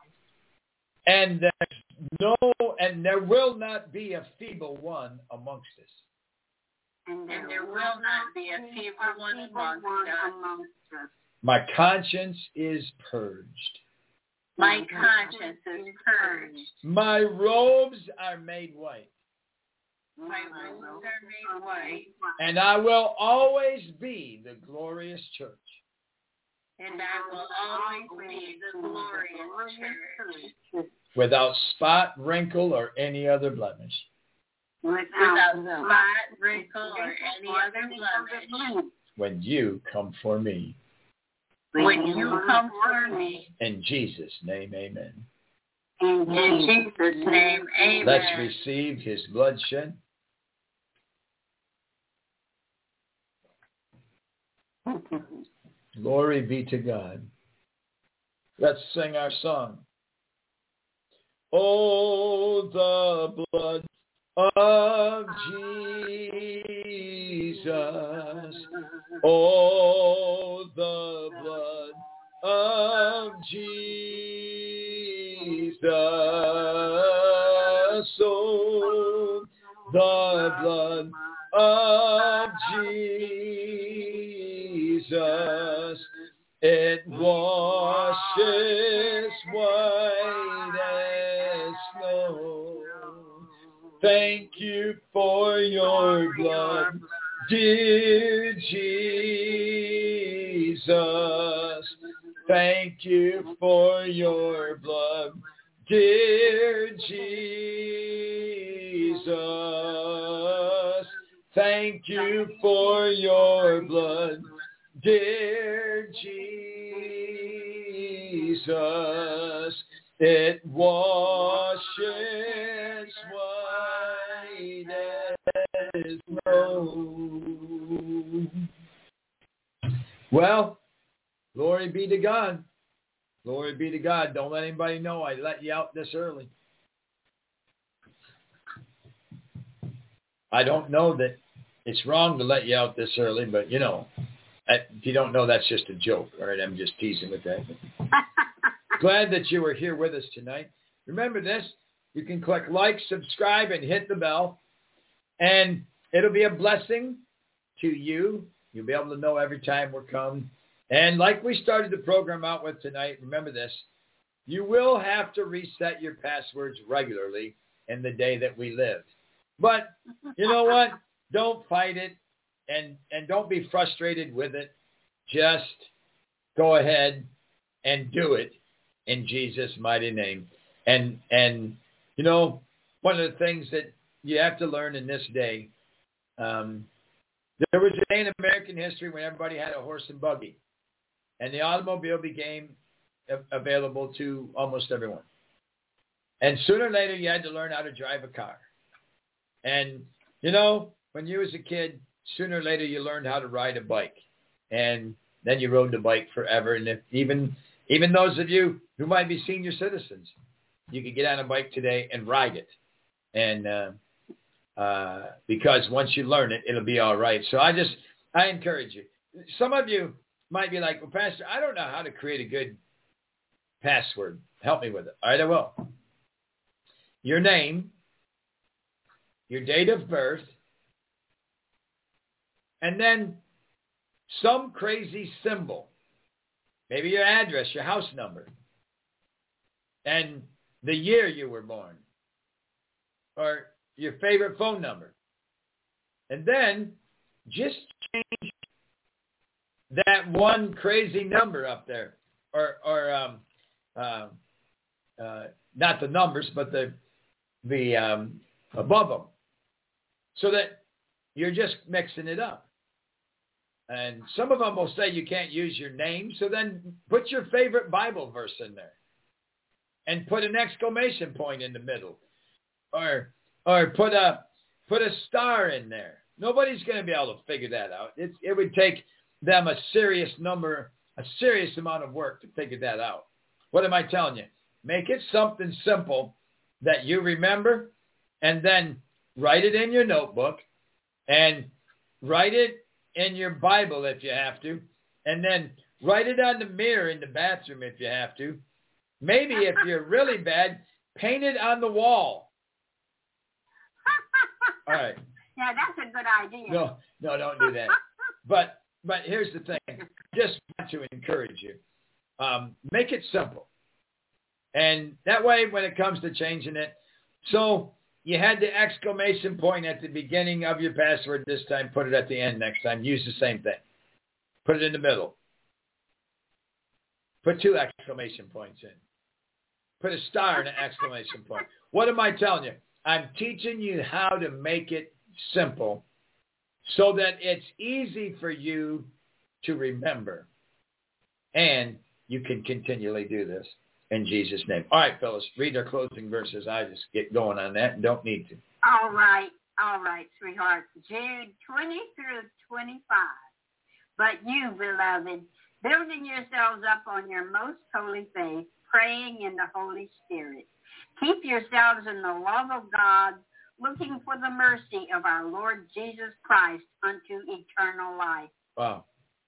And there's no, and there will not be a feeble one amongst us. And there will not be a feeble one amongst us. My conscience is purged. My conscience is purged. My robes are made white. My robes are made white. And I will always be the glorious church. And I will always be the glorious church. Without spot, wrinkle, or any other blemish. Without spot, wrinkle, or any other blemish. When you come for me. When you come for me. In Jesus' name, amen. In Jesus' name, amen. Let's receive his bloodshed. Glory be to God. Let's sing our song. Oh, the blood of Jesus. Oh, the blood of Jesus. Oh, the blood of Jesus. It washes white as snow. Thank you for your blood, dear Jesus. Thank you for your blood, dear Jesus. Thank you for your blood, dear Jesus. It washes white as snow. Well, glory be to God. Glory be to God. Don't let anybody know I let you out this early. I don't know that it's wrong to let you out this early, but you know, if you don't know, that's just a joke. All right, I'm just teasing with that. Glad that you were here with us tonight. Remember this, you can click like, subscribe, and hit the bell. And it'll be a blessing to you. You'll be able to know every time we're coming. And like we started the program out with tonight, remember this, you will have to reset your passwords regularly in the day that we live. But you know what? Don't fight it, and, and don't be frustrated with it. Just go ahead and do it in Jesus' mighty name. And, and you know, one of the things that you have to learn in this day, um, There was a day in American history when everybody had a horse and buggy, and the automobile became available to almost everyone. And sooner or later, you had to learn how to drive a car. And, you know, when you was a kid, sooner or later, you learned how to ride a bike. And then you rode the bike forever. And if even even those of you who might be senior citizens, you could get on a bike today and ride it. And uh, uh, because once you learn it, it'll be all right. So I just, I encourage you. Some of you might be like, well, Pastor, I don't know how to create a good password. Help me with it. All right, I will. Your name, your date of birth, and then some crazy symbol. Maybe your address, your house number, and the year you were born, or your favorite phone number. And then just change that one crazy number up there, or, or um, uh, uh, not the numbers, but the the um, above them, so that you're just mixing it up. And some of them will say you can't use your name, so then put your favorite Bible verse in there and put an exclamation point in the middle, or or put a put a star in there. Nobody's going to be able to figure that out. It, it would take them a serious number, a serious amount of work to figure that out. What am I telling you? Make it something simple that you remember, and then write it in your notebook, and write it in your Bible if you have to, and then write it on the mirror in the bathroom if you have to. Maybe if you're really bad, paint it on the wall. All right. Yeah, that's a good idea. No, no, don't do that. But but here's the thing. Just want to encourage you. Um, make it simple. And that way, when it comes to changing it, so you had the exclamation point at the beginning of your password this time, put it at the end next time. Use the same thing. Put it in the middle. Put two exclamation points in. Put a star and an exclamation point. What am I telling you? I'm teaching you how to make it simple so that it's easy for you to remember. And you can continually do this. In Jesus' name. All right, fellas, read our closing verses. I just get going on that and don't need to. All right. All right, sweetheart. Jude twenty through twenty-five. But you, beloved, building yourselves up on your most holy faith, praying in the Holy Spirit. Keep yourselves in the love of God, looking for the mercy of our Lord Jesus Christ unto eternal life. Wow.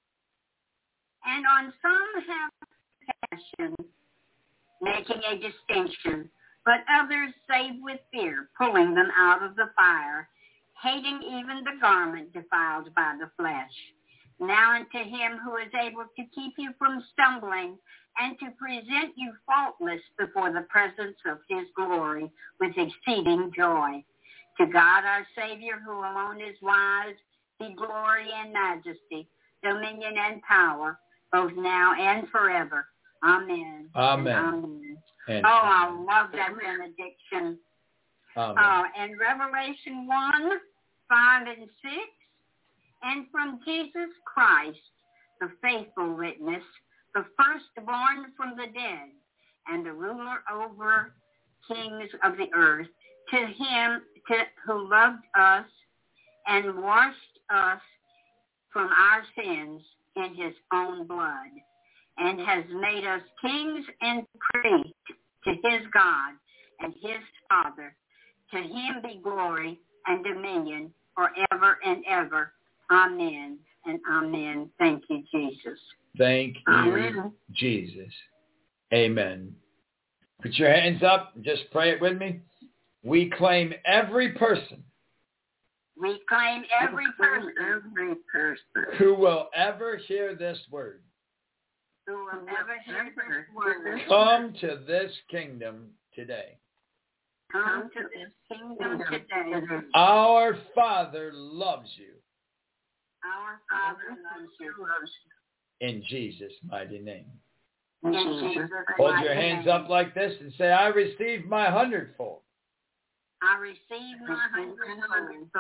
And on some have passion, making a distinction, but others save with fear, pulling them out of the fire, hating even the garment defiled by the flesh. Now unto him who is able to keep you from stumbling and to present you faultless before the presence of his glory with exceeding joy. To God our Savior, who alone is wise, be glory and majesty, dominion and power, both now and forever. Amen. Amen. Amen. And oh, I love that benediction. Amen. Uh, and Revelation one, five, and six. And from Jesus Christ, the faithful witness, the firstborn from the dead, and the ruler over kings of the earth, to him to, who loved us and washed us from our sins in his own blood, and has made us kings and priests to his God and his Father. To him be glory and dominion forever and ever. Amen and amen. Thank you, Jesus. Thank you, Amen. Jesus. Amen. Put your hands up and just pray it with me. We claim every person. We claim every person. Every person. Who will ever hear this word. Who will ever hear this word. Come to this kingdom today. Come to this kingdom today. Our Father loves you. Our Father loves you. In Jesus' mighty name. In Jesus' Hold mighty your hands name. up like this and say, I receive my hundredfold. I receive my hundredfold.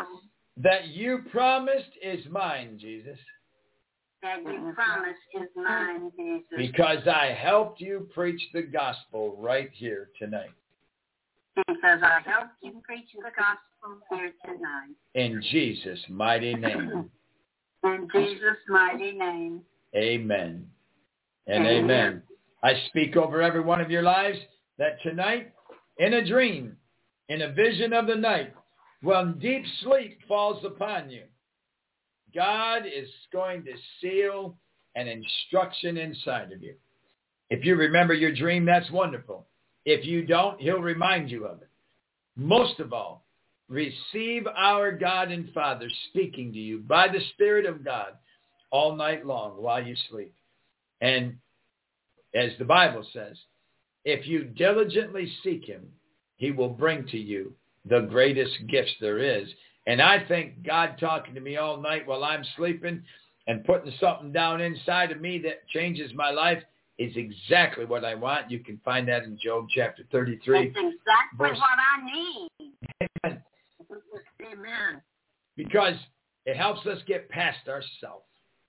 that you promised is mine, Jesus, that you promise is mine, Jesus. because I helped you preach the gospel right here tonight. Because I helped you preach the gospel here tonight. In Jesus' mighty name. In Jesus' mighty name. Amen. And Amen. amen. I speak over every one of your lives that tonight, in a dream, in a vision of the night, when deep sleep falls upon you, God is going to seal an instruction inside of you. If you remember your dream, that's wonderful. If you don't, he'll remind you of it. Most of all, receive our God and Father speaking to you by the Spirit of God all night long while you sleep. And as the Bible says, if you diligently seek him, he will bring to you the greatest gifts there is. And I think God talking to me all night while I'm sleeping and putting something down inside of me that changes my life is exactly what I want. You can find that in Job chapter thirty-three. That's exactly verse... what I need. Amen. Amen. Because it helps us get past ourselves.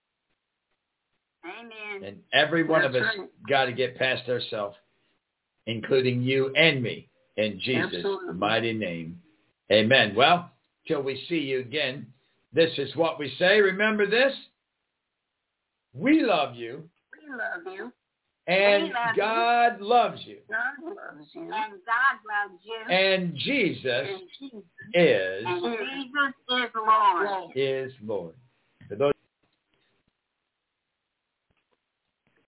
Amen. And every one That's of us right. got to get past ourselves, including you and me, in Jesus' Absolutely. mighty name. Amen. Well, till we see you again, this is what we say. Remember this. We love you. We love you. And We love God loves you. God loves you. And God loves you. And Jesus And Jesus is, And Jesus is Lord. Lord. is Lord. For those